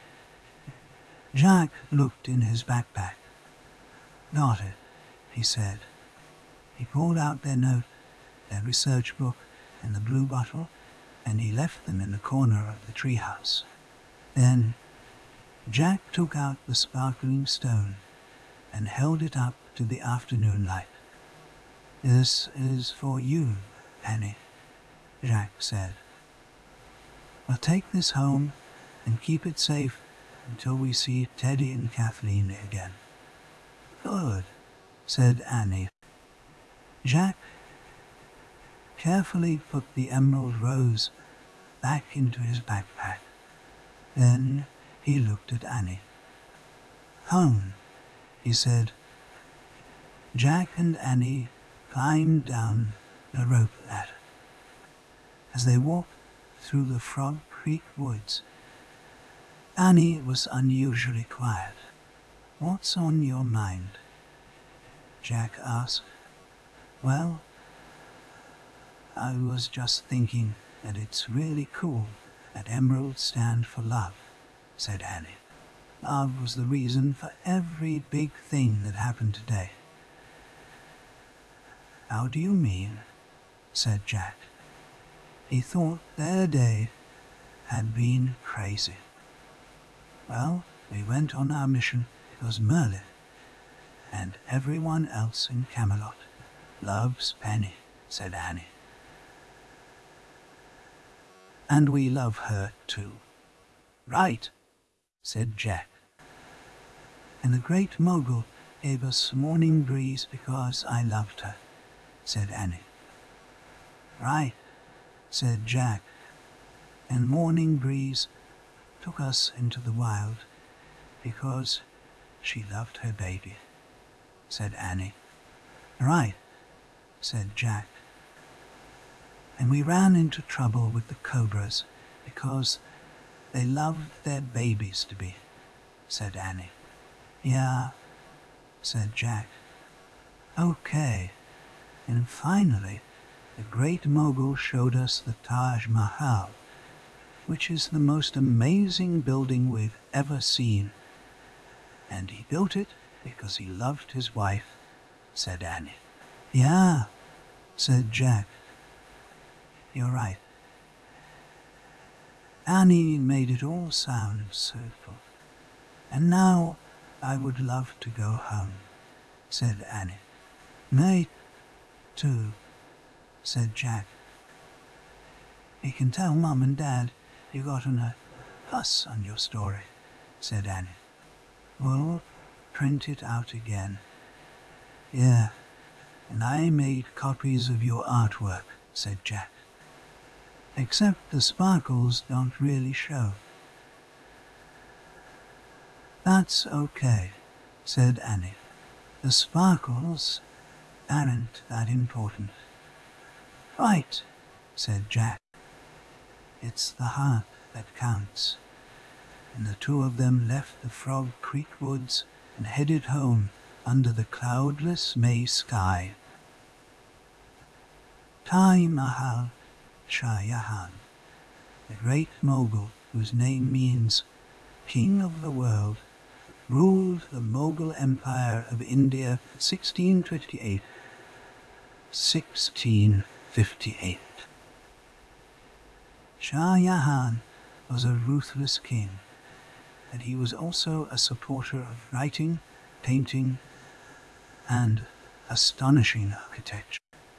Jack looked in his backpack. "Got it," he said. He pulled out their note, their research book, and the blue bottle, and he left them in the corner of the treehouse. Then Jack took out the sparkling stone and held it up to the afternoon light. "This is for you, Annie," Jack said. "We'll take this home and keep it safe until we see Teddy and Kathleen again." "Good," said Annie. Jack carefully put the emerald rose back into his backpack. Then he looked at Annie. "Home," he said. Jack and Annie climbed down the rope ladder. As they walked through the Frog Creek woods, Annie was unusually quiet. "What's on your mind?" Jack asked. "Well, I was just thinking that it's really cool that emeralds stand for love," said Annie. "Love was the reason for every big thing that happened today." "How do you mean?" said Jack. He thought their day had been crazy. "Well, we went on our mission because Merlin and everyone else in Camelot loves Penny," said Annie. "And we love her too." "Right," said Jack. "And the Great Mogul gave us Morning Breeze because I loved her," said Annie. "Right," said Jack. "And Morning Breeze took us into the wild because she loved her baby," said Annie. "Right," said Jack. "And we ran into trouble with the cobras because they loved their babies to be," said Annie. "Yeah," said Jack. "Okay. And finally, the Great Mogul showed us the Taj Mahal, which is the most amazing building we've ever seen. And he built it because he loved his wife," said Annie. "Yeah," said Jack. "You're right." Annie made it all sound so full. "And now I would love to go home," said Annie. "Me too," said Jack. "You can tell Mum and Dad you got a fuss on your story," said Annie. "We'll print it out again." "Yeah, and I made copies of your artwork," said Jack. "Except the sparkles don't really show." "That's okay," said Annie. "The sparkles aren't that important." "Right," said Jack. "It's the heart that counts." And the two of them left the Frog Creek woods and headed home under the cloudless May sky. Taj Mahal Shah Jahan, the great Mughal whose name means King of the World, ruled the Mughal Empire of India 1658. Shah Jahan was a ruthless king, and he was also a supporter of writing, painting, and astonishing architecture.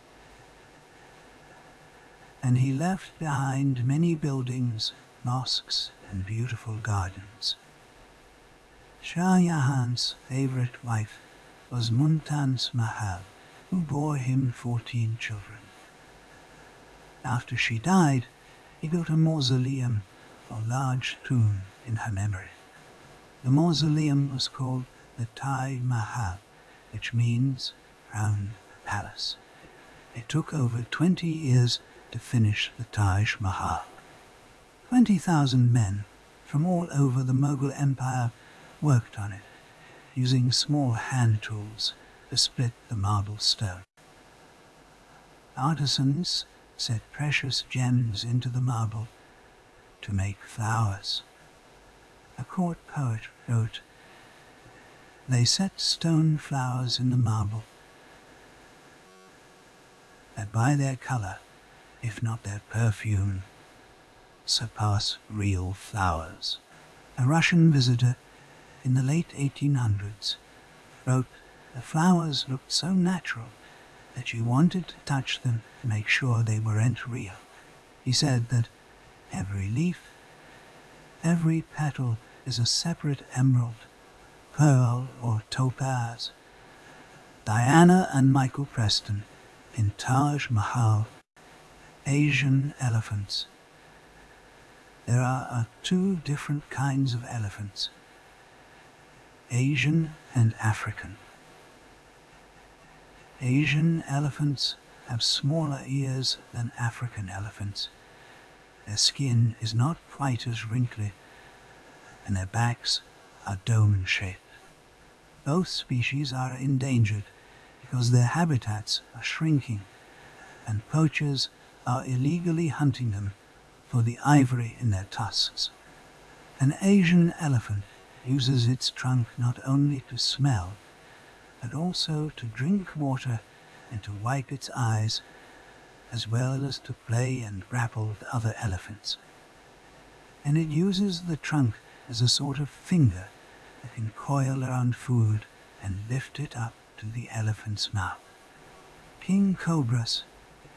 And he left behind many buildings, mosques, and beautiful gardens. Shah Jahan's favorite wife was Mumtaz Mahal, who bore him 14 children. After she died, he built a mausoleum, or large tomb, in her memory. The mausoleum was called the Taj Mahal, which means Crown Palace. It took over 20 years to finish the Taj Mahal. 20,000 men from all over the Mughal Empire worked on it, using small hand tools to split the marble stone. Artisans set precious gems into the marble to make flowers. A court poet wrote, "They set stone flowers in the marble that by their color, if not their perfume, surpass real flowers." A Russian visitor in the late 1800s wrote, "The flowers looked so natural that you wanted to touch them to make sure they weren't real." He said that every leaf, every petal is a separate emerald, pearl, or topaz. Diana and Michael Preston in Taj Mahal, Asian elephants. There are two different kinds of elephants, Asian and African. Asian elephants have smaller ears than African elephants. Their skin is not quite as wrinkly, and their backs are dome-shaped. Both species are endangered because their habitats are shrinking, and poachers are illegally hunting them for the ivory in their tusks. An Asian elephant uses its trunk not only to smell, but also to drink water and to wipe its eyes, as well as to play and grapple with other elephants. And it uses the trunk as a sort of finger that can coil around food and lift it up to the elephant's mouth. King cobras,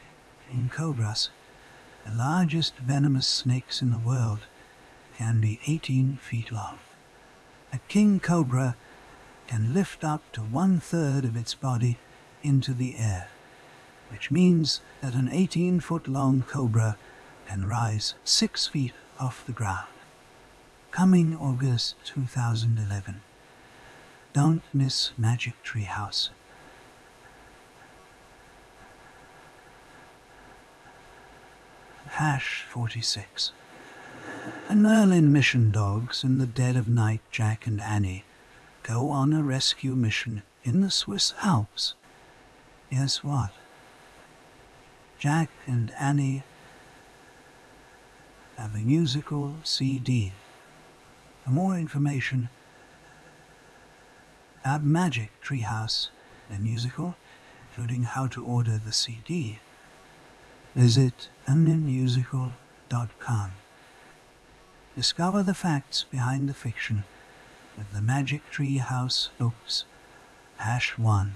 the largest venomous snakes in the world, can be 18 feet long. A king cobra can lift up to 1/3 of its body into the air, which means that an 18-foot-long cobra can rise 6 feet off the ground. Coming August 2011. Don't miss Magic Tree House. #46. An Merlin mission dogs in the dead of night, Jack and Annie go on a rescue mission in the Swiss Alps. Guess what? Jack and Annie have a musical CD. For more information about Magic Treehouse, the musical, including how to order the CD, visit onlymusical.com. Discover the facts behind the fiction with the Magic Treehouse books. #1.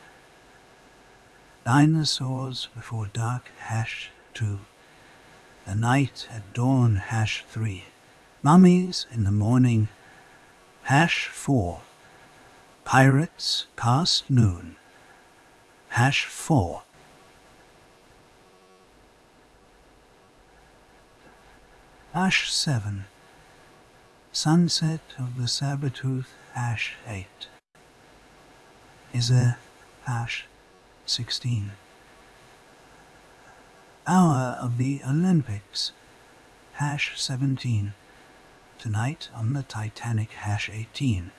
Dinosaurs Before Dark. #2. The Night at Dawn. #3. Mummies in the Morning. #4. Pirates Past Noon. #4. #7. Sunset of the Sabertooth. #8. Is there #16. Hour of the Olympics. #17. Tonight on the Titanic. #18.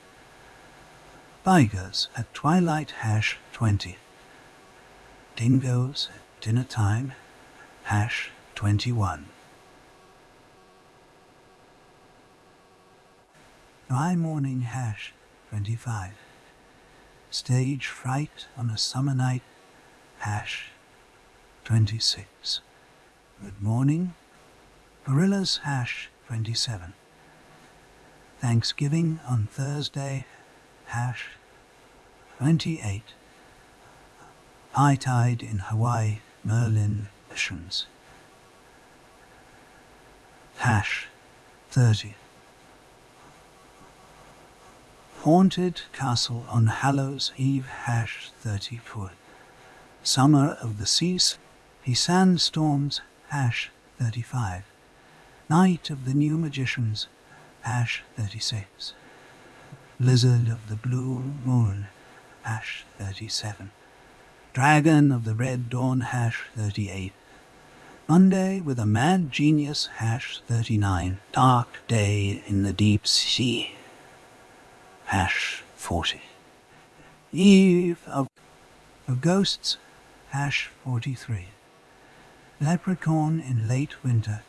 Tigers at Twilight. #20. Dingoes at dinner time, #21. Dry morning, #25. Stage fright on a summer night, #26. Good morning, gorillas, #27. Thanksgiving on Thursday, #28. High tide in Hawaii, Merlin missions, #30. Haunted castle on Hallows Eve, #34. Summer of the Seas, he sandstorms, #35. Night of the New Magicians, #36. Blizzard of the Blue Moon, #37. Dragon of the Red Dawn, #38. Monday with a Mad Genius, #39. Dark Day in the Deep Sea, #40. Eve of Ghosts, #43. Leprechaun in Late Winter,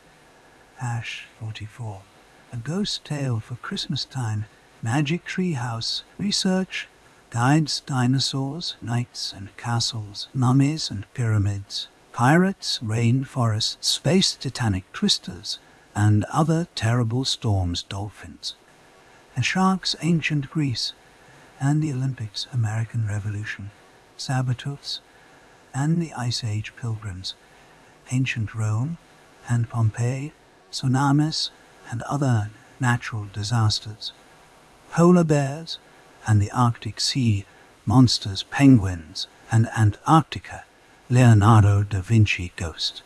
#44. A Ghost Tale for Christmas Time, Magic Treehouse, Research, Guides, Dinosaurs, Knights and Castles, Mummies and Pyramids, Pirates, Rainforests, Space Titanic Twisters, and Other Terrible Storms, Dolphins, and Sharks, Ancient Greece, and the Olympics, American Revolution, Sabatos, and the Ice Age Pilgrims, Ancient Rome and Pompeii, tsunamis and other natural disasters, polar bears and the Arctic Sea, monsters, penguins, and Antarctica, Leonardo da Vinci Ghost.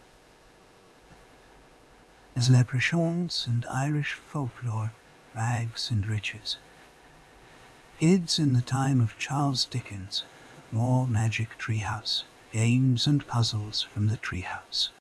As leprechauns and Irish folklore, rags and riches. Kids in the time of Charles Dickens, more Magic Treehouse, games and puzzles from the treehouse.